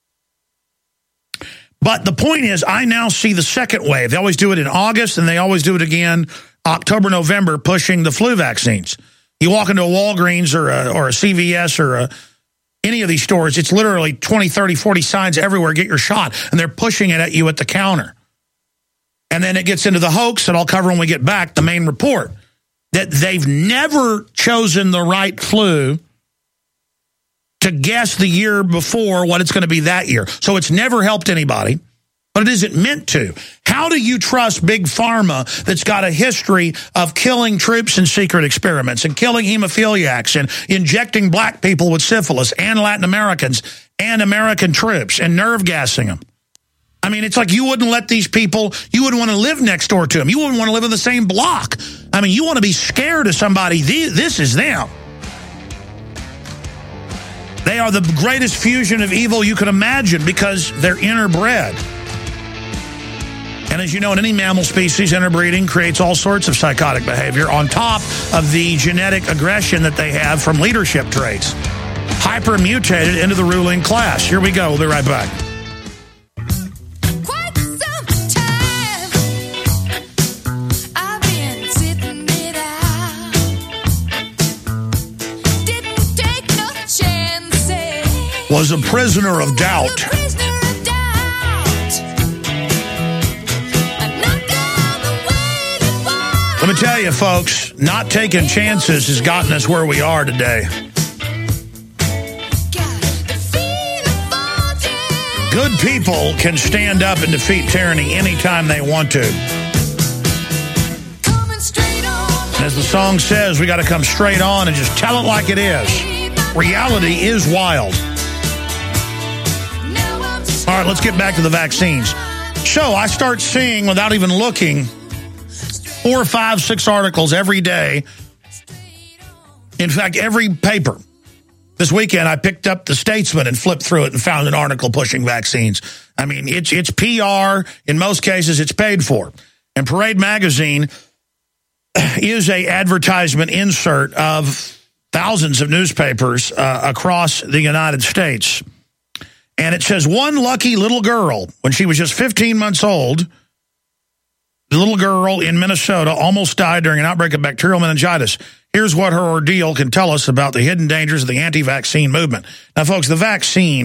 But the point is, I now see the second wave. They always do it in August, and they always do it again October, November, pushing the flu vaccines. You walk into a Walgreens or a CVS or any of these stores, it's literally 20, 30, 40 signs everywhere, get your shot, and they're pushing it at you at the counter. And then it gets into the hoax, and I'll cover when we get back the main report, that they've never chosen the right flu to guess the year before what it's going to be that year. So it's never helped anybody, but it isn't meant to. How do you trust Big Pharma that's got a history of killing troops in secret experiments and killing hemophiliacs and injecting black people with syphilis and Latin Americans and American troops and nerve gassing them? I mean, it's like you wouldn't let these people, you wouldn't want to live next door to them. You wouldn't want to live in the same block. I mean, you want to be scared of somebody. This is them. They are the greatest fusion of evil you can imagine because they're interbred. And as you know, in any mammal species, interbreeding creates all sorts of psychotic behavior on top of the genetic aggression that they have from leadership traits. Hyper-mutated into the ruling class. Here we go. We'll be right back. Was a prisoner of doubt. Let me tell you, folks, not taking chances has gotten us where we are today. Good people can stand up and defeat tyranny anytime they want to. As the song says, we got to come straight on and just tell it like it is. Reality is wild. All right, let's get back to the vaccines. So I start seeing, without even looking, 4, 5, 6 articles every day. In fact, every paper. This weekend, I picked up the Statesman and flipped through it and found an article pushing vaccines. I mean, it's PR. In most cases, it's paid for. And Parade Magazine is a advertisement insert of thousands of newspapers across the United States. And it says, one lucky little girl, when she was just 15 months old, the little girl in Minnesota almost died during an outbreak of bacterial meningitis. Here's what her ordeal can tell us about the hidden dangers of the anti-vaccine movement. Now, folks, the vaccine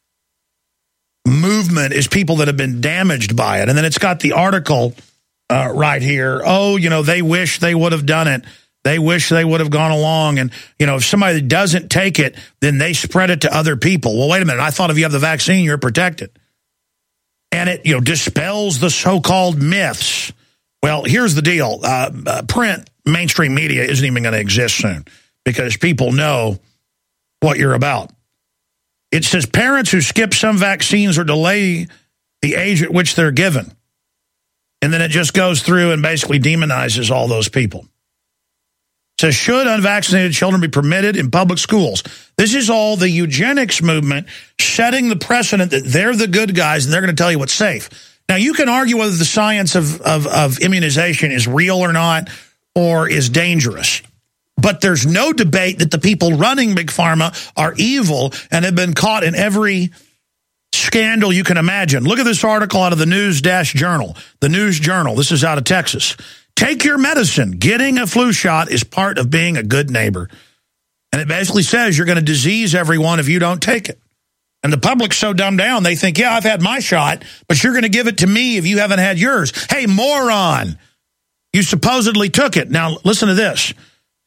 movement is people that have been damaged by it. And then it's got the article right here. Oh, you know, they wish they would have done it. They wish they would have gone along. And, you know, if somebody doesn't take it, then they spread it to other people. Well, wait a minute. I thought if you have the vaccine, you're protected. And it, you know, dispels the so-called myths. Well, here's the deal. Print, mainstream media isn't even going to exist soon because people know what you're about. It says parents who skip some vaccines or delay the age at which they're given. And then it just goes through and basically demonizes all those people. It says, should unvaccinated children be permitted in public schools? This is all the eugenics movement setting the precedent that they're the good guys and they're going to tell you what's safe. Now, you can argue whether the science of immunization is real or not or is dangerous. But there's no debate that the people running Big Pharma are evil and have been caught in every scandal you can imagine. Look at this article out of the News-Journal. The News-Journal. This is out of Texas. Take your medicine. Getting a flu shot is part of being a good neighbor. And it basically says you're going to disease everyone if you don't take it. And the public's so dumbed down, they think, yeah, I've had my shot, but you're going to give it to me if you haven't had yours. Hey, moron, you supposedly took it. Now, listen to this.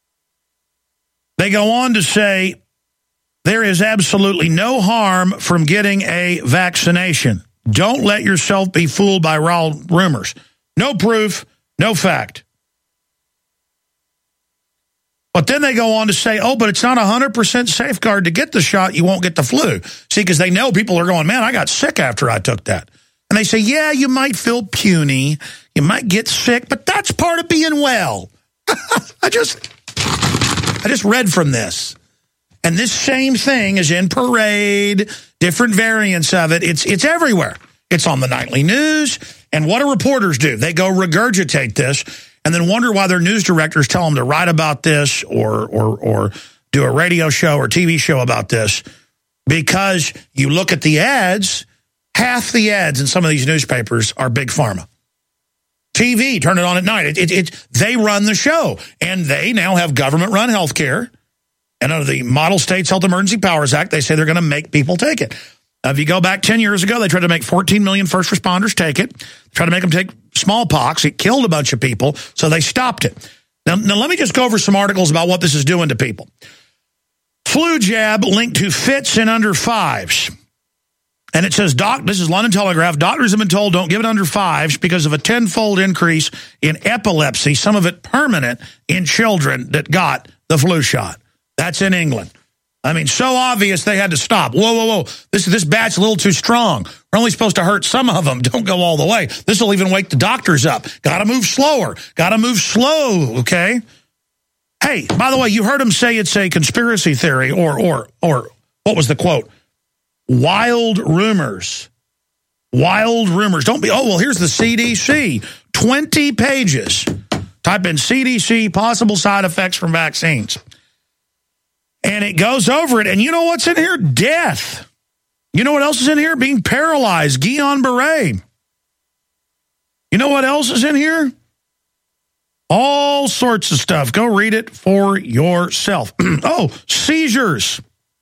They go on to say there is absolutely no harm from getting a vaccination. Don't let yourself be fooled by wild rumors. No proof, no fact. But then they go on to say, oh, but it's not 100% safeguard to get the shot. You won't get the flu. See, because they know people are going, man, I got sick after I took that. And they say, yeah, you might feel puny. You might get sick, but that's part of being well. I just read from this. And this same thing is in Parade, different variants of it. It's everywhere. It's on the nightly news. And what do reporters do? They go regurgitate this and then wonder why their news directors tell them to write about this or do a radio show or TV show about this. Because you look at the ads, half the ads in some of these newspapers are Big Pharma. TV, turn it on at night. They run the show. And they now have government-run health care. And under the Model States Health Emergency Powers Act, they say they're going to make people take it. If you go back 10 years ago, they tried to make 14 million first responders take it. Tried to make them take smallpox. It killed a bunch of people, so they stopped it. Now let me just go over some articles about what this is doing to people. Flu jab linked to fits in under 5s. And it says, this is London Telegraph, doctors have been told don't give it under 5s because of a 10-fold increase in epilepsy, some of it permanent, in children that got the flu shot. That's in England. I mean, so obvious they had to stop. Whoa. This bat's a little too strong. We're only supposed to hurt some of them. Don't go all the way. This will even wake the doctors up. Got to move slower. Got to move slow, okay? Hey, by the way, you heard him say it's a conspiracy theory or what was the quote? Wild rumors. Wild rumors. Don't be, here's the CDC. 20 pages. Type in CDC, possible side effects from vaccines. And it goes over it. And you know what's in here? Death. You know what else is in here? Being paralyzed. Guillain-Barré. You know what else is in here? All sorts of stuff. Go read it for yourself. Seizures.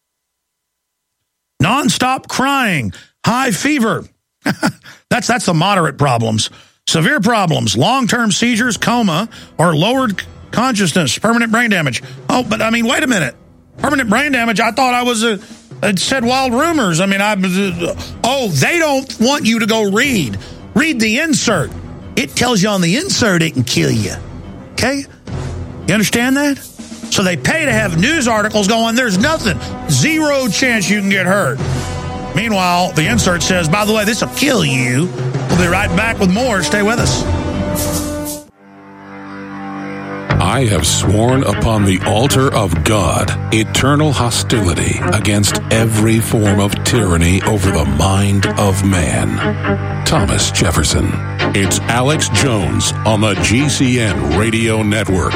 Nonstop crying. High fever. That's the moderate problems. Severe problems. Long-term seizures, coma, or lowered consciousness. Permanent brain damage. Oh, but I mean, wait a minute. Permanent brain damage, I thought I was it said wild rumors. I mean, they don't want you to go read. Read the insert. It tells you on the insert it can kill you. Okay? You understand that? So they pay to have news articles going, there's nothing. 0 chance you can get hurt. Meanwhile, the insert says, by the way, this will kill you. We'll be right back with more. Stay with us. I have sworn upon the altar of God eternal hostility against every form of tyranny over the mind of man. Thomas Jefferson. It's Alex Jones on the GCN Radio Network.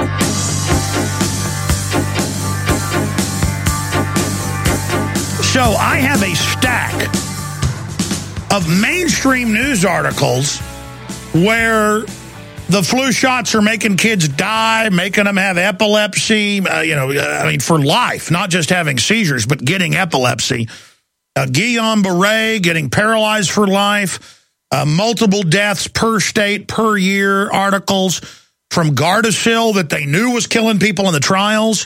So I have a stack of mainstream news articles where the flu shots are making kids die, making them have epilepsy, for life, not just having seizures, but getting epilepsy. Guillain-Barré getting paralyzed for life, multiple deaths per state, per year, articles from Gardasil that they knew was killing people in the trials.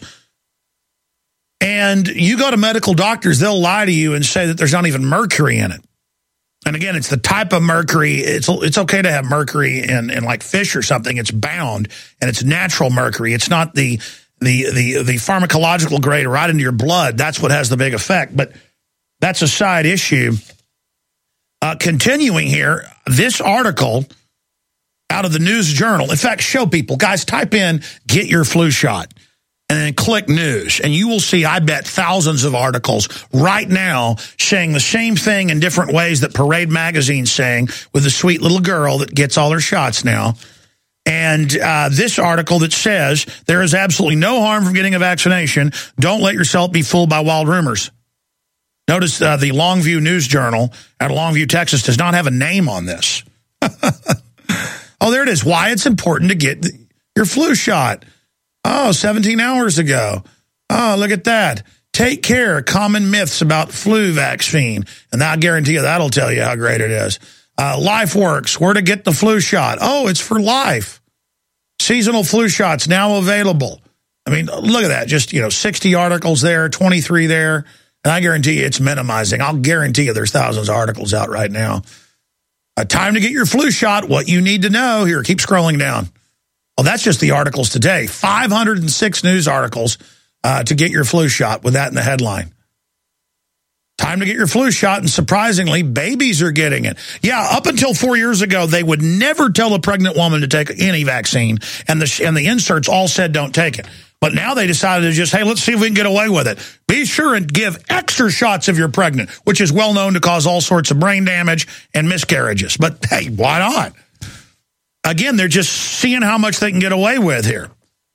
And you go to medical doctors, they'll lie to you and say that there's not even mercury in it. And again, it's the type of mercury. It's okay to have mercury in like fish or something. It's bound, and it's natural mercury. It's not the pharmacological grade right into your blood. That's what has the big effect. But that's a side issue. Continuing here, this article out of the News Journal. In fact, show people, guys, type in "get your flu shot" and then click news, and you will see, I bet, thousands of articles right now saying the same thing in different ways that Parade Magazine's saying with the sweet little girl that gets all her shots now. And this article that says there is absolutely no harm from getting a vaccination. Don't let yourself be fooled by wild rumors. Notice the Longview News Journal out of Longview, Texas, does not have a name on this. Oh, there it is. Why it's important to get your flu shot. Oh, 17 hours ago. Oh, look at that. Take care. Common myths about flu vaccine. And I guarantee you that'll tell you how great it is. LifeWorks, where to get the flu shot. Oh, it's for life. Seasonal flu shots now available. I mean, look at that. Just, 60 articles there, 23 there. And I guarantee you it's minimizing. I'll guarantee you there's thousands of articles out right now. Time to get your flu shot. What you need to know. Here, keep scrolling down. Well, that's just the articles today. 506 news articles to get your flu shot with that in the headline. Time to get your flu shot, and surprisingly, babies are getting it. Yeah, up until 4 years ago, they would never tell a pregnant woman to take any vaccine, and the inserts all said don't take it. But now they decided to just, hey, let's see if we can get away with it. Be sure and give extra shots if you're pregnant, which is well known to cause all sorts of brain damage and miscarriages. But, hey, why not? Again, they're just seeing how much they can get away with here.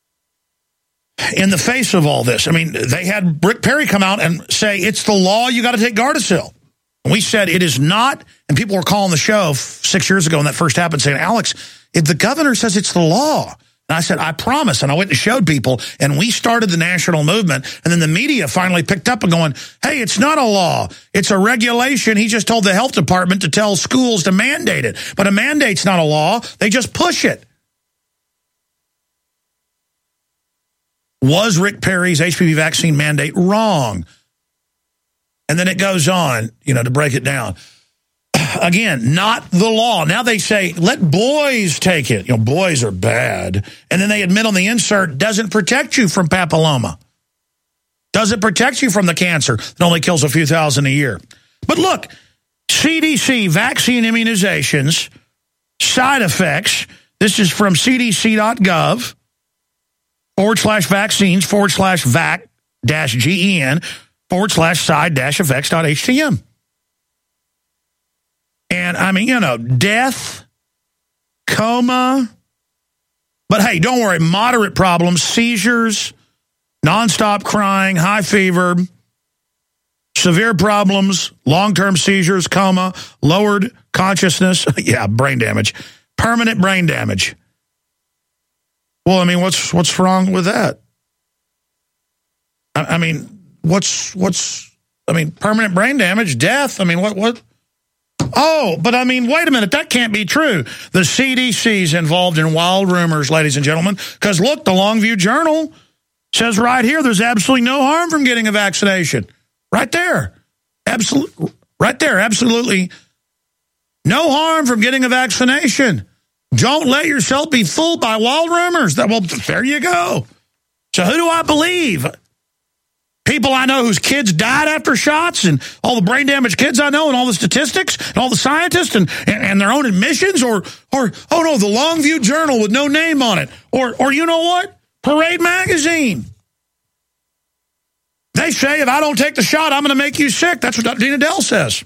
In the face of all this, I mean, they had Rick Perry come out and say, it's the law, you got to take Gardasil. And we said it is not, and people were calling the show 6 years ago when that first happened saying, Alex, if the governor says it's the law. And I said, I promise. And I went and showed people, and we started the national movement. And then the media finally picked up and going, hey, it's not a law. It's a regulation. He just told the health department to tell schools to mandate it. But a mandate's not a law. They just push it. Was Rick Perry's HPV vaccine mandate wrong? And then it goes on, to break it down. Again, not the law. Now they say, let boys take it. Boys are bad. And then they admit on the insert, doesn't protect you from papilloma. Doesn't protect you from the cancer that only kills a few thousand a year. But look, CDC vaccine immunizations, side effects. This is from cdc.gov /vac-gen/side-effects.htm. And, I mean, death, coma. But, hey, don't worry, moderate problems, seizures, nonstop crying, high fever, severe problems, long-term seizures, coma, lowered consciousness, brain damage, permanent brain damage. Well, I mean, what's wrong with that? I mean, permanent brain damage, death, I mean, what? Oh, but I mean, wait a minute, that can't be true. The CDC's involved in wild rumors, ladies and gentlemen, because look, the Longview Journal says right here there's absolutely no harm from getting a vaccination. Right there. Absolutely no harm from getting a vaccination. Don't let yourself be fooled by wild rumors. Well, there you go. So who do I believe? People I know whose kids died after shots, and all the brain damaged kids I know, and all the statistics and all the scientists and their own admissions, or oh no, the Longview Journal with no name on it, or you know what? Parade Magazine. They say, if I don't take the shot, I'm going to make you sick. That's what Dina Dell says.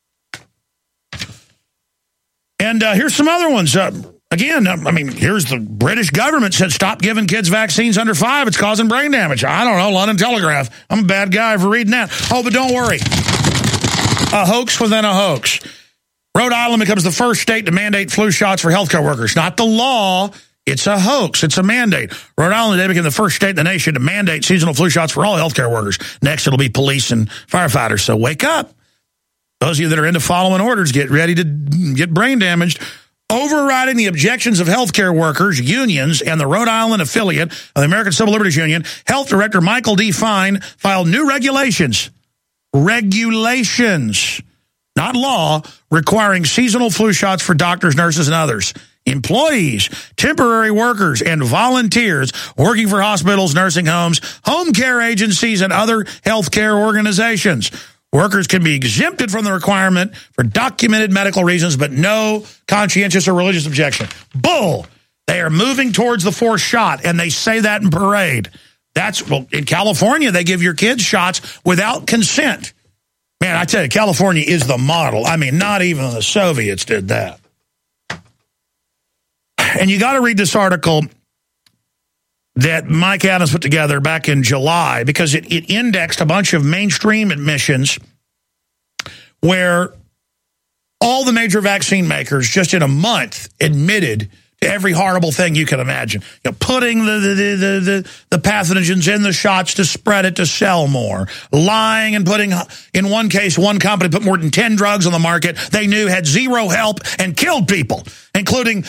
And here's some other ones. Again, I mean, here's the British government said, stop giving kids vaccines under 5. It's causing brain damage. I don't know, London Telegraph. I'm a bad guy for reading that. Oh, but don't worry. A hoax within a hoax. Rhode Island becomes the first state to mandate flu shots for healthcare workers. Not the law. It's a hoax. It's a mandate. Rhode Island today became the first state in the nation to mandate seasonal flu shots for all healthcare workers. Next, it'll be police and firefighters. So wake up. Those of you that are into following orders, get ready to get brain damaged. Overriding the objections of healthcare workers, unions, and the Rhode Island affiliate of the American Civil Liberties Union, Health Director Michael D. Fine filed new regulations. Regulations, not law, requiring seasonal flu shots for doctors, nurses, and others. Employees, temporary workers, and volunteers working for hospitals, nursing homes, home care agencies, and other healthcare organizations. Workers can be exempted from the requirement for documented medical reasons, but no conscientious or religious objection. Bull! They are moving towards the fourth shot, and they say that in parade. Well, in California, they give your kids shots without consent. Man, I tell you, California is the model. I mean, not even the Soviets did that. And you got to read this article that Mike Adams put together back in July, because it indexed a bunch of mainstream admissions where all the major vaccine makers just in a month admitted to every horrible thing you can imagine. You know, putting the pathogens in the shots to spread it to sell more. Lying and putting, in one case, one company put more than 10 drugs on the market they knew had zero help and killed people, including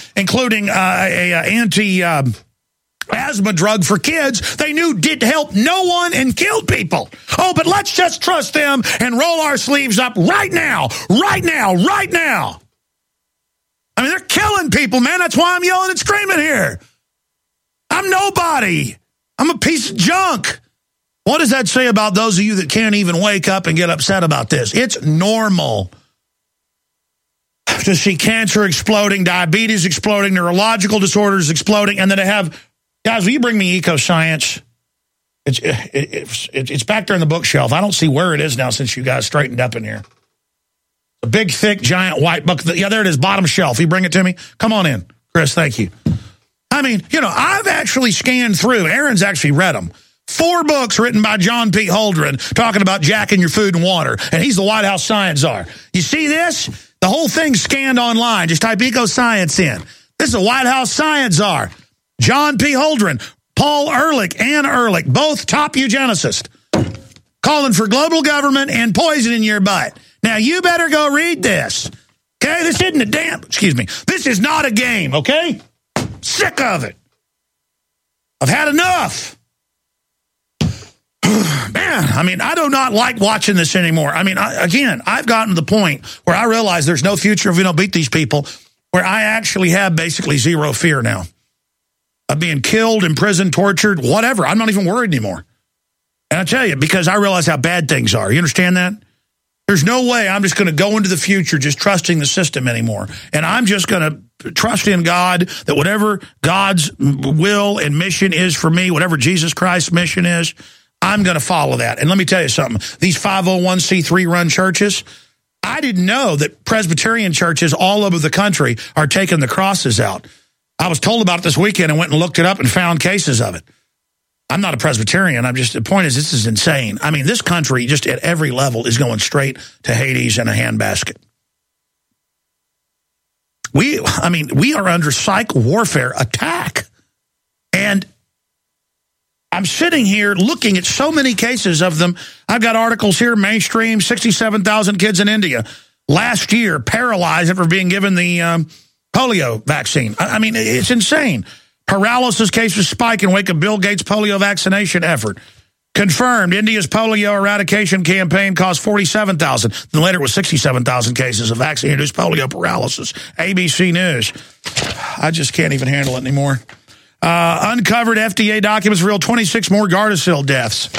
asthma drug for kids they knew did help no one and killed people. Oh, but let's just trust them and roll our sleeves up right now. I mean, they're killing people, man. That's why I'm yelling and screaming here. I'm nobody. I'm a piece of junk. What does that say about those of you that can't even wake up and get upset about this? It's normal to see cancer exploding, diabetes exploding, neurological disorders exploding, and then to have, guys, will you bring me Eco-Science? It's back there in the bookshelf. I don't see where it is now since you guys straightened up in here. A big, thick, giant white book. Yeah, there it is, bottom shelf. You bring it to me? Come on in, Chris, thank you. I mean, you know, I've actually scanned through. Aaron's actually read them. 4 books written by John P. Holdren talking about jacking your food and water, and he's the White House science czar. You see this? The whole thing's scanned online. Just type Eco-Science in. This is a White House science czar. John P. Holdren, Paul Ehrlich, Ann Ehrlich, both top eugenicists, calling for global government and poison in your butt. Now, you better go read this. Okay? This isn't this is not a game, okay? Sick of it. I've had enough. Man, I mean, I do not like watching this anymore. I mean, I've gotten to the point where I realize there's no future if we don't beat these people, where I actually have basically zero fear now of being killed, imprisoned, tortured, whatever. I'm not even worried anymore. And I tell you, because I realize how bad things are. You understand that? There's no way I'm just going to go into the future just trusting the system anymore. And I'm just going to trust in God that whatever God's will and mission is for me, whatever Jesus Christ's mission is, I'm going to follow that. And let me tell you something. These 501c3 run churches, I didn't know that Presbyterian churches all over the country are taking the crosses out. I was told about it this weekend and went and looked it up and found cases of it. I'm not a Presbyterian. The point is, this is insane. I mean, this country just at every level is going straight to Hades and a handbasket. We are under psych warfare attack. And I'm sitting here looking at so many cases of them. I've got articles here, mainstream, 67,000 kids in India last year paralyzed after being given the polio vaccine. I mean, it's insane. Paralysis cases spike in wake of Bill Gates' polio vaccination effort. Confirmed, India's polio eradication campaign caused 47,000. Then later it was 67,000 cases of vaccine-induced polio paralysis. ABC News. I just can't even handle it anymore. Uncovered FDA documents reveal 26 more Gardasil deaths.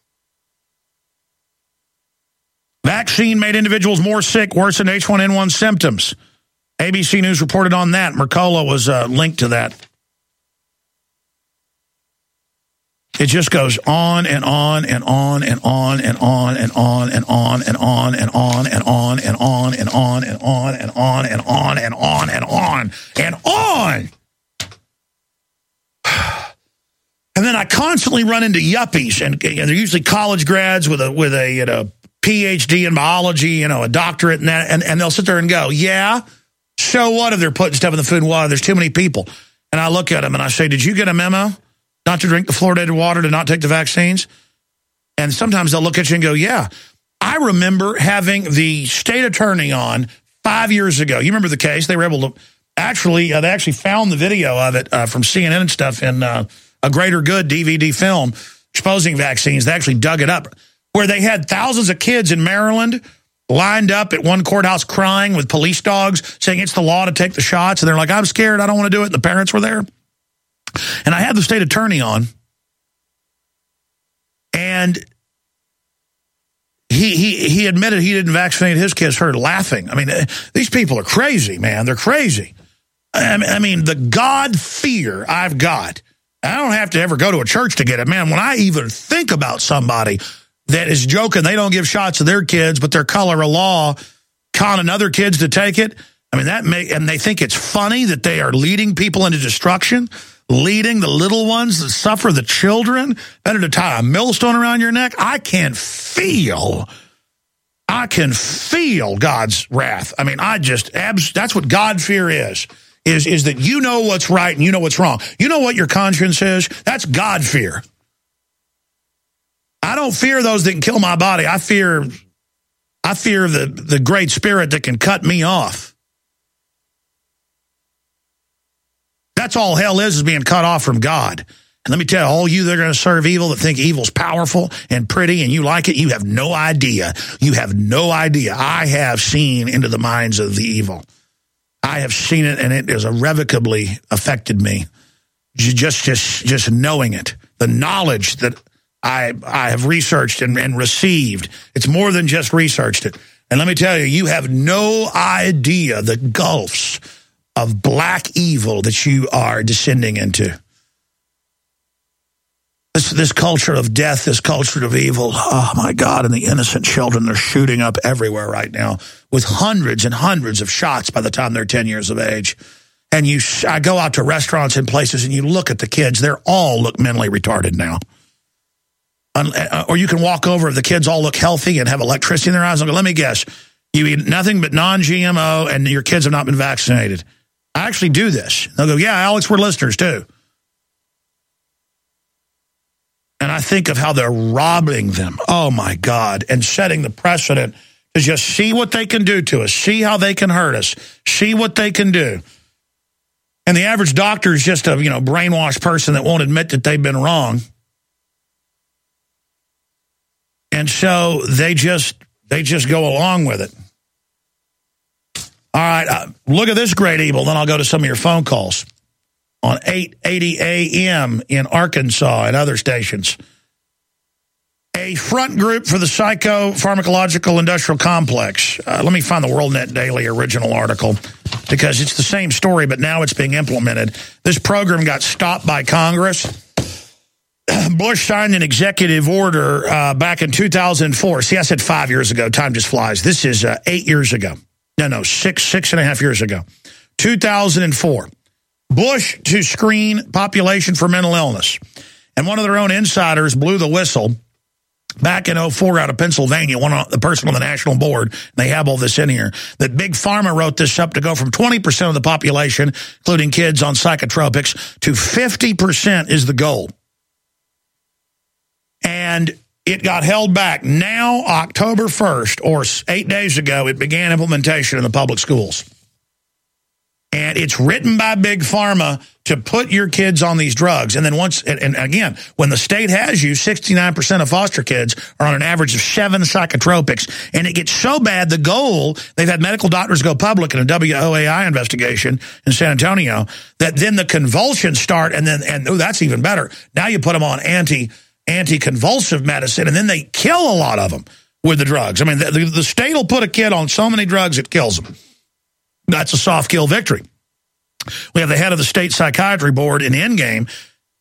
Vaccine made individuals more sick, worsened H1N1 symptoms. ABC News reported on that. Mercola was linked to that. It just goes on and on and on and on and on and on and on and on and on and on and on and on and on and on and on and on and on and on. And then I constantly run into yuppies, and they're usually college grads with a PhD in biology, a doctorate, and they'll sit there and go, yeah, so what if they're putting stuff in the food and water? There's too many people. And I look at them and I say, did you get a memo not to drink the fluoridated water, to not take the vaccines? And sometimes they'll look at you and go, yeah. I remember having the state attorney on 5 years ago. You remember the case? They were able to they actually found the video of it from CNN and stuff in A Greater Good DVD film exposing vaccines. They actually dug it up, where they had thousands of kids in Maryland lined up at one courthouse crying with police dogs saying it's the law to take the shots. And they're like, I'm scared, I don't want to do it. And the parents were there. And I had the state attorney on, and he admitted he didn't vaccinate his kids. Heard laughing. I mean, these people are crazy, man. They're crazy. I mean, the God fear I've got, I don't have to ever go to a church to get it. Man, when I even think about somebody that is joking, they don't give shots to their kids, but they're color of law conning other kids to take it. I mean, and they think it's funny that they are leading people into destruction, leading the little ones that suffer, the children. Better to tie a millstone around your neck. I can feel God's wrath. I mean, that's what God fear is that you know what's right and you know what's wrong. You know what your conscience is? That's God fear. I don't fear those that can kill my body. I fear the great spirit that can cut me off. That's all hell is being cut off from God. And let me tell you, all you that are going to serve evil, that think evil's powerful and pretty and you like it, you have no idea. You have no idea. I have seen into the minds of the evil. I have seen it, and it has irrevocably affected me. Just knowing it. The knowledge that I have researched and received. It's more than just researched it. And let me tell you, you have no idea the gulfs of black evil that you are descending into. This culture of death, this culture of evil, oh my God, and the innocent children, they're shooting up everywhere right now with hundreds and hundreds of shots by the time they're 10 years of age. And I go out to restaurants and places and you look at the kids, they all look mentally retarded now. Or you can walk over, the kids all look healthy and have electricity in their eyes and go, let me guess, you eat nothing but non-GMO and your kids have not been vaccinated. I actually do this. They'll go, yeah, Alex, we're listeners too. And I think of how they're robbing them. Oh, my God. And setting the precedent to just see what they can do to us. See how they can hurt us. See what they can do. And the average doctor is just a, brainwashed person that won't admit that they've been wrong. And so they just go along with it. All right, look at this great evil. Then I'll go to some of your phone calls. On 880 AM in Arkansas and other stations. A front group for the psychopharmacological industrial complex. Let me find the WorldNet Daily original article, because it's the same story, but now it's being implemented. This program got stopped by Congress. Bush signed an executive order back in 2004. See, I said 5 years ago. Time just flies. This is 8 years ago. No, six and a half years ago. 2004. Bush to screen population for mental illness. And one of their own insiders blew the whistle back in 2004 out of Pennsylvania, the person on the national board, and they have all this in here, that Big Pharma wrote this up to go from 20% of the population, including kids on psychotropics, to 50% is the goal. And it got held back. Now, October 1st, or 8 days ago, it began implementation in the public schools. And it's written by Big Pharma to put your kids on these drugs. And then and again, when the state has you, 69% of foster kids are on an average of 7 psychotropics. And it gets so bad, the goal, they've had medical doctors go public in a WOAI investigation in San Antonio, that then the convulsions start, and that's even better. Now you put them on anti-convulsive medicine, and then they kill a lot of them with the drugs. I mean, the state will put a kid on so many drugs it kills them. That's a soft kill victory. We have the head of the state psychiatry board in Endgame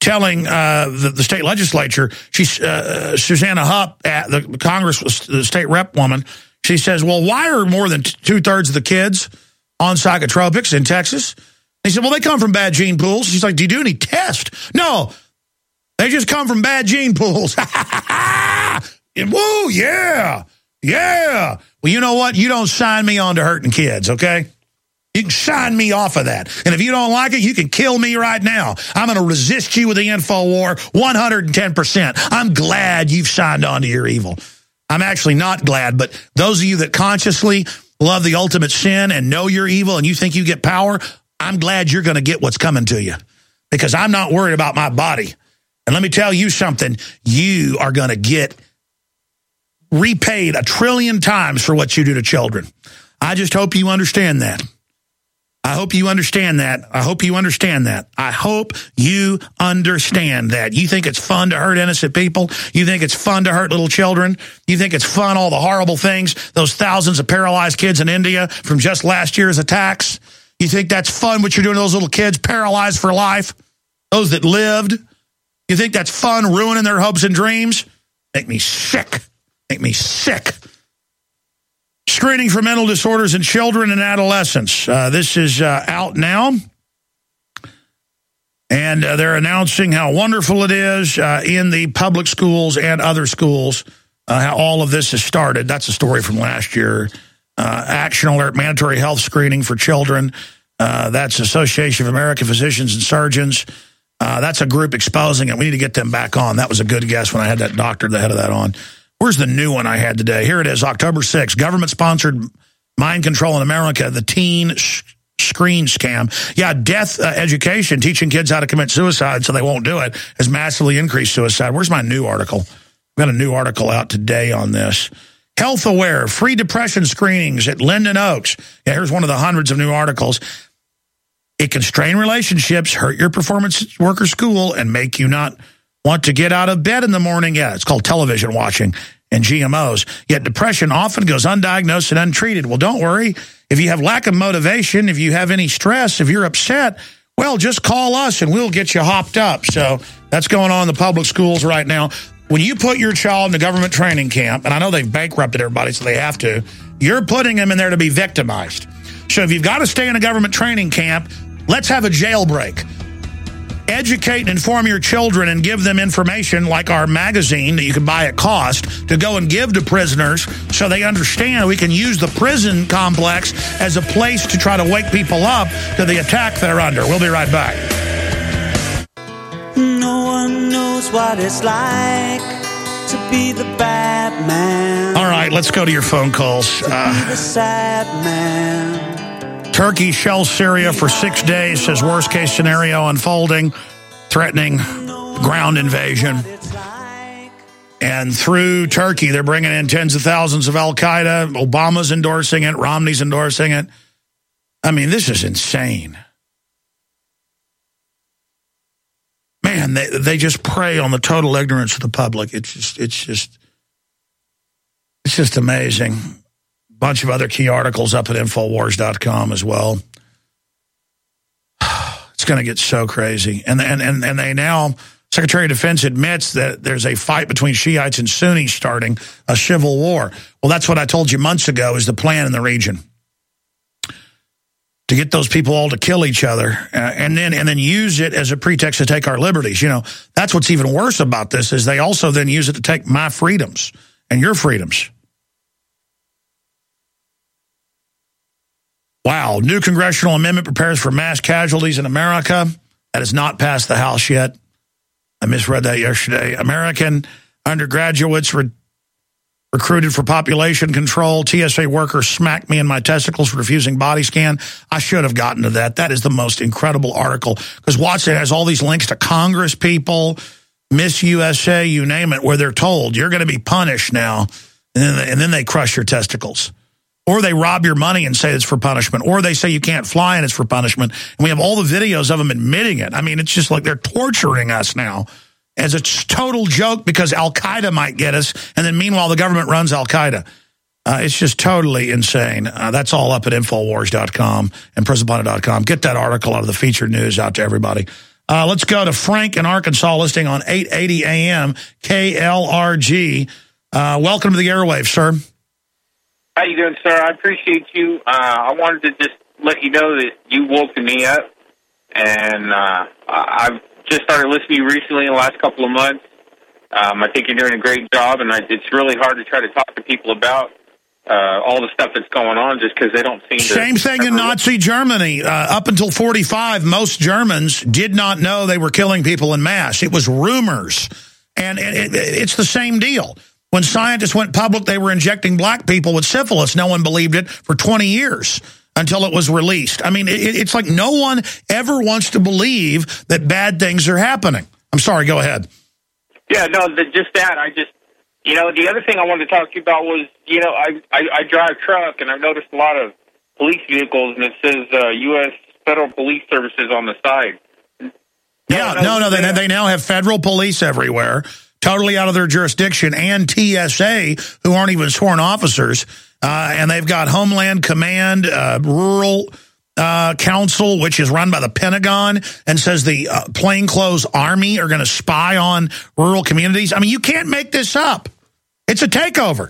telling the state legislature, Susanna Hupp, the Congress, the state rep woman, she says, well, why are more than 2/3 of the kids on psychotropics in Texas? He said, well, they come from bad gene pools. She's like, do you do any tests? No, they just come from bad gene pools. And, woo, yeah. Well, you know what? You don't sign me on to hurting kids, okay? You can sign me off of that. And if you don't like it, you can kill me right now. I'm going to resist you with the info war 110%. I'm glad you've signed on to your evil. I'm actually not glad, but those of you that consciously love the ultimate sin and know you're evil and you think you get power, I'm glad you're going to get what's coming to you, because I'm not worried about my body. And let me tell you something, you are going to get repaid 1 trillion times for what you do to children. I just hope you understand that. I hope you understand that. I hope you understand that. I hope you understand that. You think it's fun to hurt innocent people? You think it's fun to hurt little children? You think it's fun, all the horrible things, those thousands of paralyzed kids in India from just last year's attacks? You think that's fun, what you're doing to those little kids, paralyzed for life? Those that lived? You think that's fun, ruining their hopes and dreams? Make me sick. Make me sick. Screening for mental disorders in children and adolescents. This is out now. And they're announcing how wonderful it is in the public schools and other schools, how all of this has started. That's a story from last year. Action Alert, mandatory health screening for children. That's Association of American Physicians and Surgeons. That's a group exposing it. We need to get them back on. That was a good guess when I had that doctor, the head of that, on. Where's the new one I had today? Here it is, October 6th. Government-sponsored mind control in America, the teen screen scam. Yeah, death education, teaching kids how to commit suicide so they won't do it, has massively increased suicide. Where's my new article? I've got a new article out today on this. Health Aware, free depression screenings at Linden Oaks. Yeah, here's one of the hundreds of new articles. It can strain relationships, hurt your performance at work or school, and make you not want to get out of bed in the morning. Yeah, it's called television watching and GMOs. Yet depression often goes undiagnosed and untreated. Well, don't worry. If you have lack of motivation, if you have any stress, if you're upset, well, just call us and we'll get you hopped up. So that's going on in the public schools right now. When you put your child in a government training camp, and I know they've bankrupted everybody, so they have to, you're putting them in there to be victimized. So if you've got to stay in a government training camp, let's have a jailbreak. Educate and inform your children and give them information like our magazine that you can buy at cost to go and give to prisoners so they understand we can use the prison complex as a place to try to wake people up to the attack they're under. We'll be right back. No one knows what it's like to be the bad man. All right, let's go to your phone calls. The sad man. Turkey shells Syria for 6 days, says worst case scenario unfolding, threatening ground invasion. And through Turkey, they're bringing in tens of thousands of Al-Qaeda. Obama's endorsing it. Romney's endorsing it. I mean, this is insane. Man, they just prey on the total ignorance of the public. It's just amazing. Bunch of other key articles up at Infowars.com as well. It's going to get so crazy. And they now, Secretary of Defense admits that there's a fight between Shiites and Sunnis starting, a civil war. Well, that's what I told you months ago is the plan in the region. To get those people all to kill each other and then use it as a pretext to take our liberties. You know, that's what's even worse about this is they also then use it to take my freedoms and your freedoms. Wow, new congressional amendment prepares for mass casualties in America. That has not passed the House yet. I misread that yesterday. American undergraduates recruited for population control. TSA workers smacked me in my testicles for refusing body scan. I should have gotten to that. That is the most incredible article because Watson has all these links to Congress people, Miss USA, you name it, where they're told you're going to be punished now. And then they crush your testicles. Or they rob your money and say it's for punishment. Or they say you can't fly and it's for punishment. And we have all the videos of them admitting it. I mean, it's just like they're torturing us now as a total joke because Al-Qaeda might get us. And then meanwhile, the government runs Al-Qaeda. It's just totally insane. That's all up at Infowars.com and PrisonPlanet.com. Get that article out of the featured news out to everybody. Let's go to Frank in Arkansas, listening on 880 AM KLRG. Welcome to the airwaves, sir. How you doing, sir? I appreciate you. I wanted to just let you know that you woke me up, and I've just started listening to you recently in the last couple of months. I think you're doing a great job, and it's really hard to try to talk to people about all the stuff that's going on just because they don't seem to... Same thing in Nazi Germany. Up until 1945, most Germans did not know they were killing people in mass. It was rumors. And it's the same deal. When scientists went public, they were injecting black people with syphilis. No one believed it for 20 years until it was released. I mean, it's like no one ever wants to believe that bad things are happening. I'm sorry, go ahead. Yeah, no, just that. The other thing I wanted to talk to you about was, I drive truck, and I've noticed a lot of police vehicles, and it says U.S. Federal Police Services on the side. They now have federal police everywhere, totally out of their jurisdiction, and TSA, who aren't even sworn officers, and they've got Homeland Command, Rural Council, which is run by the Pentagon, and says the plainclothes army are going to spy on rural communities. I mean, you can't make this up. It's a takeover.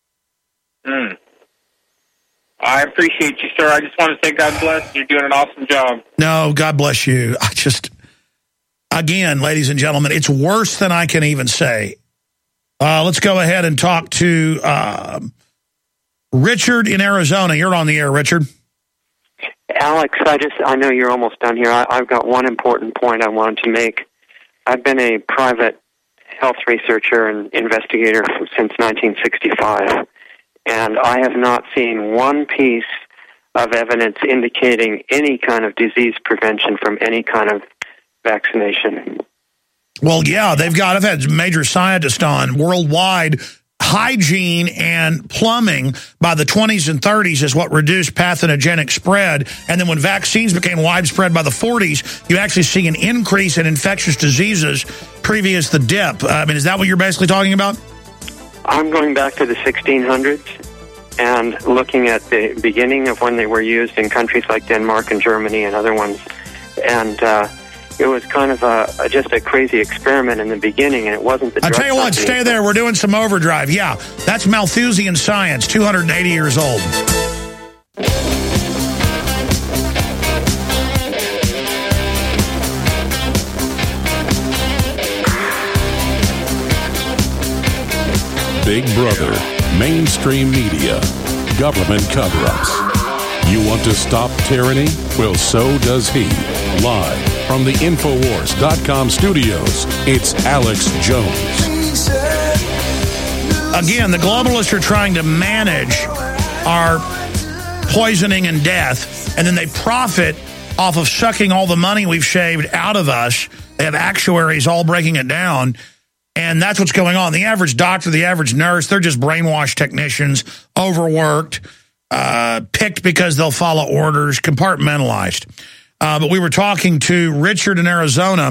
I appreciate you, sir. I just want to say God bless. You're doing an awesome job. No, God bless you. Again, ladies and gentlemen, it's worse than I can even say. Let's go ahead and talk to Richard in Arizona. You're on the air, Richard. Alex, I know you're almost done here. I've got one important point I wanted to make. I've been a private health researcher and investigator since 1965, and I have not seen one piece of evidence indicating any kind of disease prevention from any kind of vaccination. Well, yeah, I've had major scientists on worldwide. Hygiene and plumbing by the 20s and 30s is what reduced pathogenic spread. And then when vaccines became widespread by the 40s, you actually see an increase in infectious diseases previous to the dip. I mean, is that what you're basically talking about? I'm going back to the 1600s and looking at the beginning of when they were used in countries like Denmark and Germany and other ones. And it was kind of just a crazy experiment in the beginning, and it wasn't the drug I'll tell you what, stay there. We're doing some overdrive. Yeah, that's Malthusian science, 280 years old. Big Brother, mainstream media, government cover-ups. You want to stop tyranny? Well, so does he. Live from the Infowars.com studios, it's Alex Jones. Again, the globalists are trying to manage our poisoning and death, and then they profit off of sucking all the money we've shaved out of us. They have actuaries all breaking it down, and that's what's going on. The average doctor, the average nurse, they're just brainwashed technicians, overworked, picked because they'll follow orders, compartmentalized. But we were talking to Richard in Arizona,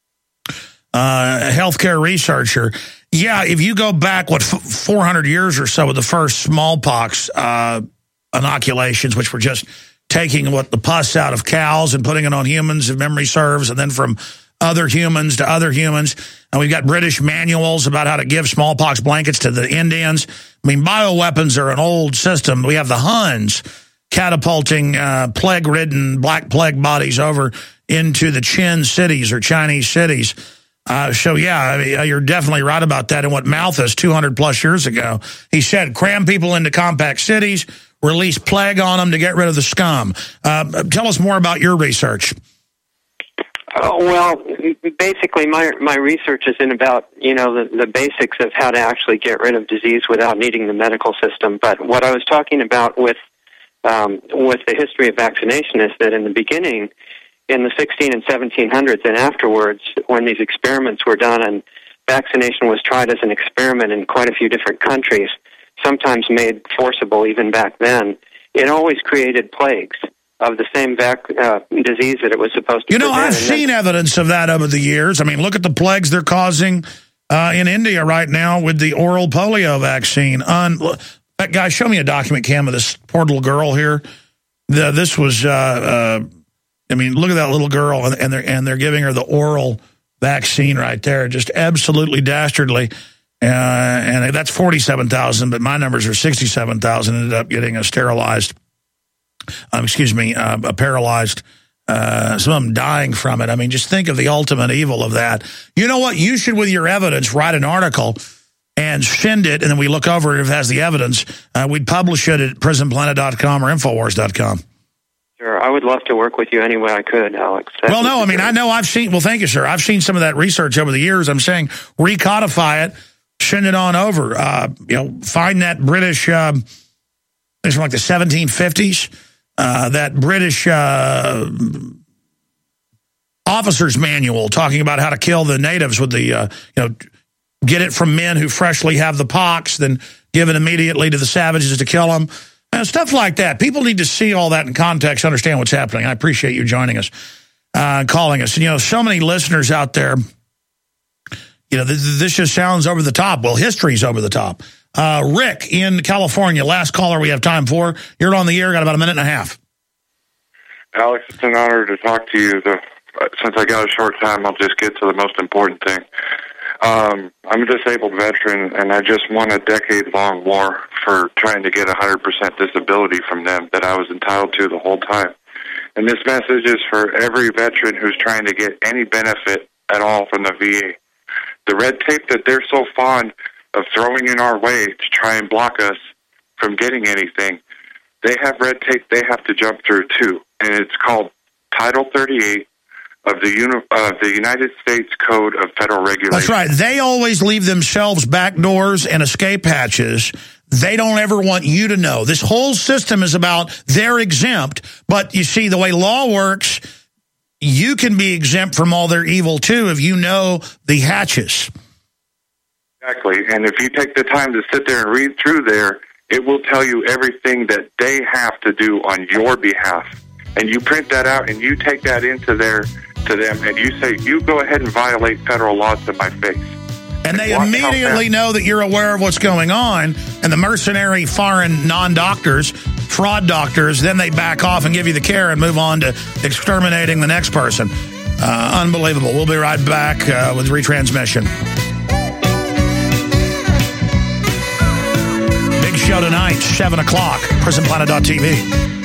a healthcare researcher. Yeah, if you go back, 400 years or so with the first smallpox inoculations, which were just taking the pus out of cows and putting it on humans, if memory serves, and then from other humans to other humans. And we've got British manuals about how to give smallpox blankets to the Indians. I mean, bioweapons are an old system. We have the Huns catapulting plague-ridden black plague bodies over into the Qin cities or Chinese cities. So, yeah, you're definitely right about that. And what Malthus, 200-plus years ago, he said, cram people into compact cities, release plague on them to get rid of the scum. Tell us more about your research. Well, basically, my research is in about, the basics of how to actually get rid of disease without needing the medical system. But what I was talking about with the history of vaccination is that in the beginning, in the 16 and 1700s and afterwards, when these experiments were done and vaccination was tried as an experiment in quite a few different countries, sometimes made forcible even back then, it always created plagues of the same disease that it was supposed to prevent. I've seen evidence of that over the years. I mean, look at the plagues they're causing in India right now with the oral polio vaccine. That guy, show me a document cam of this poor little girl here. This was I mean, look at that little girl, and they're giving her the oral vaccine right there, just absolutely dastardly. And that's 47,000, but my numbers are 67,000 ended up getting paralyzed. Some of them dying from it. I mean, just think of the ultimate evil of that. You know what? You should, with your evidence, write an article and send it, and then we look over it if it has the evidence. We'd publish it at prisonplanet.com or Infowars.com. Sure, I would love to work with you any way I could, Alex. Well, no, I mean, I know I've seen, well, thank you, sir. I've seen some of that research over the years. I'm saying recodify it, send it on over. Find that British, it's from like the 1750s, that British officer's manual talking about how to kill the natives with the, get it from men who freshly have the pox, then give it immediately to the savages to kill them. Stuff like that. People need to see all that in context, understand what's happening. I appreciate you joining us, calling us. And, so many listeners out there, this just sounds over the top. Well, history's over the top. Rick in California, last caller we have time for. You're on the air, got about a minute and a half. Alex, it's an honor to talk to you. Since I got a short time, I'll just get to the most important thing. I'm a disabled veteran, and I just won a decade-long war for trying to get 100% disability from them that I was entitled to the whole time. And this message is for every veteran who's trying to get any benefit at all from the VA. The red tape that they're so fond of throwing in our way to try and block us from getting anything, they have red tape they have to jump through, too. And it's called Title 38 of the United States Code of Federal Regulations. That's right. They always leave themselves back doors and escape hatches. They don't ever want you to know. This whole system is about they're exempt, but you see, the way law works, you can be exempt from all their evil, too, if you know the hatches. Exactly. And if you take the time to sit there and read through there, it will tell you everything that they have to do on your behalf. And you print that out and you take that into to them, and you say, you go ahead and violate federal laws to my face. And they immediately know that you're aware of what's going on, and the mercenary foreign non-doctors, fraud doctors, then they back off and give you the care and move on to exterminating the next person. Unbelievable. We'll be right back with retransmission. Big show tonight, 7 o'clock, prisonplanet.tv.